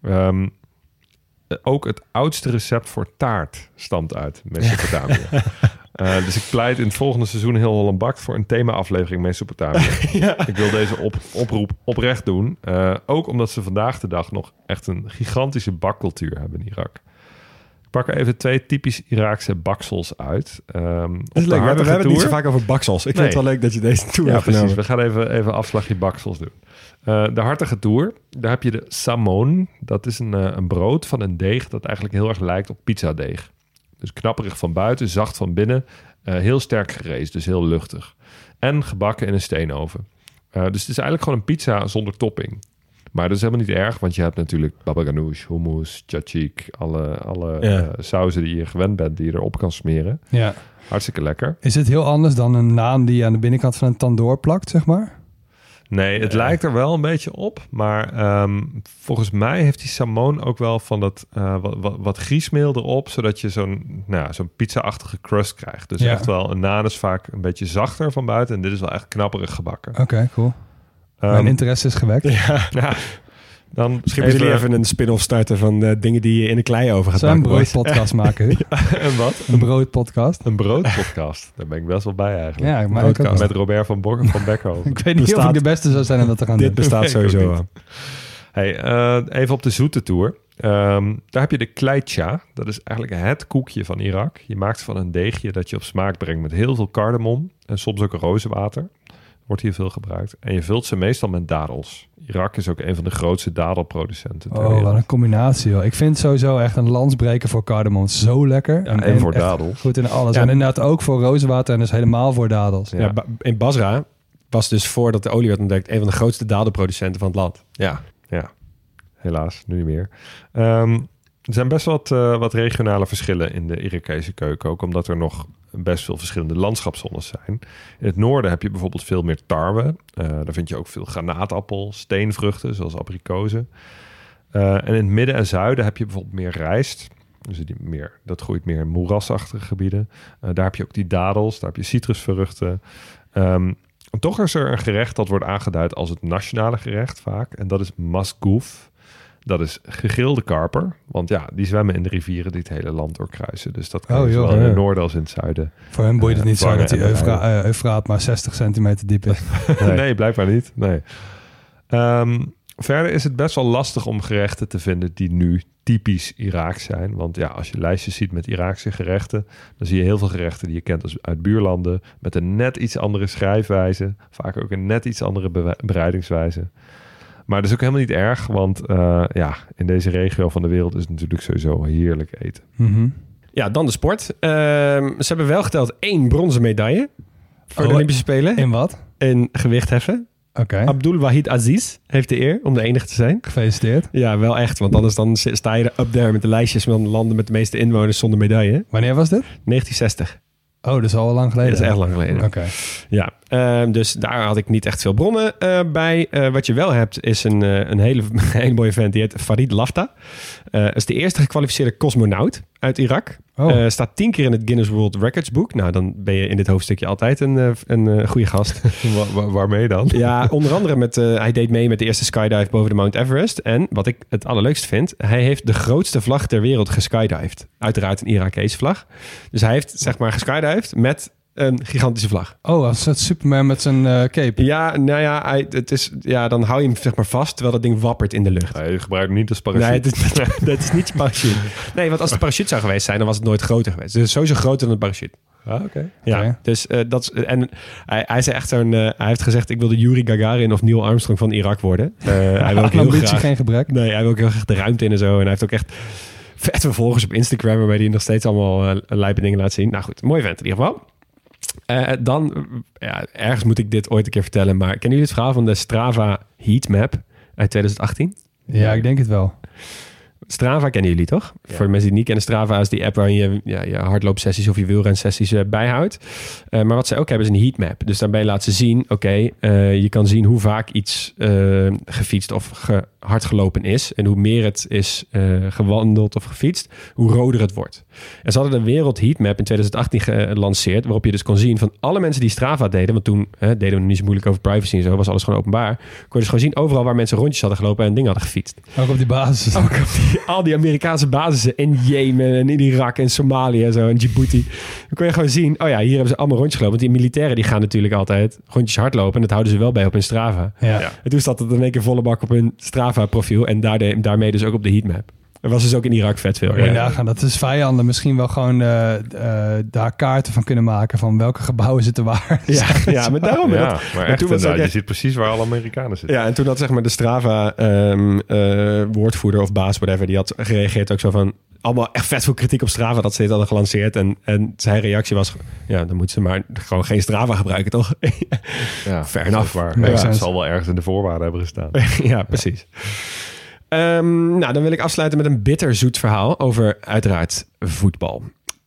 Ook het oudste recept voor taart stamt uit Mesopotamië. Dus ik pleit in het volgende seizoen Heel Holland Bakt voor een thema-aflevering Mesopotamië. Ik wil deze oproep oprecht doen. Ook omdat ze vandaag de dag nog echt een gigantische bakcultuur hebben in Irak. Ik pak er even 2 typisch Iraakse baksels uit. Dat is leuk. We hebben het niet zo vaak over baksels. Ik vind het wel leuk dat je deze tour hebt genomen. Precies. We gaan even afslagje baksels doen. De hartige tour. Daar heb je de samon. Dat is een brood van een deeg dat eigenlijk heel erg lijkt op pizzadeeg. Dus knapperig van buiten, zacht van binnen. Heel sterk gereesd, dus heel luchtig. En gebakken in een steenoven. Dus het is eigenlijk gewoon een pizza zonder topping. Maar dat is helemaal niet erg, want je hebt natuurlijk baba ganoush, hummus, tzatziki, alle sauzen die je gewend bent, die je erop kan smeren. Ja. Hartstikke lekker. Is het heel anders dan een naan die je aan de binnenkant van een tandoor plakt, zeg maar? Nee, het lijkt er wel een beetje op. Maar volgens mij heeft die samon ook wel van dat wat griesmeel erop, zodat je zo'n pizza-achtige crust krijgt. Dus echt wel, een naan is vaak een beetje zachter van buiten en dit is wel echt knapperig gebakken. Oké, cool. Mijn interesse is gewekt. Ja. Dan misschien moeten jullie even een spin-off starten van dingen die je in de kleioven gaat maken. Een broodpodcast maken. Een wat? Een broodpodcast. Een broodpodcast. Daar ben ik best wel bij eigenlijk. Ja, maar ook met Robert van Bekhoven. Ik weet niet of ik de beste zou zijn om dat te gaan doen. Dit bestaat sowieso aan. Hey, even op de zoete tour. Daar heb je de kleitja. Dat is eigenlijk het koekje van Irak. Je maakt van een deegje dat je op smaak brengt met heel veel cardamom en soms ook rozenwater. Wordt hier veel gebruikt. En je vult ze meestal met dadels. Irak is ook een van de grootste dadelproducenten. Wat een combinatie, joh. Ik vind sowieso echt een lansbreker voor cardamom. Zo lekker. Ja, en voor dadels. Goed in alles. Ja. En inderdaad ook voor rozenwater en dus helemaal voor dadels. Ja. Ja, in Basra was dus voordat de olie werd ontdekt een van de grootste dadelproducenten van het land. Ja. Helaas, nu niet meer. Er zijn best wat regionale verschillen in de Irakese keuken. Ook omdat er nog best veel verschillende landschapszones zijn. In het noorden heb je bijvoorbeeld veel meer tarwe. Daar vind je ook veel granaatappel, steenvruchten zoals abrikozen. En in het midden en zuiden heb je bijvoorbeeld meer rijst. Dus dat groeit meer in moerasachtige gebieden. Daar heb je ook die dadels, daar heb je citrusvruchten. Toch is er een gerecht dat wordt aangeduid als het nationale gerecht vaak. En dat is masgouf. Dat is gegrilde karper. Want ja, die zwemmen in de rivieren die het hele land doorkruisen. Dus dat kan zowel in het noorden als in het zuiden. Voor hem boeit het niet zo dat die Eufraat maar 60 centimeter diep is. Nee, blijkbaar niet. Nee. Verder is het best wel lastig om gerechten te vinden die nu typisch Iraaks zijn. Want ja, als je lijstjes ziet met Iraakse gerechten, dan zie je heel veel gerechten die je kent uit buurlanden. Met een net iets andere schrijfwijze. Vaak ook een net iets andere bereidingswijze. Maar dat is ook helemaal niet erg, want in deze regio van de wereld is het natuurlijk sowieso heerlijk eten. Mm-hmm. Ja, dan de sport. Ze hebben wel geteld 1 bronzen medaille voor de Olympische Spelen. In wat? In gewichtheffen. Okay. Abdul Wahid Aziz heeft de eer om de enige te zijn. Gefeliciteerd. Ja, wel echt, want anders dan sta je er up there met de lijstjes van landen met de meeste inwoners zonder medaille. Wanneer was dit? 1960. Oh, dat is al lang geleden. Dat is echt lang geleden. Oké. Ja, dus daar had ik niet echt veel bronnen bij. Wat je wel hebt is een hele mooie vent. Die heet Farid Lafta. Dat is de eerste gekwalificeerde cosmonaut uit Irak. Staat 10 keer in het Guinness World Records boek. Nou, dan ben je in dit hoofdstukje altijd een goede gast. Waarmee dan? Ja, onder andere hij deed mee met de eerste skydive boven de Mount Everest. En wat ik het allerleukst vind, hij heeft de grootste vlag ter wereld geskydived. Uiteraard een Irakese vlag. Dus hij heeft zeg maar geskydived met een gigantische vlag. Oh, als het Superman met zijn cape. Ja, nou ja, dan hou je hem zeg maar vast terwijl dat ding wappert in de lucht. Je gebruikt hem niet als parachute. Nee, dat is niet je parachute. Nee, want als het parachute zou geweest zijn, dan was het nooit groter geweest. Dus sowieso groter dan een parachute. Ah, oké. Ja, Oké. dus dat is... En hij is echt hij heeft gezegd, ik wil de Yuri Gagarin of Neil Armstrong van Irak worden. Hij wil ook heel Ambitie, graag... geen gebrek. Nee, hij wil ook heel graag de ruimte in en zo. En hij heeft ook echt vet volgers op Instagram, waarmee hij nog steeds allemaal lijpe dingen laat zien. Nou goed, mooi vent in ieder geval. Dan, ergens moet ik dit ooit een keer vertellen, maar kennen jullie het verhaal van de Strava Heatmap uit 2018? Ja, ik denk het wel. Strava kennen jullie toch? Ja. Voor de mensen die het niet kennen, Strava is die app waarin je hardloopsessies of je wielrensessies bijhoudt. Maar wat ze ook hebben is een heatmap. Dus daarbij laten ze zien, je kan zien hoe vaak iets gefietst of hard gelopen is. En hoe meer het is gewandeld of gefietst, hoe roder het wordt. En ze hadden de Wereld Heatmap in 2018 gelanceerd, waarop je dus kon zien van alle mensen die Strava deden, want toen deden we niet zo moeilijk over privacy en zo, was alles gewoon openbaar. Kon je dus gewoon zien overal waar mensen rondjes hadden gelopen en dingen hadden gefietst. Ook op die basis. Ook op al die Amerikaanse basissen in Jemen en in Irak en Somalië en zo en Djibouti. Dan kon je gewoon zien, hier hebben ze allemaal rondjes gelopen. Want die militairen die gaan natuurlijk altijd rondjes hardlopen en dat houden ze wel bij op hun Strava. Ja. Ja. En toen staat het in één keer volle bak op hun Strava profiel en daarmee dus ook op de heatmap. Er was dus ook in Irak vet veel. Moet je nagaan, dat is vijanden misschien wel gewoon daar kaarten van kunnen maken van welke gebouwen zitten waar. Ja, maar daarom. Ja, dat, maar en echt toen was inderdaad, ook je ziet precies waar alle Amerikanen zitten. Ja, en toen had zeg maar de Strava woordvoerder of baas, whatever, die had gereageerd ook zo van allemaal echt vet veel kritiek op Strava dat ze dit hadden gelanceerd. En zijn reactie was, dan moeten ze maar gewoon geen Strava gebruiken, toch? Ja, fair enough. waar. Makes Ja, sense. het zal wel ergens in de voorwaarden hebben gestaan. Ja, precies. Dan wil ik afsluiten met een bitterzoet verhaal over uiteraard voetbal.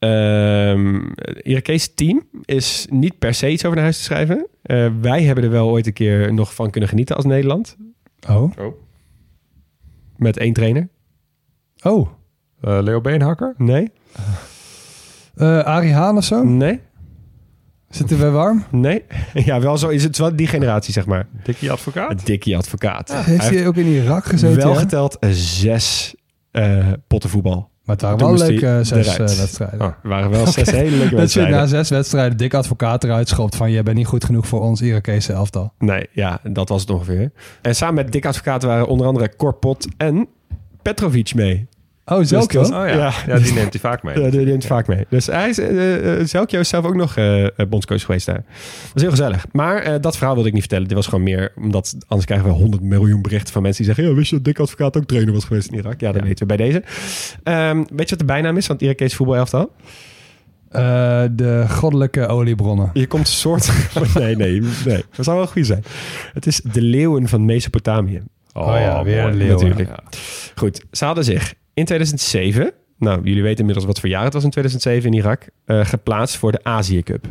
Het Irakese team is niet per se iets over naar huis te schrijven. Wij hebben er wel ooit een keer nog van kunnen genieten als Nederland. Oh. Met 1 trainer. Oh. Leo Beenhakker? Nee, Arie Haan of zo? nee, Zitten we warm? nee. Ja, wel zo is het wel die generatie, zeg maar. Dikkie advocaat? Een dikkie advocaat. Heeft hij ook in Irak gezeten? wel ja? geteld 6 potten voetbal. Maar het waren Toen wel moest leuke hij 6 eruit. wedstrijden. Oh. Er waren wel 6 hele leuke Dat je wedstrijden. na 6 wedstrijden dik advocaat eruit schopt van je bent niet goed genoeg voor ons Irakese elftal. Nee, ja, dat was het ongeveer. En samen met Dick Advocaat waren onder andere Korpot en Petrovic mee. Oh, Zelko? Dus dat- Oh ja. Ja. Ja, die neemt hij vaak mee. Ja, die neemt vaak mee. Dus hij is, Zelkjo is zelf ook nog bondscoach geweest daar. Dat was heel gezellig. Maar dat verhaal wilde ik niet vertellen. Dit was gewoon meer, omdat anders krijgen we 100 miljoen berichten van mensen die zeggen, wist je dat Dick Advocaat ook trainer was geweest in Irak? Ja, dat weten we bij deze. Weet je wat de bijnaam is van het Irakese voetbalelftal? De goddelijke oliebronnen. Je komt een soort... nee. Dat zou wel goed zijn. Het is de leeuwen van Mesopotamië. Oh ja, weer mooi. een leeuw. Natuurlijk. Goed, ze hadden zich in 2007... Nou, jullie weten inmiddels wat voor jaar het was in 2007 in Irak... geplaatst voor de Azië Cup.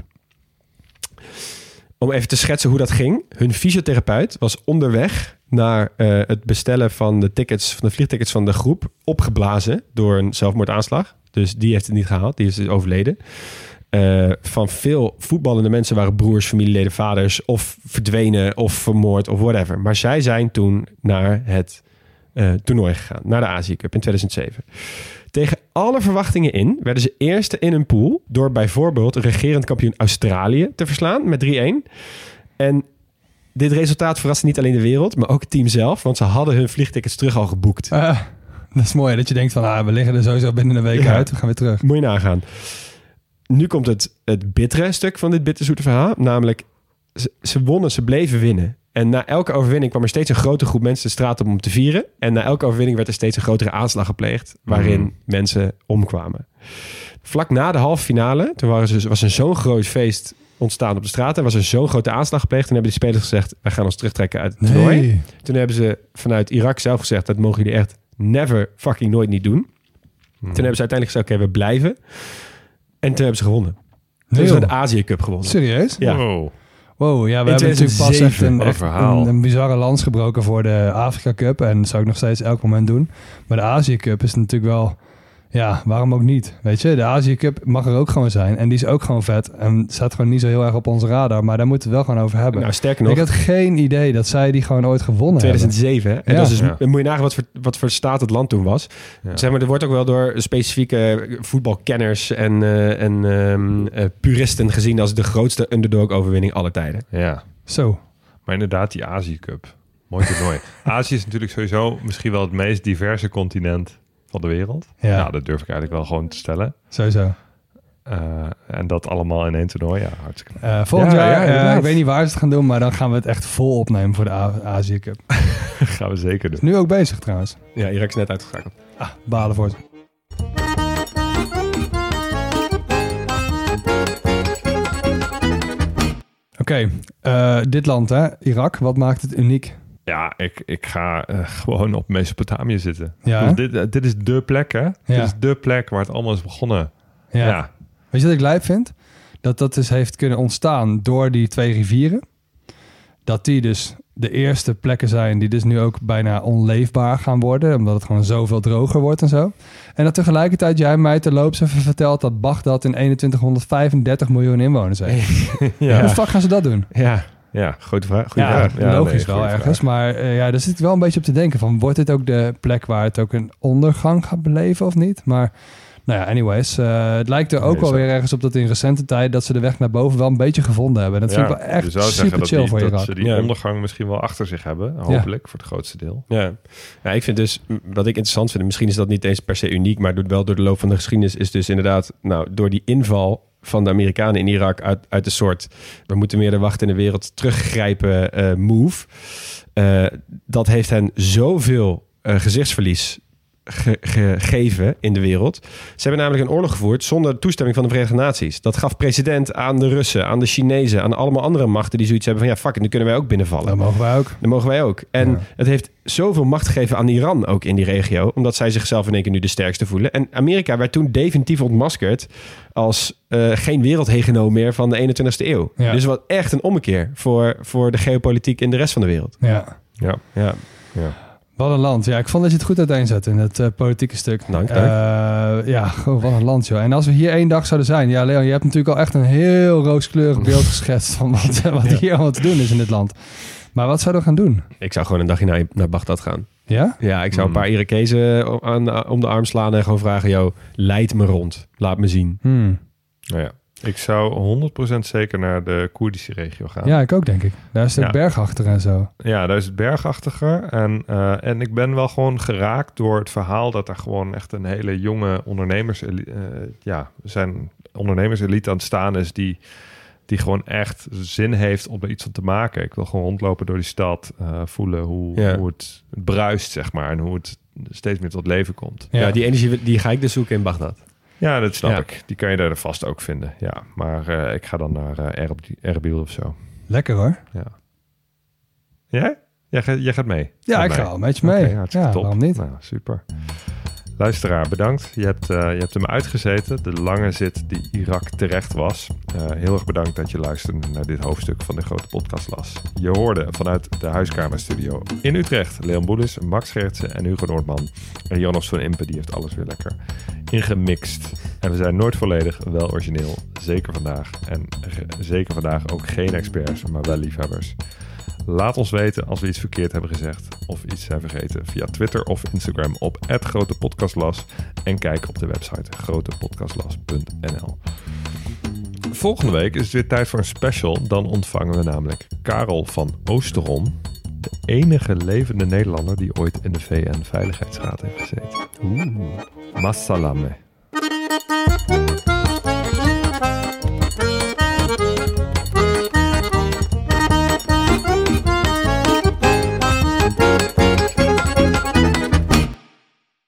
Om even te schetsen hoe dat ging. Hun fysiotherapeut was onderweg naar het bestellen van de vliegtickets van de groep... opgeblazen door een zelfmoordaanslag. Dus die heeft het niet gehaald. Die is dus overleden. Van veel voetballende mensen waren broers, familieleden, vaders... of verdwenen of vermoord of whatever. Maar zij zijn toen naar het toernooi gegaan. Naar de Azië Cup in 2007. Tegen alle verwachtingen in werden ze eerste in een pool... door bijvoorbeeld regerend kampioen Australië te verslaan met 3-1. En dit resultaat verraste niet alleen de wereld... maar ook het team zelf, want ze hadden hun vliegtickets terug al geboekt. Dat is mooi, dat je denkt van we liggen er sowieso binnen een week Ja. uit. We gaan weer terug. Moet je nagaan. Nu komt het bittere stuk van dit bitterzoete verhaal. Namelijk, ze wonnen, ze bleven winnen. En na elke overwinning kwam er steeds een grote groep mensen de straat op om te vieren. En na elke overwinning werd er steeds een grotere aanslag gepleegd... waarin mensen omkwamen. Vlak na de halve finale, toen was er zo'n groot feest ontstaan op de straat... en was er zo'n grote aanslag gepleegd... en hebben de spelers gezegd, wij gaan ons terugtrekken uit het toernooi. Nee. Toen hebben ze vanuit Irak zelf gezegd... dat mogen jullie echt never fucking nooit niet doen. Toen hebben ze uiteindelijk gezegd, oké, we blijven. En toen hebben ze gewonnen. Toen hebben ze de Azië Cup gewonnen. Serieus? Ja. Wow, ja, we In hebben natuurlijk pas 2007. echt een bizarre lans gebroken voor de Afrika Cup. En dat zou ik nog steeds elk moment doen. Maar de Azië Cup is natuurlijk wel... Ja, waarom ook niet? Weet je, de Azië Cup mag er ook gewoon zijn. En die is ook gewoon vet. En staat gewoon niet zo heel erg op onze radar. Maar daar moeten we het wel gewoon over hebben. Nou, sterker nog... Ik had geen idee dat zij die gewoon ooit gewonnen 2007, hè? En Ja. dat is dus, moet je nagaan wat voor staat het land toen was. Ja. Zeg maar, er wordt ook wel door specifieke voetbalkenners en puristen gezien als de grootste underdog-overwinning aller tijden. Ja, Zo. maar inderdaad die Azië Cup. Mooi toernooi. Azië is natuurlijk sowieso misschien wel het meest diverse continent van de wereld. Ja. Nou, dat durf ik eigenlijk wel gewoon te stellen. Sowieso. En dat allemaal in één toernooi. Ja, hartstikke. Volgend Ja, jaar, inderdaad. ik weet niet waar ze het gaan doen, maar dan gaan we het echt vol opnemen voor de Azië Cup. gaan we zeker doen. Is nu ook bezig trouwens. Ja, Irak is net uitgeschakeld. Balen voor ze. Oké, dit land hè, Irak, wat maakt het uniek? Ja, ik ga gewoon op Mesopotamië zitten. Ja, Dus dit is dé plek, hè? Dit is dé plek waar het allemaal is begonnen. ja. Ja. Weet je wat ik lijp vind? Dat dus heeft kunnen ontstaan door die 2 rivieren. Dat die dus de eerste plekken zijn die dus nu ook bijna onleefbaar gaan worden. Omdat het gewoon zoveel droger wordt en zo. En dat tegelijkertijd jij mij terloops even vertelt dat Bagdad in 2135 miljoen inwoners heeft. Hoe de fuck gaan ze dat doen? Ja, grote vraag. Goeie Ja, vraag. logisch wel goeie ergens. vraag. Maar daar zit ik wel een beetje op te denken van... wordt dit ook de plek waar het ook een ondergang gaat beleven of niet? Maar nou ja, anyways. Het lijkt er ook Nee, wel zo. weer ergens op dat in recente tijd... dat ze de weg naar boven wel een beetje gevonden hebben. En dat vind ik wel je echt zou zeggen super dat chill voor dat Irak. ze die ondergang misschien wel achter zich hebben. Hopelijk, voor het grootste deel. Ja. Ik vind dus, wat ik interessant vind... misschien is dat niet eens per se uniek... maar wel door de loop van de geschiedenis... is dus inderdaad, door die inval van de Amerikanen in Irak... uit een soort, we moeten meer de wacht in de wereld teruggrijpen move. Dat heeft hen zoveel gezichtsverlies gegeven in de wereld. Ze hebben namelijk een oorlog gevoerd zonder toestemming van de Verenigde Naties. Dat gaf precedent aan de Russen, aan de Chinezen, aan allemaal andere machten die zoiets hebben van ja, fuck it, nu kunnen wij ook binnenvallen. Dat mogen wij ook. Dat mogen wij ook. En het heeft zoveel macht gegeven aan Iran ook in die regio, omdat zij zichzelf in één keer nu de sterkste voelen. En Amerika werd toen definitief ontmaskerd als geen wereldhegemoon meer van de 21ste eeuw. Ja. Dus wat echt een ommekeer voor de geopolitiek in de rest van de wereld. Ja. Wat een land. Ja, ik vond dat je het goed uiteenzet in het politieke stuk. Dank. Ja, gewoon wat een land, joh. En als we hier 1 dag zouden zijn... Ja, Leon, je hebt natuurlijk al echt een heel rooskleurig beeld geschetst... van wat hier allemaal te doen is in dit land. Maar wat zouden we gaan doen? Ik zou gewoon een dagje naar Bagdad gaan. Ja? Ja, ik zou een paar Irakezen om de arm slaan en gewoon vragen... Yo, leid me rond. Laat me zien. Nou ja. Ik zou 100% zeker naar de Koerdische regio gaan. Ja, ik ook, denk ik. Daar is het Ja. bergachtig en zo. Ja, daar is het bergachtiger. En ik ben wel gewoon geraakt door het verhaal... dat er gewoon echt een hele jonge ondernemerselite aan het staan is... die gewoon echt zin heeft om er iets van te maken. Ik wil gewoon rondlopen door die stad. Voelen hoe het bruist, zeg maar. En hoe het steeds meer tot leven komt. Ja, die energie die ga ik dus zoeken in Bagdad. Ja, dat snap ik. Die kan je daar vast ook vinden. Ja, maar ik ga dan naar Erbil of zo. Lekker, hoor. Ja. Jij? Jij gaat mee? Ja, Met ik mij? ga al een beetje mee. Oké, hartstikke top. Waarom niet? Nou, super. Luisteraar, bedankt. Je hebt hem uitgezeten. De lange zit die Irak terecht was. Heel erg bedankt dat je luisterde naar dit hoofdstuk van de Grote Podcastlas. Je hoorde vanuit de Huiskamerstudio in Utrecht Leon Boelis, Max Gertsen en Hugo Noordman. En Janos van Impe, die heeft alles weer lekker ingemixt. En we zijn nooit volledig, wel origineel. Zeker vandaag. En zeker vandaag ook geen experts, maar wel liefhebbers. Laat ons weten als we iets verkeerd hebben gezegd of iets zijn vergeten via Twitter of Instagram op @grotepodcastlas en kijk op de website grotepodcastlas.nl. Volgende week is het weer tijd voor een special. Dan ontvangen we namelijk Karel van Oosterom, de enige levende Nederlander die ooit in de VN-veiligheidsraad heeft gezeten. Massalame.